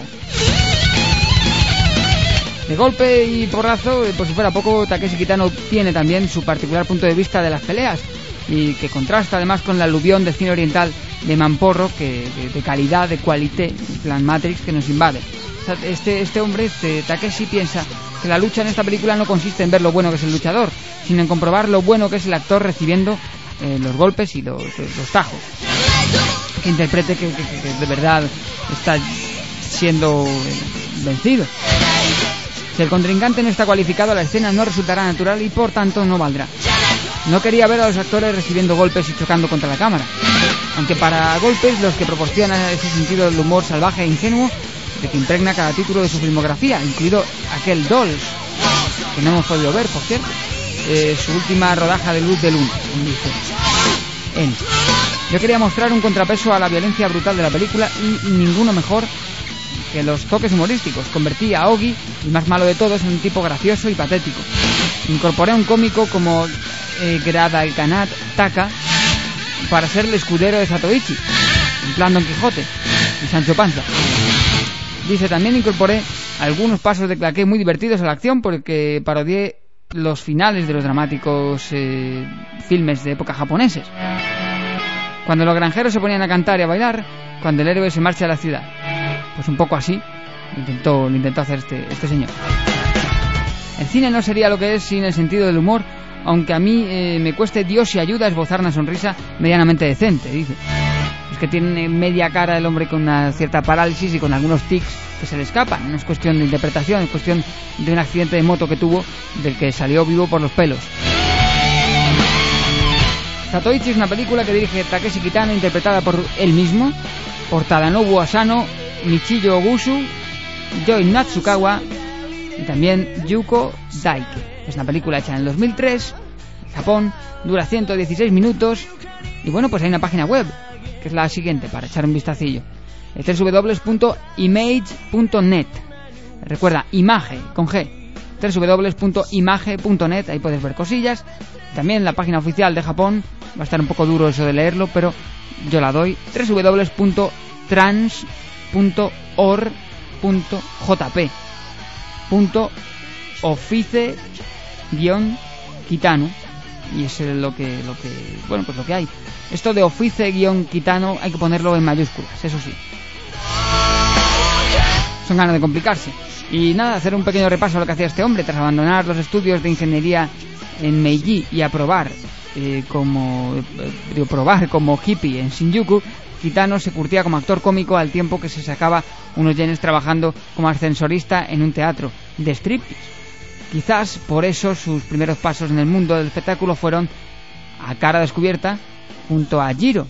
De golpe y porrazo, por si fuera poco, Takeshi Kitano tiene también su particular punto de vista de las peleas y que contrasta además con la aluvión del cine oriental de mamporro, de calidad, de qualité, en plan Matrix, que nos invade. O sea, este hombre, Takeshi, piensa que la lucha en esta película no consiste en ver lo bueno que es el luchador, sino en comprobar lo bueno que es el actor recibiendo los golpes y los tajos. Que interprete que de verdad está siendo vencido. Si el contrincante no está cualificado, la escena no resultará natural y por tanto no valdrá. No quería ver a los actores recibiendo golpes y chocando contra la cámara, aunque para golpes los que proporcionan ese sentido del humor salvaje e ingenuo de que impregna cada título de su filmografía, incluido aquel Dolls, que no hemos podido ver, por cierto, su última rodaja de Luz de Luna, dice él. Yo quería mostrar un contrapeso a la violencia brutal de la película y ninguno mejor que los toques humorísticos. Convertí a Ogi, el más malo de todos, en un tipo gracioso y patético. Incorporé a un cómico como Gradalkanat Taka para ser el escudero de Zatoichi, en plan Don Quijote y Sancho Panza. Dice, también incorporé algunos pasos de claqué muy divertidos a la acción porque parodié los finales de los dramáticos filmes de época japoneses. Cuando los granjeros se ponían a cantar y a bailar, cuando el héroe se marcha de la ciudad. Pues un poco así lo intentó hacer este señor. El cine no sería lo que es sin el sentido del humor, aunque a mí me cueste Dios y ayuda a esbozar una sonrisa medianamente decente, dice. Es que tiene media cara el hombre con una cierta parálisis y con algunos tics que se le escapan. No es cuestión de interpretación, es cuestión de un accidente de moto que tuvo, del que salió vivo por los pelos. Zatoichi es una película que dirige Takeshi Kitano, interpretada por él mismo, por Tadanobu Asano, Michiyo Ogusu, Yoi Natsukawa y también Yuko Daike. Es una película hecha en el 2003 en Japón, dura 116 minutos y bueno, pues hay una página web que es la siguiente para echar un vistacillo: www.image.net. Recuerda, image con G. www.image.net, ahí puedes ver cosillas. También la página oficial de Japón, va a estar un poco duro eso de leerlo, pero yo la doy: www.trans.org.office-kitano, y es lo que bueno, pues lo que hay. Esto de Office-Kitano hay que ponerlo en mayúsculas, eso sí. Son ganas de complicarse. Y nada, hacer un pequeño repaso a lo que hacía este hombre tras abandonar los estudios de ingeniería en Meiji y probar como hippie en Shinjuku. Kitano se curtía como actor cómico al tiempo que se sacaba unos yenes trabajando como ascensorista en un teatro de striptease. Quizás por eso sus primeros pasos en el mundo del espectáculo fueron a cara descubierta junto a Jiro,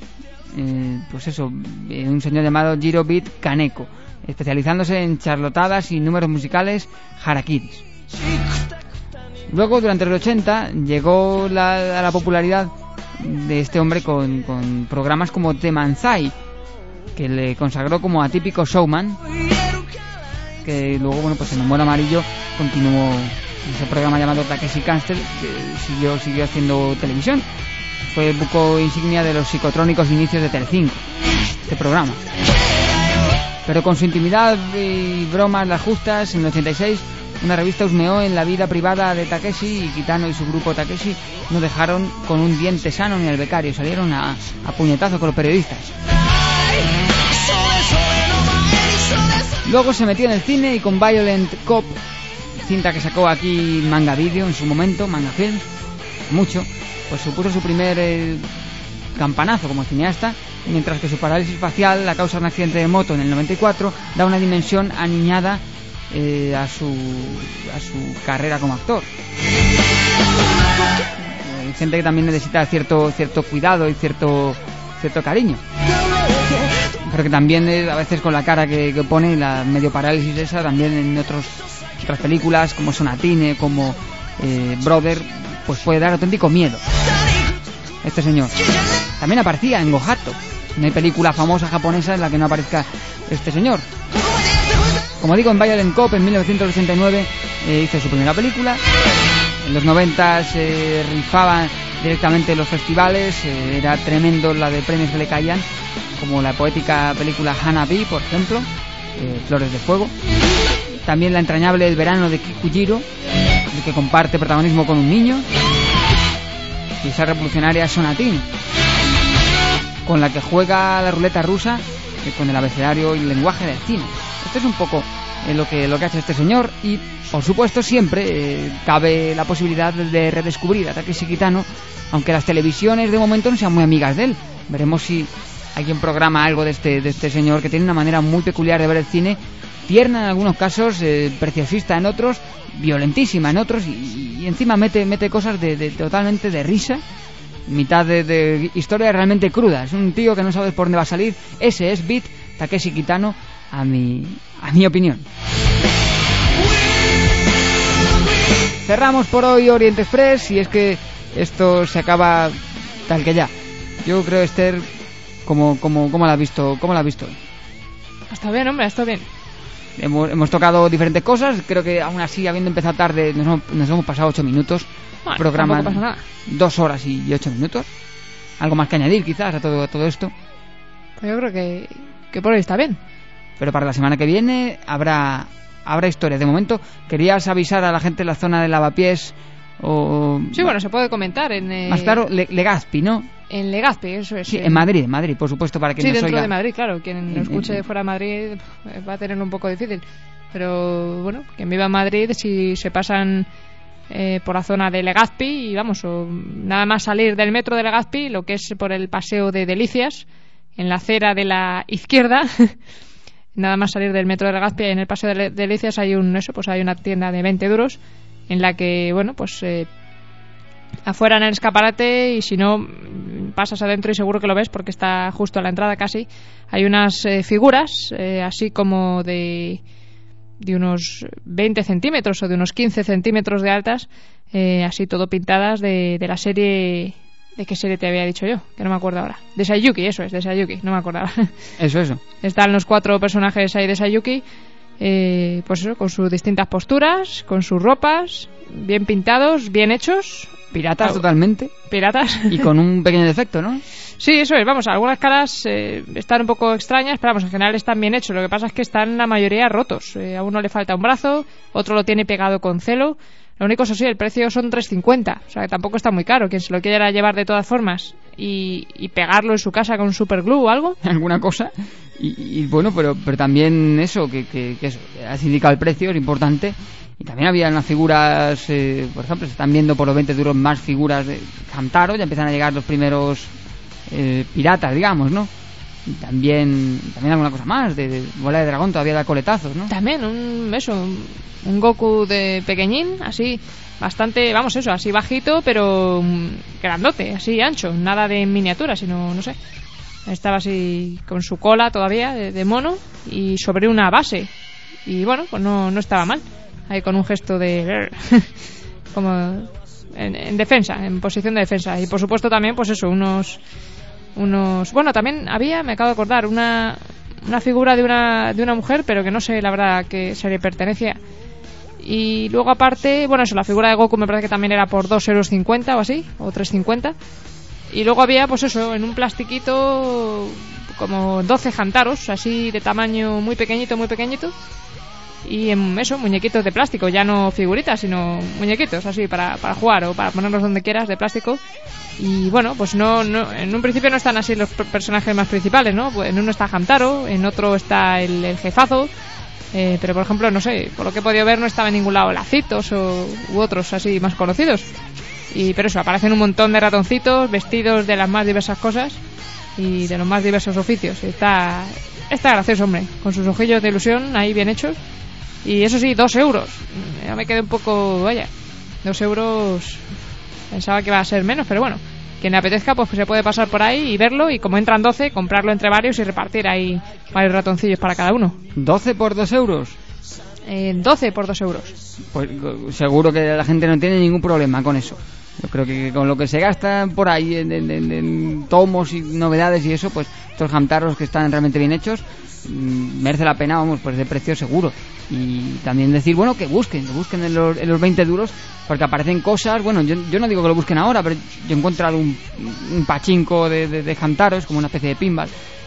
un señor llamado Jiro Beat Kaneko, especializándose en charlotadas y números musicales harakiris. Luego, durante los 80, llegó a la popularidad de este hombre con programas como The Manzai, que le consagró como atípico showman, que luego, bueno, pues en Humor Amarillo continuó en ese programa llamado Takeshi Castle, que siguió haciendo televisión. Fue buco insignia de los psicotrónicos inicios de Telecinco, este programa. Pero con su intimidad y bromas las justas, en el 86 una revista husmeó en la vida privada de Takeshi, y Kitano y su grupo Takeshi no dejaron con un diente sano ni al becario, salieron a puñetazo con los periodistas. Luego se metió en el cine y con Violent Cop, cinta que sacó aquí Manga Video en su momento, Manga Films, mucho, pues supuso su primer campanazo como cineasta, mientras que su parálisis facial, a causa de un accidente de moto en el 94, da una dimensión aniñada a su carrera como actor. Gente que también necesita cierto cuidado y cierto cariño, pero que también a veces con la cara que pone, la medio parálisis esa, también en otras películas como Sonatine, como Brother, pues puede dar auténtico miedo. Este señor también aparecía en Gohato, no hay película famosa japonesa en la que no aparezca este señor. Como digo, en Violent Cop en 1989 hizo su primera película. En los 90 se rifaban directamente los festivales, era tremendo la de premios que le caían, como la poética película Hanabi, por ejemplo. Flores de Fuego. También la entrañable El verano de Kikujiro, el que comparte protagonismo con un niño. Y esa revolucionaria Sonatín, con la que juega la ruleta rusa con el abecedario y el lenguaje del cine. Esto es un poco lo que hace este señor. Y por supuesto siempre cabe la posibilidad de redescubrir a Takeshi Kitano, aunque las televisiones de momento no sean muy amigas de él. Veremos si alguien programa algo de este señor, que tiene una manera muy peculiar de ver el cine, tierna en algunos casos, preciosista en otros, violentísima en otros, y encima mete cosas de totalmente de risa, mitad de historia realmente cruda. Es un tío que no sabes por dónde va a salir. Ese es Beat Takeshi Kitano, a mi opinión. Cerramos por hoy Oriente Express, y es que esto se acaba tal que ya. Yo creo, Esther, ¿cómo la has visto? ¿Cómo la has visto? Está bien, hombre, está bien. Hemos tocado diferentes cosas. Creo que aún así, habiendo empezado tarde, nos hemos pasado 8 minutos. Bueno, programa tampoco pasa nada. 2 horas y 8 minutos. Algo más que añadir quizás a todo esto. Pues yo creo que por hoy está bien. Pero para la semana que viene habrá historias. De momento, ¿querías avisar a la gente en la zona de Lavapiés? Sí, bueno, se puede comentar en... Más claro, Legazpi, ¿no? En Legazpi, eso es. Sí, en Madrid, por supuesto, para quien nos dentro oiga. de Madrid, claro. Quien nos escuche de fuera de Madrid va a tener un poco difícil. Pero bueno, quien viva en Madrid, si se pasan por la zona de Legazpi, y vamos, o nada más salir del metro de Legazpi, lo que es por el paseo de Delicias, en la acera de la izquierda, nada más salir del metro de Legazpi, en el paseo de Delicias hay una tienda de 20 euros, en la que, bueno, pues afuera en el escaparate, y si no pasas adentro y seguro que lo ves porque está justo a la entrada casi, hay unas figuras así como de unos 20 centímetros o de unos 15 centímetros de altas, así todo pintadas de la serie... ¿De qué serie te había dicho yo? Que no me acuerdo ahora. De Sayuki, eso es, de Sayuki, no me acordaba. Eso. Están los 4 personajes ahí de Sayuki, pues eso, con sus distintas posturas, con sus ropas, bien pintados, bien hechos. Piratas totalmente. Piratas. Y con un pequeño defecto, ¿no? Sí, eso es, vamos, algunas caras están un poco extrañas, pero vamos, en general están bien hechos. Lo que pasa es que están la mayoría rotos. A uno le falta un brazo, otro lo tiene pegado con celo. Lo único, eso sí, el precio son 3,50. O sea, que tampoco está muy caro. Quien se lo quiera llevar de todas formas y pegarlo en su casa con superglue o algo. Alguna cosa. Y bueno, pero también eso, que eso, has indicado el precio, es importante. Y también había unas figuras, por ejemplo, se están viendo por los 20 duros más figuras de Hamtaro. Ya empiezan a llegar los primeros piratas, digamos, ¿no? Y también alguna cosa más, de bola de dragón, todavía da coletazos, ¿no? También un Goku de pequeñín, así, bastante, vamos, eso, así bajito, pero grandote, así ancho, nada de miniatura, sino, no sé, estaba así con su cola todavía de mono y sobre una base, y bueno, pues no estaba mal, ahí con un gesto de como en defensa, en posición de defensa. Y por supuesto también, pues eso, unos bueno, también había, me acabo de acordar, una figura de una mujer, pero que no sé la verdad qué serie pertenecía. Y luego aparte, bueno, eso, la figura de Goku me parece que también era por 2,50 € o así, o 3,50. Y luego había, pues eso, en un plastiquito como 12 Hamtaros, así de tamaño muy pequeñito, y en eso, muñequitos de plástico, ya no figuritas, sino muñequitos así para jugar o para ponerlos donde quieras, de plástico. Y bueno, pues no en un principio no están así los personajes más principales, ¿no? Pues en uno está Hamtaro, en otro está el jefazo, pero por ejemplo, no sé, por lo que he podido ver no estaba en ningún lado Lacitos u otros así más conocidos. Pero eso, aparecen un montón de ratoncitos vestidos de las más diversas cosas y de los más diversos oficios. Está gracioso, hombre, con sus ojillos de ilusión ahí bien hechos. Y eso sí, 2 €. Ya me quedé un poco, vaya, 2 €, pensaba que iba a ser menos, pero bueno, quien le apetezca pues se puede pasar por ahí y verlo, y como entran 12, comprarlo entre varios y repartir ahí varios ratoncillos para cada uno. ¿12 por 2 €? 12 por 2 €. Pues seguro que la gente no tiene ningún problema con eso. Yo creo que con lo que se gasta por ahí en tomos y novedades y eso, pues estos Hamtaros que están realmente bien hechos, merece la pena, vamos, pues de precio seguro. Y también decir, bueno, que busquen en los 20 duros, porque aparecen cosas, bueno, yo no digo que lo busquen ahora, pero yo he encontrado un pachinko de Hamtaros, como una especie de pinball,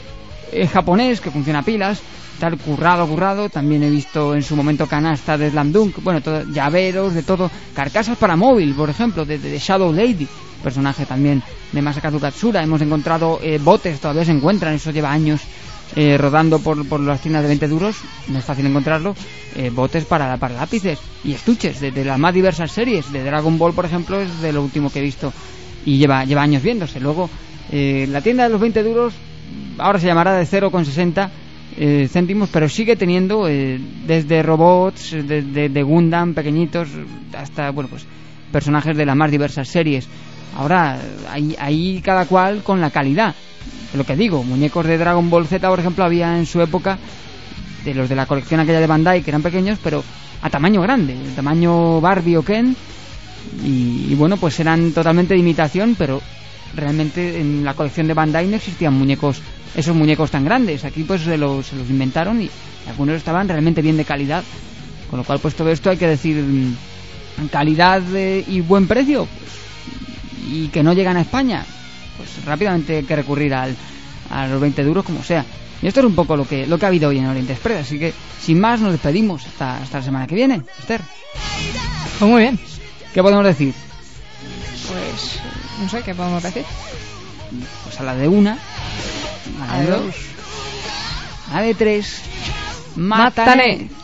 japonés que funciona a pilas, tal, currado. También he visto en su momento canasta de Slam Dunk, bueno, todo, llaveros, de todo, carcasas para móvil, por ejemplo, de Shadow Lady, personaje también de Masakazu Katsura. Hemos encontrado botes, todavía se encuentran, eso lleva años rodando por las tiendas de 20 duros, no es fácil encontrarlo, botes para lápices y estuches de las más diversas series. De Dragon Ball, por ejemplo, es de lo último que he visto y lleva años viéndose. Luego, la tienda de los 20 duros ahora se llamará de 0,60 céntimos, pero sigue teniendo desde robots, de Gundam pequeñitos, hasta, bueno, pues personajes de las más diversas series. Ahora, ahí cada cual con la calidad. Lo que digo, muñecos de Dragon Ball Z, por ejemplo, había en su época, de los de la colección aquella de Bandai, que eran pequeños, pero a tamaño grande, tamaño Barbie o Ken, y bueno, pues eran totalmente de imitación, pero realmente en la colección de Bandai no existían esos muñecos tan grandes. Aquí pues se los inventaron, y algunos estaban realmente bien de calidad, con lo cual pues todo esto hay que decir, calidad y buen precio, pues, y que no llegan a España, pues rápidamente hay que recurrir a los 20 duros como sea. Y esto es un poco lo que ha habido hoy en Oriente Express, así que sin más nos despedimos hasta la semana que viene. Esther, pues muy bien, ¿qué podemos decir? Pues no sé, ¿qué podemos decir? Pues a la de 1, a la de 2, a la de 3, ¡Mátane!